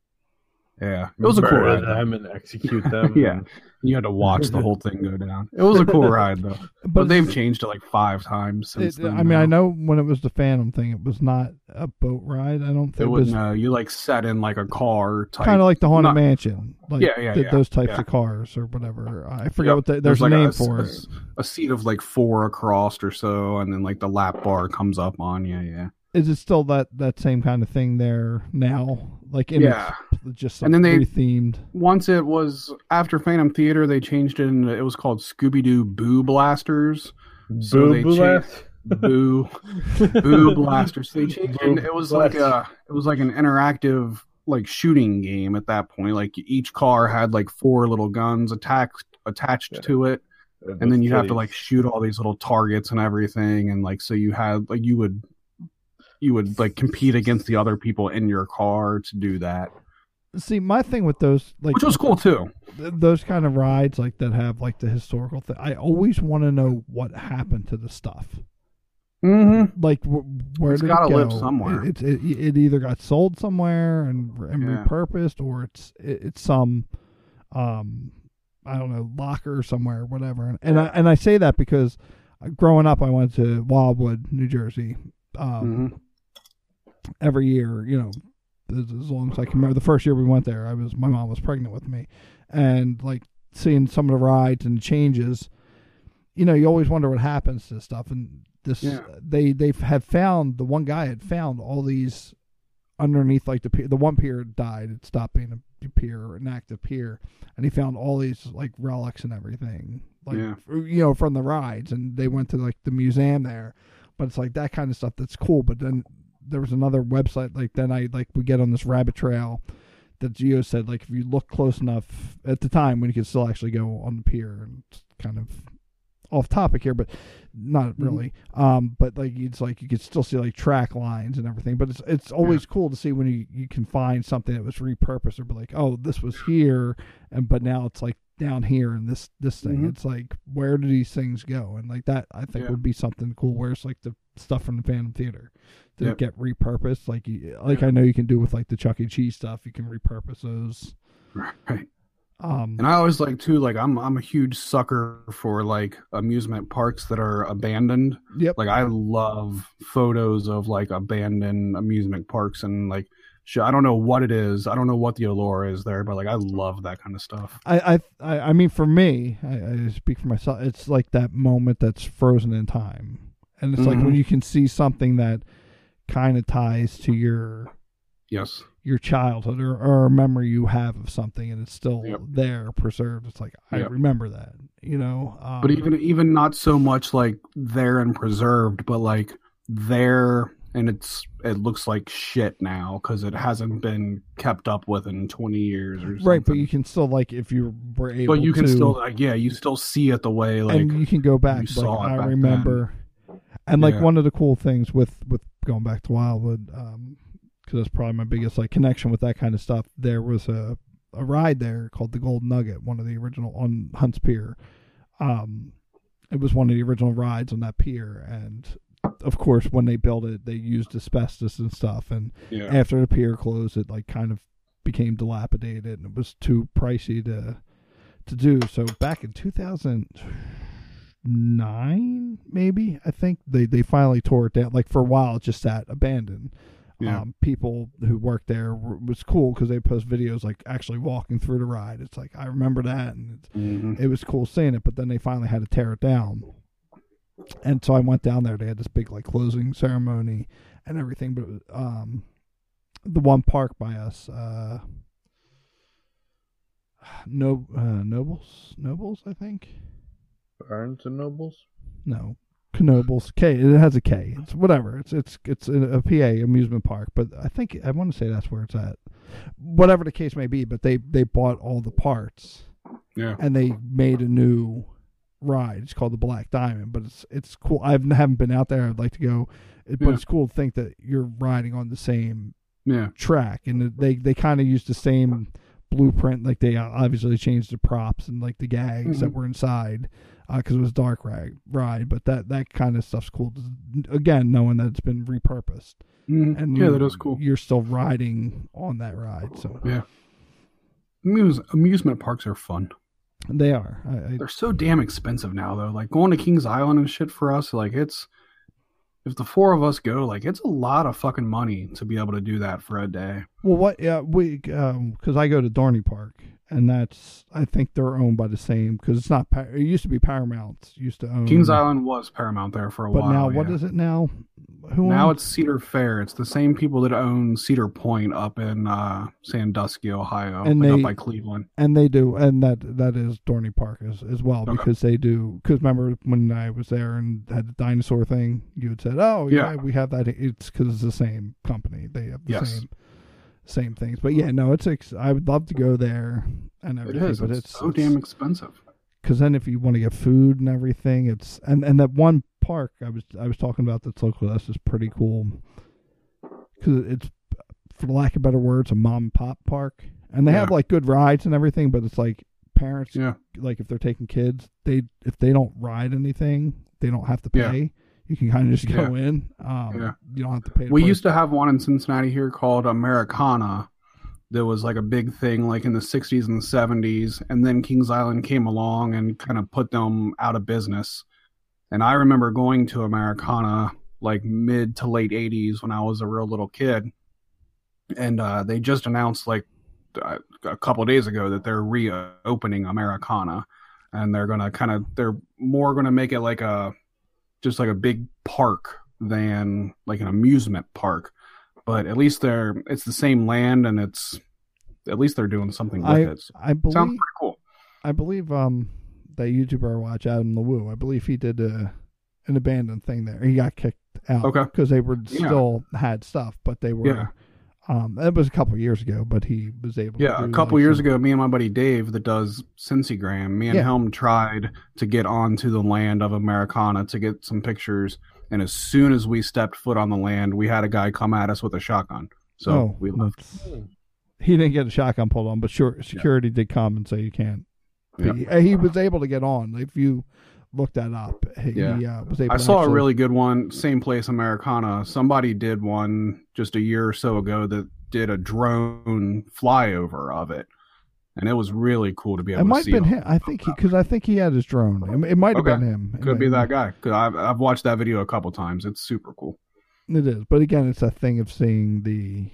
Yeah, it was a cool Murder ride. though. them and execute them. Yeah. You had to watch the whole thing go down. It was a cool ride though. But, they've it's- changed it like five times since It, then. I mean, I now. know when it was the Phantom thing, it was not a boat ride. I don't think It it was was no, you like sat in like a car type. kind of like the Haunted not- Mansion, like Yeah, yeah, th- yeah, those types yeah. of cars or whatever. I forget Yep. what the, there's, like a name a, for a, it. a seat of like four across or so, and then like the lap bar comes up on you. Yeah, Is it still that, that same kind of thing there now? Like in yeah. it's just And then they- rethemed. Once it was after Phantom Theater, they changed it. And it was called Scooby Doo Boo Blasters. So they Boo changed Boo Boo Blasters. So they changed it. and It was like a it was like an interactive like shooting game at that point. Like each car had like four little guns attached attached Yeah. to it. And then you have to like shoot all these little targets and everything, and like so you had like you would you would like compete against the other people in your car to do that, See, my thing with those, like which was cool too. th- those kind of rides, like that have like the historical thing. I always want to know what happened to the stuff. Mm-hmm. Like wh- where It's did gotta it go? live somewhere. It, it, it it either got sold somewhere and, and Yeah. repurposed, or it's it, it's some um I don't know, locker somewhere, whatever. And, and I and I say that because uh, growing up, I went to Wildwood, New Jersey. Um, Mhm. Every year, you know, as, as long as I can remember. The first year we went there, I was my mom was pregnant with me, and like seeing some of the rides and changes, you know, you always wonder what happens to stuff. And this, Yeah. they they have found the one guy had found all these underneath like the pier. The one pier died; it stopped being a pier, an active pier, and he found all these like relics and everything, like Yeah. you know, from the rides. And they went to like the museum there, but it's like that kind of stuff that's cool. But then there was another website, like then I like we get on this rabbit trail that Geo said, like if you look close enough at the time when you could still actually go on the pier, and it's kind of off topic here, but not really. Um, but like it's like you could still see like track lines and everything. But it's it's always cool to see when you, you can find something that was repurposed or be like, oh, this was here, and but now it's like down here in this this thing. Mhm. It's like where do these things go? And like that, I think Yeah. would be something cool. Where's like the stuff from the Phantom Theater? Did Yep. it get repurposed? Like you, like I know you can do with like the Chuck E. Cheese stuff. You can repurpose those. Right. Um, And I always like too, like I'm I'm a huge sucker for like amusement parks that are abandoned. Yep. Like I love photos of like abandoned amusement parks and like sh- I don't know what it is. I don't know what the allure is there, but like I love that kind of stuff. I, I, I I mean, for me, I, I speak for myself. It's like that moment that's frozen in time, and it's like Mhm. when you can see something that kind of ties to your Yes. your childhood or, or a memory you have of something, and it's still Yep. there, preserved. It's like I Yep. remember that, you know. Um, But even even not so much like there and preserved, but like there and it's it looks like shit now because it hasn't been kept up with in twenty years or something. right, but you can still like if you were able, But you can to, still like yeah, you still see it the way like and you can go back. you Like, saw it I back remember, and like Yeah. one of the cool things with with going back to Wildwood, um, because that's probably my biggest like connection with that kind of stuff. There was a a ride there called the Golden Nugget, one of the original on Hunts Pier. Um, it was one of the original rides on that pier, and of course, when they built it, they used asbestos and stuff. And yeah. after the pier closed, it like kind of became dilapidated, and it was too pricey to to do. So back in two thousand nine, maybe I think they they finally tore it down. Like for a while, it just sat abandoned. Yeah. Um, people who worked there were, was cool because they post videos like actually walking through the ride. It's like I remember that, and it's, Mhm. it was cool seeing it. But then they finally had to tear it down, and so I went down there. They had this big like closing ceremony and everything. But it was, um, the one park by us, uh, no uh, Nobles, Nobles, I think. Barnes and Nobles. No, Knoebels. K. It has a K. It's whatever. It's it's it's a, a P A amusement park, but I think I want to say that's where it's at. Whatever the case may be, but they they bought all the parts. Yeah. And they made a new ride. It's called the Black Diamond, but it's it's cool. I haven't been out there. I'd like to go, it, but Yeah. it's cool to think that you're riding on the same Yeah. track, and they they kind of used the same blueprint. Like they obviously changed the props and like the gags that Mhm. were inside because it was dark rag ride. But that that kind of stuff's cool. Again, knowing that it's been repurposed, Mhm. and Yeah, you- that is cool. You're still riding on that ride, so Yeah. Amuse- amusement parks are fun. they are. I, I, They're so damn expensive now, though. Like going to Kings Island and shit for us, like it's if the four of us go, like it's a lot of fucking money to be able to do that for a day. Well, what? Yeah, we um because I go to Dorney Park, and that's I think they're owned by the same because it's not. Pa- It used to be Paramount. Used to own Kings Island was Paramount there for a Mm. but while. now what yeah. is it now? Who Now owns- it's Cedar Fair. It's the same people that own Cedar Point up in uh, Sandusky, Ohio, And like they- up by Cleveland. and they do, and that that is Dorney Park as as well Okay. because they do. Because remember when I was there and had the dinosaur thing, you had said, "Oh yeah, Yeah. we have that." It's because it's the same company. They have the Yes. same same things. But yeah, no, it's. Ex- I would love to go there and It everything, is. but It's, it's so it's- damn expensive. because then if you want to get food and everything, it's and and that one park I was I was talking about that's local to us is pretty cool because it's, for lack of better words, a mom and pop park, and they have Yeah. like good rides and everything, but it's like parents Yeah. like if they're taking kids, they if they don't ride anything, they don't have to Yeah. pay. You can kind of just go in. Um, Yeah. You don't have to pay. to We play. used to have one in Cincinnati here called Americana. That was like a big thing, like in the sixties and seventies, and then Kings Island came along and kind of put them out of business. And I remember going to Americana like mid to late eighties when I was a real little kid, and uh, they just announced like uh, a couple of days ago that they're reopening Americana, and they're gonna kind of they're more gonna make it like a just like a big park than like an amusement park. But at least they're it's the same land, and it's at least they're doing something with I it. So I believe sounds pretty cool. I believe um that YouTuber I watch, Adam LeWoo, I believe he did a, an abandoned thing there. He got kicked out Okay. because they were Yeah. still had stuff, but they were. Yeah. Um, it was a couple of years ago, but he was able. Yeah, to a do couple like years some- ago, me and my buddy Dave that does Cincygram, me and Yeah. him tried to get onto the land of Americana to get some pictures. And as soon as we stepped foot on the land, we had a guy come at us with a shotgun. So oh, we left. that's- He didn't get a shotgun pulled on, but sure, security did come and say you can't. Yeah. He, he was able to get on. If you look that up, he, Yeah. he uh, was able. I to saw actually, a really good one, same place, Americana. Somebody did one just a year or so ago that did a drone flyover of it. And it was really cool to be able It to might see. have been all- him. I think because I think he had his drone. It, it might have Okay. been him. It Could be might- that guy. 'Cause I've, I've watched that video a couple times. It's super cool. It is, but again, it's that thing of seeing the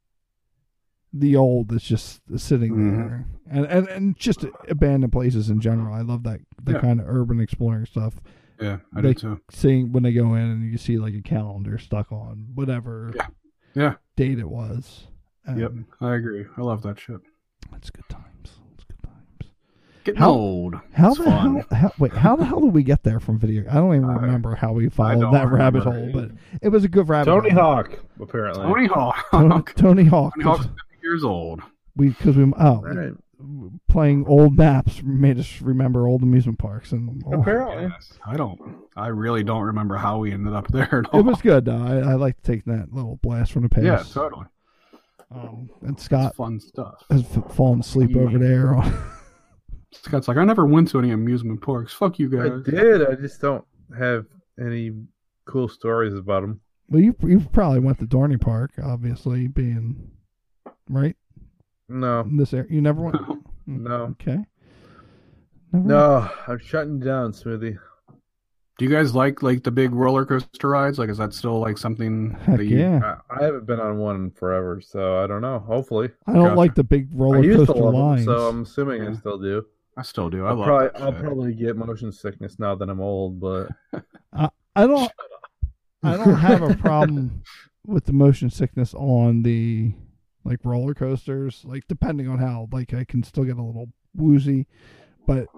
the old that's just sitting Mhm. there, and, and and just abandoned places in general. I love that that Yeah. kind of urban exploring stuff. Yeah, I They- do too. Seeing when they go in and you see like a calendar stuck on whatever Yeah. Yeah. date it was. And Yep. I agree. I love that shit. It's good times. It's good times. Getting How- old. How It's the fun. hell? How, wait, how the hell did we get there from video? I don't even I- remember how we I followed don't that rabbit remember hole, but it was a good rabbit Tony hole. Hawk, apparently. Tony Hawk. Tony, Tony Tony Hawk. Hawk's fifty years old. We because we oh Right. playing old maps made us remember old amusement parks and oh, Apparently. Yes. I don't. I really don't remember how we ended up there at all. it was good though. I, I like to take that little blast from the past. Yeah, totally. Um, and It's Scott fun stuff. has f- fallen asleep Yeah. over there. Scott's like, I never went to any amusement parks. Fuck you I guys. did. I just don't have any cool stories about them. Well, you you probably went to Dorney Park, obviously being right No. in this area. You never went. No. Okay. Never went? No. I'm shutting you down, Smoothie. Do you guys like like the big roller coaster rides? Like, is that still like something Heck that you? yeah. I, I haven't been on one in forever, so I don't know. Hopefully. I don't Gotcha. like the big roller I used to coaster love lines. them, so I'm assuming I Yeah. still do. I still do. I I'll love probably, that I'll shit. probably get motion sickness now that I'm old, but I don't. I don't have a problem with the motion sickness on the like roller coasters. Like depending on how, like I can still get a little woozy, but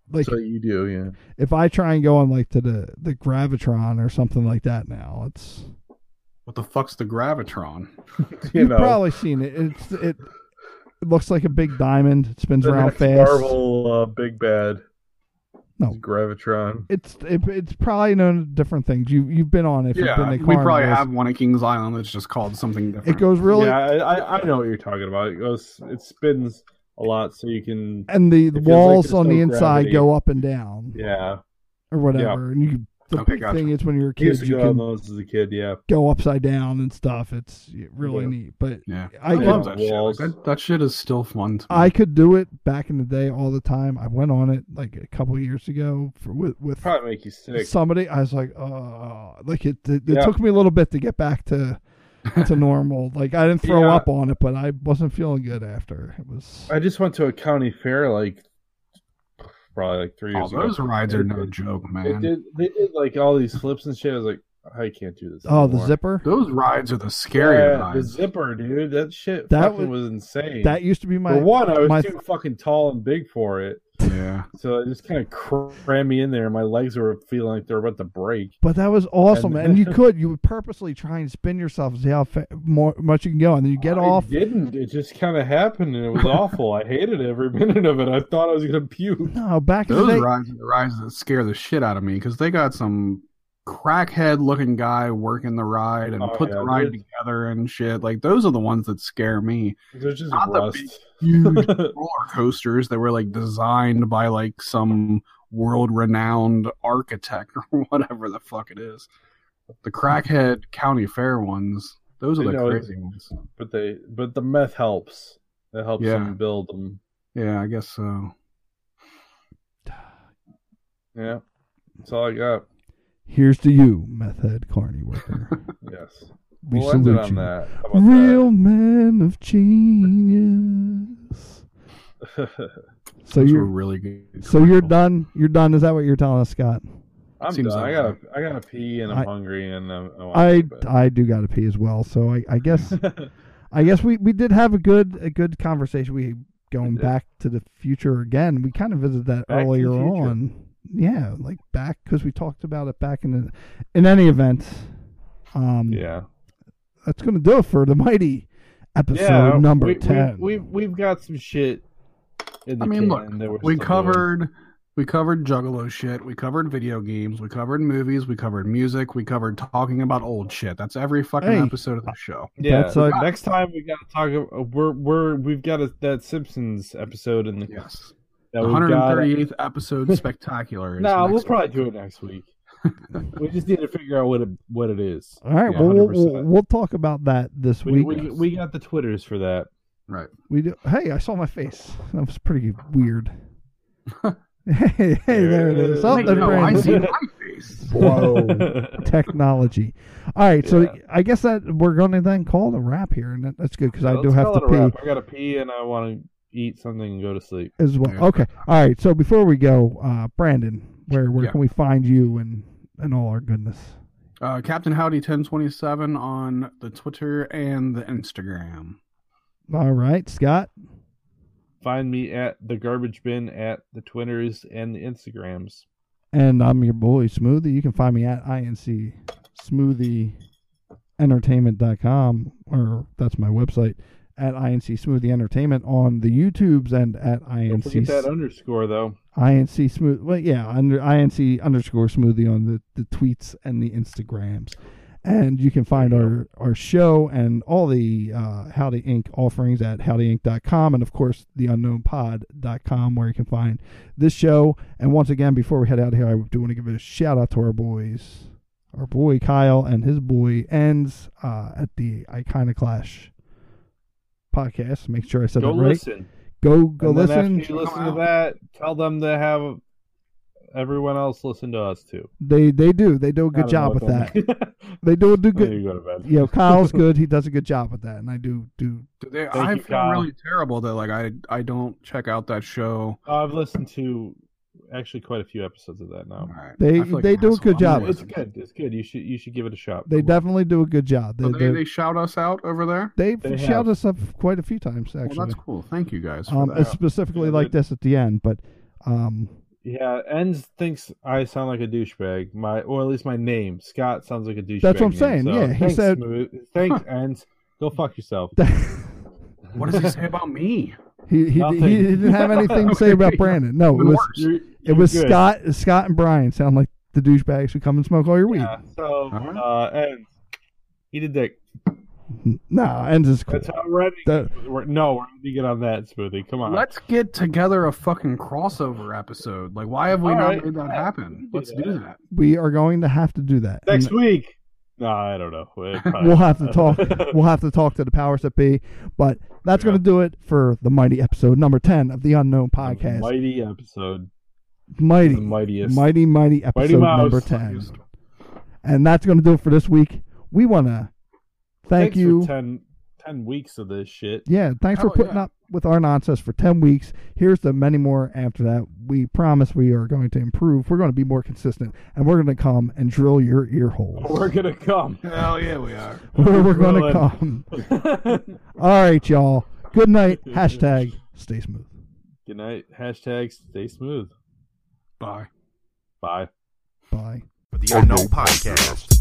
like So you do, yeah. if I try and go on like to the the Gravitron or something like that now, it's What the fuck's the Gravitron? You you've know, probably seen it. It's it. It looks like a big diamond. It spins the around next fast. Marvel uh, big bad. No. Is Gravitron. It's it, it's probably known as different things. You you've been on it. If Yeah, you've been to we probably carnivals. have one at Kings Island that's just called something different. It goes really, Yeah, I, I I know what you're talking about. It goes, it spins a lot, so you can. and the, the it feels like walls there's on the no inside gravity. go up and down Yeah, or whatever. And you the Okay, big gotcha. thing is when you're a I kid, used to you go on can those as a kid. Yeah, go upside down and stuff. It's really Yeah. neat. But Yeah, I I, could love that shit. Walls. Like, that. That shit is still fun. To me. I could do it back in the day all the time. I went on it like a couple of years ago for, with with probably make you sick. somebody. I was like, oh, like it. It, it Yeah. took me a little bit to get back to to normal. Like I didn't throw Yeah. up on it, but I wasn't feeling good after. It was. I just went to a county fair like probably like three Oh, years ago. those rides are no They- joke, They man. did, they did like all these flips and shit. I was like, I can't do this. Oh, the anymore. zipper. Those rides are the scary Yeah, the rides. zipper, dude. That shit That fucking was- was, insane. That used to be my. For one, I was my- too fucking tall and big for it, Yeah, so it just kind of crammed me in there. My legs were feeling like they were about to break. But that was awesome, And- and, you could you would purposely try and spin yourself and see how fa- more much you can go, and then you get I off. didn't. It just kind of happened, and it was awful. I hated every minute of it. I thought I was gonna puke. No, back in the those day, rides are the rides that scare the shit out of me because they got some crackhead-looking guy working the ride and Oh, put yeah, the ride dude. together and shit. Like those are the ones that scare me. They're just Not the rust. Huge roller coasters that were like designed by like some world-renowned architect or whatever the fuck it is. The crackhead county fair ones, those are I the know. crazy ones. but they, but the meth helps. It helps Yeah. them build them. Yeah, I guess so. Yeah, that's all I got. here's to you, meth head carny worker. Yes, We we'll end it salute on you, that. How about real man of genius. that? So Those were you're really good. so you're commercials. done. You're done. Is that what you're telling us, Scott? I'm Seems done. I like gotta, I gotta pee, and I'm I- hungry, and I'm, I, want I to go to I do got to pee as well. So I, I guess bed. I guess we, we did have a good a good conversation. We going We did. back to the future again. We kind of visited that Back to the earlier Future. on. Yeah, like back because we talked about it back in the, in any event. Um, yeah, that's gonna do it for the mighty episode yeah. number we, ten. We, we've we've got some shit. In the I mean, can look, that we're we still covered we covered Juggalo shit. We covered video games. We covered movies. We covered music. We covered talking about old shit. That's every fucking Hey. episode of the show. doing. Yeah, That's, uh, next time we gotta talk. uh, We're we're we've got a, that Simpsons episode in the Yes, that the we've got. one hundred thirty-eighth episode spectacular. is No, we'll next probably week. do it next week. We just need to figure out what it what it is. All right, Yeah, well, we'll, we'll one hundred percent. we'll talk about that this We, week. we we got the Twitters for that. Right. We do. Hey, I saw my face. That was pretty weird. hey, hey, there it is. Oh, Wait, there no, I Brandon. see my face. Whoa, technology. All right, so Yeah. I guess that we're going to then call it a wrap here, and that, that's good because I Let's do have call to it a pee wrap. I gotta pee and I want to eat something and go to sleep. as well. Yeah. Okay, all right. So before we go, uh, Brandon, where where Yeah. can we find you and and all our goodness? Uh, Captain Howdy ten twenty-seven on the Twitter and the Instagram. All right, Scott. Find me at the garbage bin at the Twitters and the Instagrams. And I'm your boy Smoothie. You can find me at I N C smoothie entertainment dot com, or that's my website, at I N C Smoothie Entertainment on the YouTubes and at Don't INC forget that underscore though. I N C Smooth. Well, yeah, under I N C underscore Smoothie on the, the tweets and the Instagrams. And you can find our, our show and all the uh, Howdy Incorporated offerings at howdy inc dot com and, of course, the unknown pod dot com where you can find this show. And once again, before we head out of here, I do want to give a shout out to our boys. Our boy Kyle and his boy Ends uh, at the Iconoclash podcast. Make sure I said Go that right. listen. Go go And then listen. After you listen Come to out. that, tell them to have everyone else listen to us too. They they do. They do a I good don't job know with what that. that They do do means. There good. you go to bed. You know, Kyle's good. He does a good job with that, and I do do. They, Thank I you, feel Kyle. really terrible that like I I don't check out that show. I've listened to actually quite a few episodes of that now. All right. They- I feel like they an do a asshole. good I'm job. gonna It's listen. good. It's good. You should you should give it a shot. They definitely do a good job. They So they, they, they shout us out over there. they've they shouted have. us up quite a few times Well, actually. that's cool. Thank you guys for um, that. specifically Yeah, like they- this at the end, but um, Yeah, Enz thinks I sound like a douchebag. My, or at least my name, Scott, sounds like a douchebag. That's what I'm name. saying. So, Yeah, he thanks, said- Smooth. Thanks, Enz. Go fuck yourself. What does he say about me? he he, Nothing. he didn't have anything to say about Brandon. No, it Even was worse. You're- it you're was good. Scott Scott and Brian sound like the douchebags who come and smoke all your weed. Yeah, so, Alright. uh, Enz, eat a dick. Nah, Ends is cool. That's how we're ready. That- We're, no, we're ready to get on that, Smoothie. Come on. Let's get together a fucking crossover episode. Like, why have we All not right. made that Yeah, happen? we Let's can do do that. that. We are going to have to do that. Next And week. No, I don't know. It probably- We'll have to talk. We'll have to talk to the powers that be. But that's Yeah. going to do it for the mighty episode number ten of the Unknown Podcast. Mighty episode. Mighty, The mightiest. mighty, mighty episode Mouse. number ten. And that's going to do it for this week. We want to thank Thanks you. for ten, ten weeks of this shit. Yeah, thanks for Hell putting yeah. up with our nonsense for ten weeks. Here's the many more after that. We promise we are going to improve. We're going to be more consistent, and we're going to come and drill your ear holes. We're gonna come. Hell yeah, we are. Where we're going to Drilling. come. All right, y'all. Good night. Hashtag stay smooth. Good night. Hashtag stay smooth. Bye. Bye. Bye. For the Unknown Podcast.